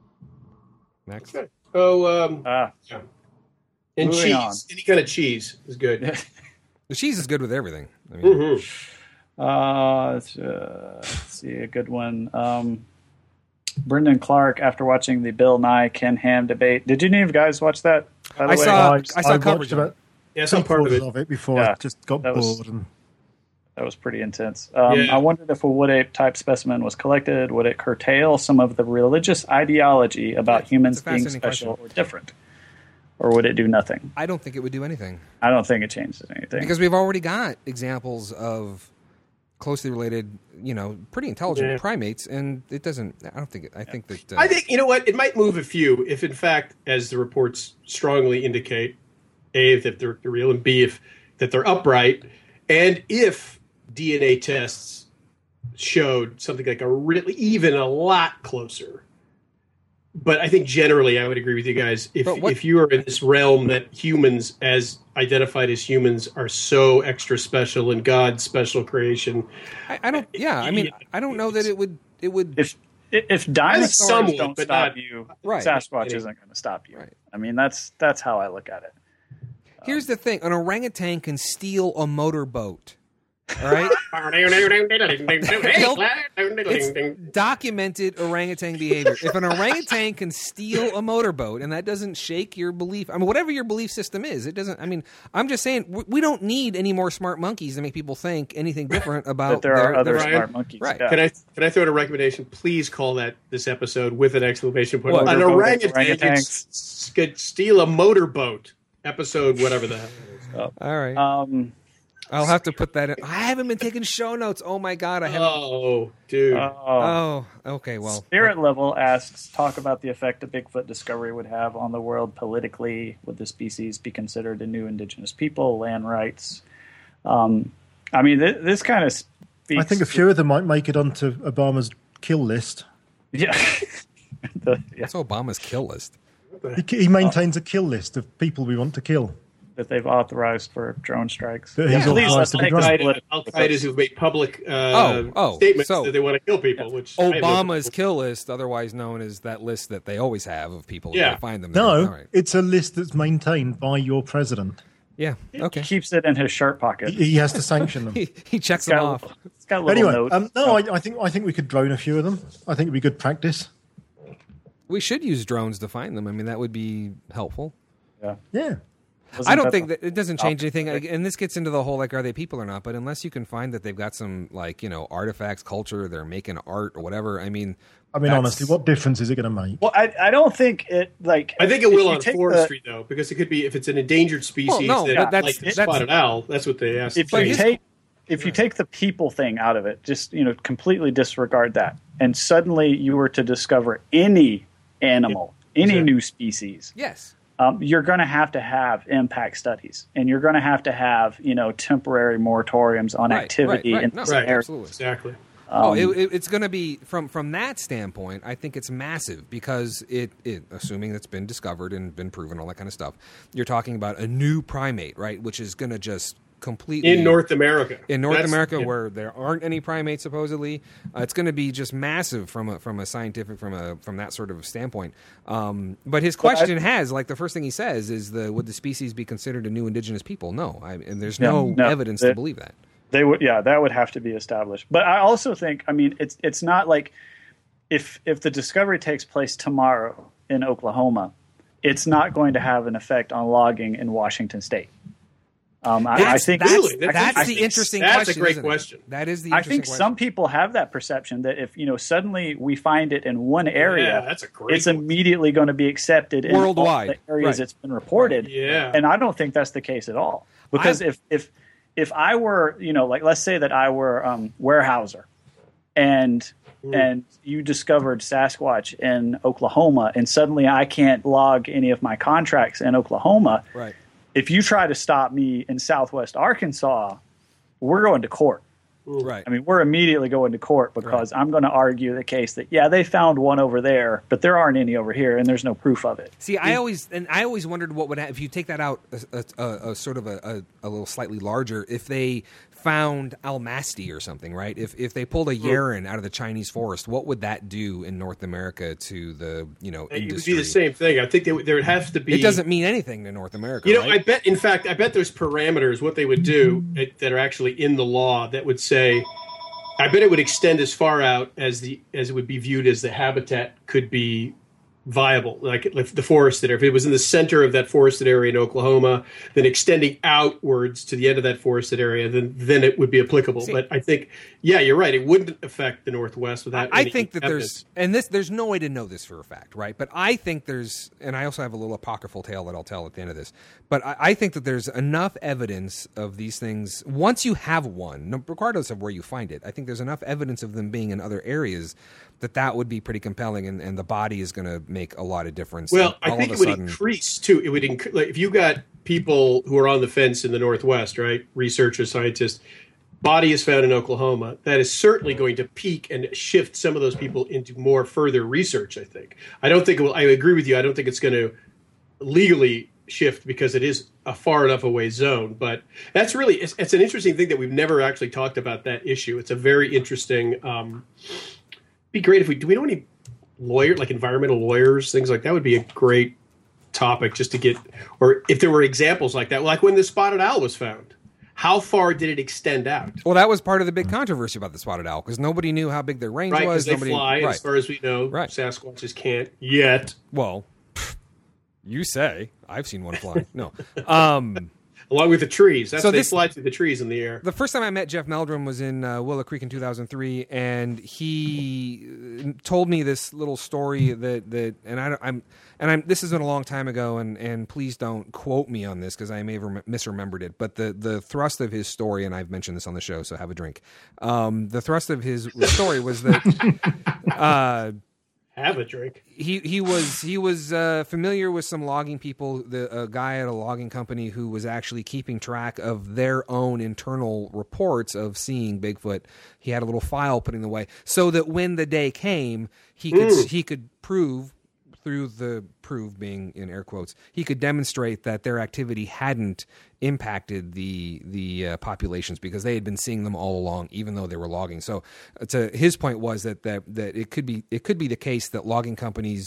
Next, Okay. Oh, um, Ah, and Moving cheese. on. Any kind of cheese is good. the cheese is good with everything. I mean, Mm-hmm. Uh, let's, uh, let's see, a good one. Um, Brendan Clark, after watching the Bill Nye Ken Ham debate, did any of you guys watch that? By the I way? saw- I, I saw I coverage watched of it. about Yeah, some some part of quarters it. of it before Yeah, I just got that was- bored. And That was pretty intense. Um, Yeah. I wondered if a wood ape type specimen was collected, would it curtail some of the religious ideology about That's- humans that's a being fascinating special question. or different? Or would it do nothing? I don't think it would do anything I don't think it changes anything. because we've already got examples of closely related, you know, pretty intelligent Yeah. primates, and it doesn't. I don't think. It, I think that. Uh, I think, you know what, it might move a few if, in fact, as the reports strongly indicate, A, if they're real, and B, if that they're upright, and if D N A tests showed something like a really, even a lot closer. But I think generally I would agree with you guys. If But what- if you are in this realm that humans, as identified as humans, are so extra special in God's special creation, I, I don't. Yeah, I mean, I don't know that it would. It would. if if dinosaurs somewhat, don't but stop not- you, Right. Sasquatch isn't going to stop you. Right. I mean, that's that's how I look at it. Here's the thing: an orangutan can steal a motorboat. All right. It's documented orangutan behavior. If an orangutan can steal a motorboat and that doesn't shake your belief, I mean, whatever your belief system is, it doesn't. I mean, I'm just saying we- we don't need any more smart monkeys to make people think anything different about. That there their- are other their- Ryan? smart monkeys. Right. Yeah. Can I can I throw in a recommendation? Please call that this episode with an exclamation point. What? An Motorboat orangutan could, orangutans. s- could steal a motorboat. Episode whatever the hell it is. All right, Um, I'll have to put that in. I haven't been taking show notes. Oh my god, I haven't. Oh, dude. uh, Oh, okay. Well, Spirit Level asks, talk about the effect a Bigfoot discovery would have on the world politically. Would the species be considered a new indigenous people, land rights? Um, I mean, th- this kind of speaks. I think a few of them might make it onto Obama's kill list. Yeah. the, yeah, that's Obama's kill list. He, he maintains a kill list of people we want to kill. that they've authorized for drone strikes. That he's Please, authorized let's to be make drone. this Al political. Qaeda's who've made public uh, Oh, oh, statements so- that they want to kill people. Which I have no Obama's problem kill list, otherwise known as that list that they always have of people. If Yeah. they find them. there. No, All right. it's a list that's maintained by your president. Yeah. Okay. He keeps it in his shirt pocket. He, he has to sanction them. He, he checks It's them got, off. it's got little Anyway, notes. um, no, I, I think I think we could drone a few of them. I think it'd be good practice. We should use drones to find them. I mean, that would be helpful. yeah. Yeah. Wasn't I don't that think the- that it doesn't change anything. And this gets into the whole, like, are they people or not? But unless you can find that they've got some, like, you know, artifacts, culture, they're making art or whatever. I mean, I mean, that's- honestly, what difference is it going to make? Well, I, I don't think it like. I think it if will you on take forestry though, because it could be if it's an endangered species Well, no, that, but that's- like the that's- spotted owl. That's what they asked. The, if to you say. take if you take the people thing out of it, just you know, completely disregard that, and suddenly you were to discover any animal, any Exactly. new species. yes. Um, you're going to have to have impact studies, and you're going to have to have you know temporary moratoriums on Right, activity right, right. in No, this right, area. absolutely. exactly. Oh, Um, it, it, it's going to be from from that standpoint. I think it's massive because it, it, assuming it's been discovered and been proven, all that kind of stuff. You're talking about a new primate, right? Which is going to just completely In North America, in North That's- America, yeah. where there aren't any primates supposedly, uh, it's going to be just massive from a from a scientific from a from that sort of standpoint. Um, but his question has, like, the first thing he says is the would the species be considered a new indigenous people? No, I, and there's Yeah, no, no, evidence that- to believe that. They would, yeah, that would have to be established. But I also think, I mean, it's it's not like if if the discovery takes place tomorrow in Oklahoma, it's not going to have an effect on logging in Washington State. Um, I, I That's- think that's, Really? that's, That's- the interesting that's a question. great isn't it? question. That is the I interesting think question. some people have that perception that if you know suddenly we find it in one area, Yeah, that's a great it's one. immediately going to be accepted in all Worldwide, the areas right. it's been reported. Yeah. and I don't think that's the case at all. Because I- if if if I were you know like let's say that I were um, Weyerhaeuser, and and you discovered Sasquatch in Oklahoma, and suddenly I can't log any of my contracts in Oklahoma. Right. If you try to stop me in Southwest Arkansas, we're going to court. Right. I mean, we're immediately going to court because I'm going to argue the case that, yeah, they found one over there, but there aren't any over here, and there's no proof of it. See, I always and I always wondered what would happen if you take that out a, a, a, a sort of a, a, a little slightly larger. If they found Almasty or something, right? If if they pulled a Yeren out of the Chinese forest, what would that do in North America to the you know It would industry? be the same thing. I think they, would- there would have to be. It doesn't mean anything to North America. You know, right? I bet. In fact, I bet there's parameters what they would do that, that are actually in the law that would say. I bet it would extend as far out as the as it would be viewed as the habitat could be viable, like if the forested area. If it was in the center of that forested area in Oklahoma, then extending outwards to the end of that forested area, then then it would be applicable. See- but I think, yeah, you're right. It wouldn't affect the Northwest without. I any think that evidence. there's and this there's no way to know this for a fact, right? But I think there's and I also have a little apocryphal tale that I'll tell at the end of this. But I, I think that there's enough evidence of these things once you have one, no- regardless of where you find it. I think there's enough evidence of them being in other areas that that would be pretty compelling, and, and the body is going to make a lot of difference. Well, And I all think of it a would sudden, increase too. It would inc- like if you got people who are on the fence in the Northwest, right? Researchers, scientists. Body is found in Oklahoma. That is certainly going to peak and shift some of those people into more further research. I think. I don't think it will. I agree with you. I don't think it's going to legally shift because it is a far enough away zone. But that's really it's, it's an interesting thing that we've never actually talked about that issue. It's a very interesting. Um, be great if we do. We know any lawyer like environmental lawyers, things like that would be a great topic just to get, or if there were examples like that, like when the spotted owl was found. How far did it extend out? well, that was part of the big controversy about the spotted owl because nobody knew how big their range Right, was. because they Nobody, fly, and right. as far as we know, Right. Sasquatches can't yet. Well, you say I've seen one fly. No. Um, Along with the trees. That's So they this- fly through the trees in the air. The first time I met Jeff Meldrum was in uh, Willow Creek in two thousand three, and he uh, told me this little story that, that and I, I'm and I'm this has been a long time ago, and, and please don't quote me on this because I may have rem- misremembered it. But the, the thrust of his story, and I've mentioned this on the show, so have a drink. Um, the thrust of his story was that. Uh, Have a drink. he he was he was uh, familiar with some logging people, the a guy at a logging company who was actually keeping track of their own internal reports of seeing Bigfoot. He had a little file putting away so that when the day came, he could Mm. he could prove through the prove being in air quotes, he could demonstrate that their activity hadn't impacted the the uh, populations because they had been seeing them all along, even though they were logging. So, uh, to his point was that that that it could be it could be the case that logging companies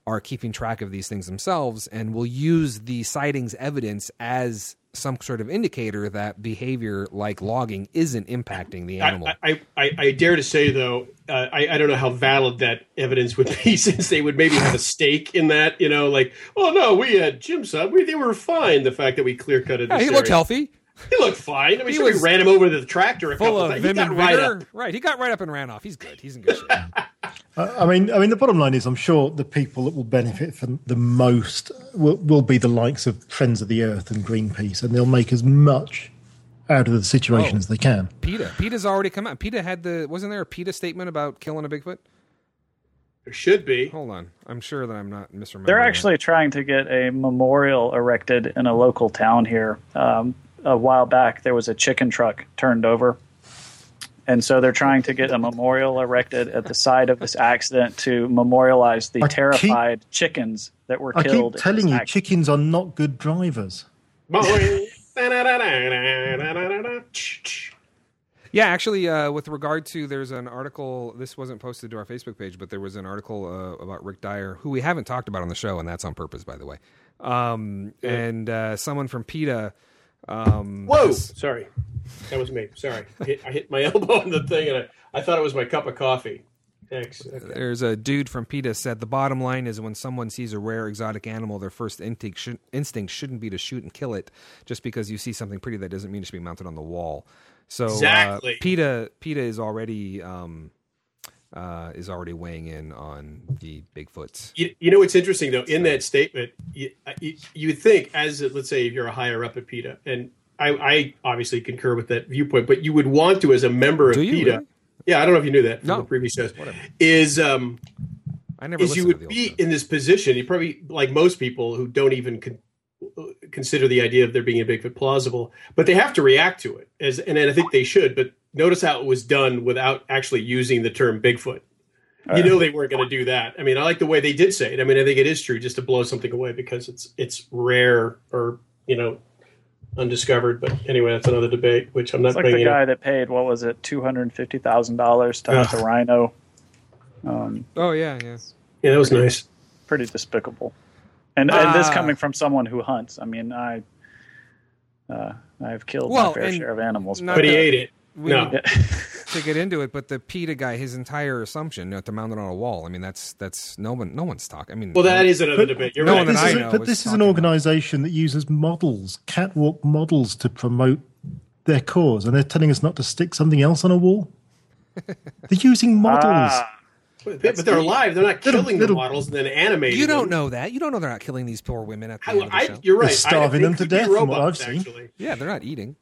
are keeping track of these things themselves and will use the sightings evidence as some sort of indicator that behavior like logging isn't impacting the animal. I, I, I, I dare to say, though, uh, I, I don't know how valid that evidence would be, since they would maybe have a stake in that. You know, like, oh no, we had Jim son, we they were fine. The fact that we clear cutted, Yeah, he looked healthy. He looked fine. I mean, He sure, we was ran him over to the tractor a Full couple of times. He vim got and right vigor. up. Right, he got right up and ran off. He's good. He's in good shape. Uh, I mean, I mean, the bottom line is, I'm sure the people that will benefit from the most will, will be the likes of Friends of the Earth and Greenpeace, and they'll make as much out of the situation Oh. as they can. PETA. PETA's already come out. PETA had the, wasn't there a PETA statement about killing a Bigfoot? There should be. Hold on. I'm sure that I'm not misremembering. They're that. actually trying to get a memorial erected in a local town here. Um, a while back, there was a chicken truck turned over. And so they're trying to get a memorial erected at the site of this accident to memorialize the I keep- terrified chickens that were I killed. keep in telling this you, accident. chickens are not good drivers. Yeah, actually, uh, with regard to, there's an article, this wasn't posted to our Facebook page, but there was an article uh, about Rick Dyer, who we haven't talked about on the show, and that's on purpose, by the way. Um, and uh, someone from PETA. Um, Whoa! has- Sorry, that was me. Sorry, I hit, I hit my elbow on the thing, and I, I thought it was my cup of coffee. Thanks. Okay. There's a dude from PETA said the bottom line is when someone sees a rare exotic animal, their first instinct, should, instinct shouldn't be to shoot and kill it. Just because you see something pretty, that doesn't mean it should be mounted on the wall. So Exactly. uh, PETA PETA is already um, uh, is already weighing in on the Bigfoots. You, you know what's interesting, though, in that statement, you, you, you would think, as let's say if you're a higher up at PETA, and I, I obviously concur with that viewpoint, but you would want to, as a member of Do you PETA, really? yeah, I don't know if you knew that from No. the previous shows, Whatever. is um, I never is you listened to would the old be show. in this position. You probably, like most people who don't even con- consider the idea of there being a Bigfoot plausible, but they have to react to it, as and I think they should. But notice how it was done without actually using the term Bigfoot. You know they weren't going to do that. I mean, I like the way they did say it. I mean, I think it is true, just to blow something away because it's it's rare or you know undiscovered. But anyway, that's another debate, which I'm not It's like the bringing guy up. that paid, what was it, two hundred fifty thousand dollars to hunt Ugh. a rhino. Um, Oh yeah, yeah. Yeah, that was nice. pretty despicable. And, and this Ah. coming from someone who hunts. I mean, I uh, I've killed Well, my fair and share of animals. not But he that- ate it. We No. need to get into it, but the PETA guy, his entire assumption, you know, to mount it on a wall. I mean, that's that's no one, no one's talking. I mean, Well, that is another But- debate. You're No right. one that this I is, know but is this is an talking about- organisation that uses models, catwalk models, to promote their cause, and they're telling us not to stick something else on a wall. They're using models. Ah, But, but they're alive. They're not Little- killing little- the models and then animating you don't them. know that. You don't know they're not killing these poor women at the I, end of the I, show. you're right. They're starving I, them they to could be death from what robots, I've seen. actually. Yeah, they're not eating.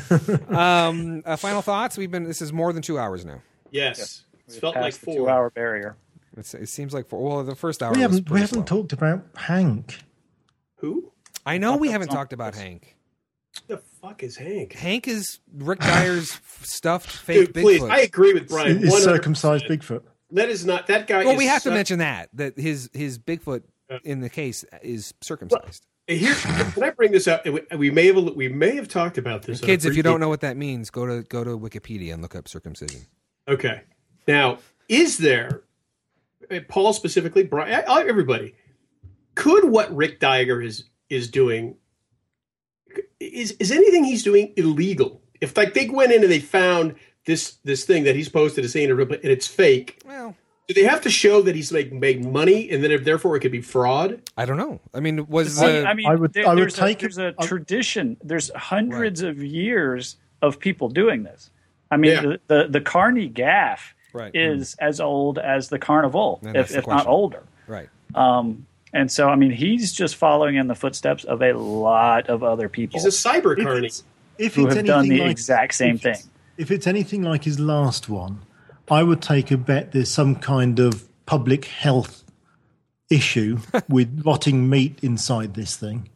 um, uh, final thoughts. We've been. This is more than two hours now. Yes. It's we've felt like passed the four. two-hour barrier. It's, it seems like four. Well, the first hour. we was haven't we pretty haven't slow. talked about Hank. Who? I know we haven't Something talked about else. Hank. The fuck is Hank? Hank is Rick Dyer's f- stuffed fake Dude, please. Bigfoot. I agree with Brian. Is one hundred percent. circumcised Bigfoot. That is not that guy. well, is we have to such- mention that that his his Bigfoot in the case is circumcised. Here, can I bring this up? We- We may have we may have talked about this. on a Kids, if you previous- don't know what that means, go to go to Wikipedia and look up circumcision. Okay. Now, is there, uh, Paul specifically, Brian, uh, everybody, could what Rick Dyer is is doing, is is anything he's doing illegal? If like they went in and they found this this thing that he's posted as saying and it's fake, Well, do they have to show that he's like made money and then if, therefore it could be fraud? I don't know. I mean, was I, uh, I mean, I would- there- I would there's, take a, there's it- a I- tradition. There's hundreds of years of people doing this. I mean, Yeah. the, the the Carney gaff Right. is as old as the carnival, And if, that's the if not question. older. right? Um, and so, I mean, he's just following in the footsteps of a lot of other people He's a cyber If carny. it's, if who it's have done anything the like, exact same if thing. it's- If it's anything like his last one, I would take a bet there's some kind of public health issue with rotting meat inside this thing.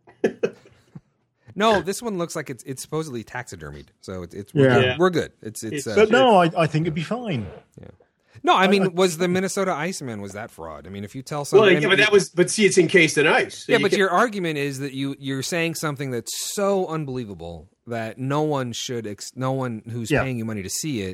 No, this one looks like it's it's supposedly taxidermied, so it's, it's we're, Yeah. good. Yeah. we're good. It's it's. It's- Uh, But no, I, I think it'd be fine. no, I mean, I- was the Minnesota Iceman was that fraud? I mean, if you tell Well, someone, yeah, but that was, but see, it's encased in ice. So yeah, you but can't- your argument is that you you're saying something that's so unbelievable that no one should, ex- no one who's Yeah. paying you money to see it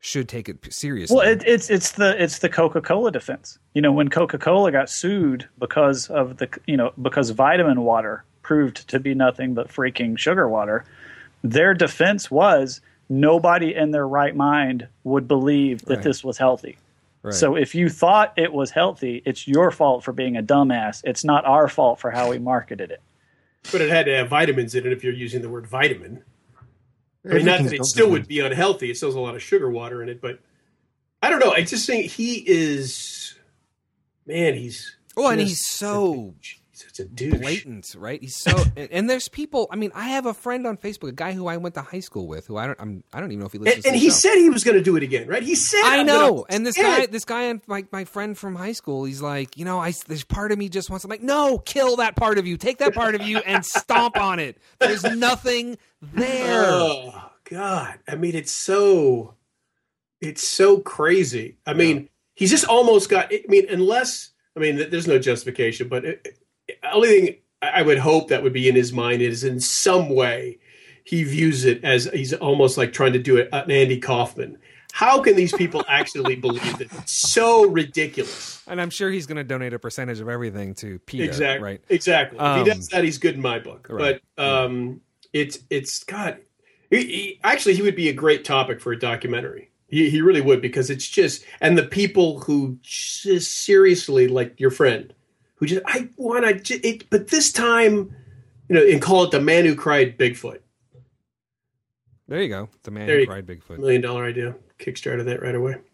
should take it seriously. Well, it, it's it's the it's the Coca-Cola defense. You know, when Coca-Cola got sued because of the you know because vitamin water proved to be nothing but freaking sugar water, their defense was nobody in their right mind would believe that Right. this was healthy. Right. So if you thought it was healthy, it's your fault for being a dumbass. It's not our fault for how we marketed it. But it had to have vitamins in it if you're using the word vitamin. I mean, not that it Everything's still got would be unhealthy. It still has a lot of sugar water in it, but I don't know. I just think he is, man, he's. Oh, and just he's so He's such a douche. blatant, right? He's so, and, and there's people. I mean, I have a friend on Facebook, a guy who I went to high school with, who I don't, I'm, I don't even know if he listens. And, to and the he show. said he was going to do it again, right? He said, I I'm gonna- know. And this guy, this guy, and my my friend from high school, he's like, you know, I there's part of me just wants. I'm like, no, kill that part of you, take that part of you, and stomp on it. There's nothing there. Oh God! I mean, it's so, it's so crazy. I mean, he's just almost got. I mean, unless I mean, there's no justification, but it, it, only thing I would hope that would be in his mind is in some way he views it as he's almost like trying to do it an Andy Kaufman. How can these people actually believe that? It's so ridiculous. And I'm sure he's going to donate a percentage of everything to PETA, Exactly. right? Exactly. Um, if he does that, he's good in my book. right. But um, it's it's God. He, he, actually, he would be a great topic for a documentary. He he really would, because it's just, and the people who just seriously, like your friend, who just I want to it, but this time, you know, and call it the man who cried Bigfoot. There you go. The man There who you- cried Bigfoot. Million dollar idea. Kickstarted that right away.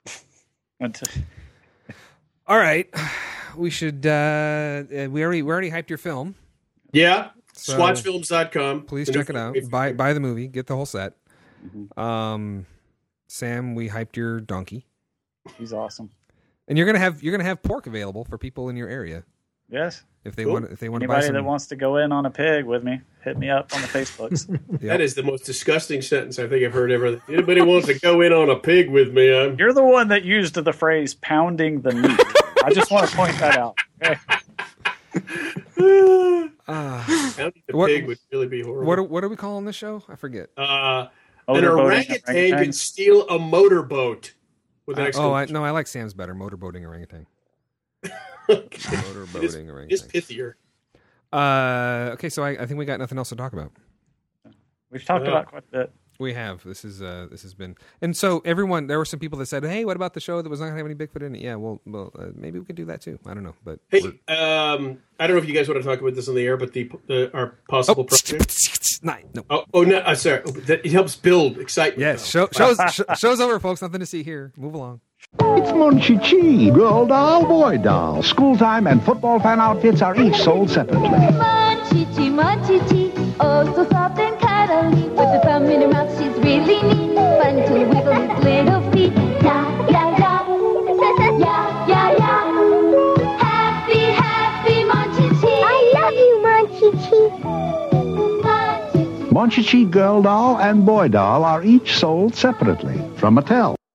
All right, we should. Uh, we already we already hyped your film. Yeah. So- Swatch films dot com. Please The new check it out. film. Buy buy the movie. Get the whole set. Um, Sam, we hyped your donkey, He's awesome. and you're gonna have you're gonna have pork available for people in your area Yes. if they Cool. want if they want to buy Anybody some. that wants to go in on a pig with me, hit me up on the Facebooks. Yep. That is the most disgusting sentence I think I've heard ever. Anybody wants to go in on a pig with me? I'm You're the one that used the phrase "pounding the meat." I just want to point that out. Okay? Ah, Pounding the What- pig would really be horrible. what are, what are we calling this show? I forget. uh, an Motorboating orangutan orangutan. can steal a motorboat. With an I- oh, I, exclamation. no, I like Sam's better. Motorboating orangutan. Okay. Motorboating It's orangutan. pithier. Uh, okay, so I, I think we got nothing else to talk about. We've talked Yeah. about quite a bit. We have. This is uh, this has been, and so everyone. There were some people that said, "Hey, what about the show that was not going to have any Bigfoot in it?" Yeah, well, well, uh, maybe we could do that too. I don't know, but Hey, we're- um, I don't know if you guys want to talk about this on the air, but the, the our possible project. Nine. No. Oh, oh no! Uh, sorry, that, it helps build excitement. Yes, though. show, shows sh- shows over, folks. Nothing to see here. Move along. It's Monchichi, girl doll, boy doll. School time and football fan outfits are each sold separately. Monchichi, Monchichi, oh so soft and cuddly. With a thumb in her mouth, she's really neat. Fun to wiggle his little feet. Yeah, yeah, yeah. Yeah, yeah, yeah. Happy, happy Monchichi. I love you, Monchichi. Monchichi. Monchichi girl doll and boy doll are each sold separately from Mattel.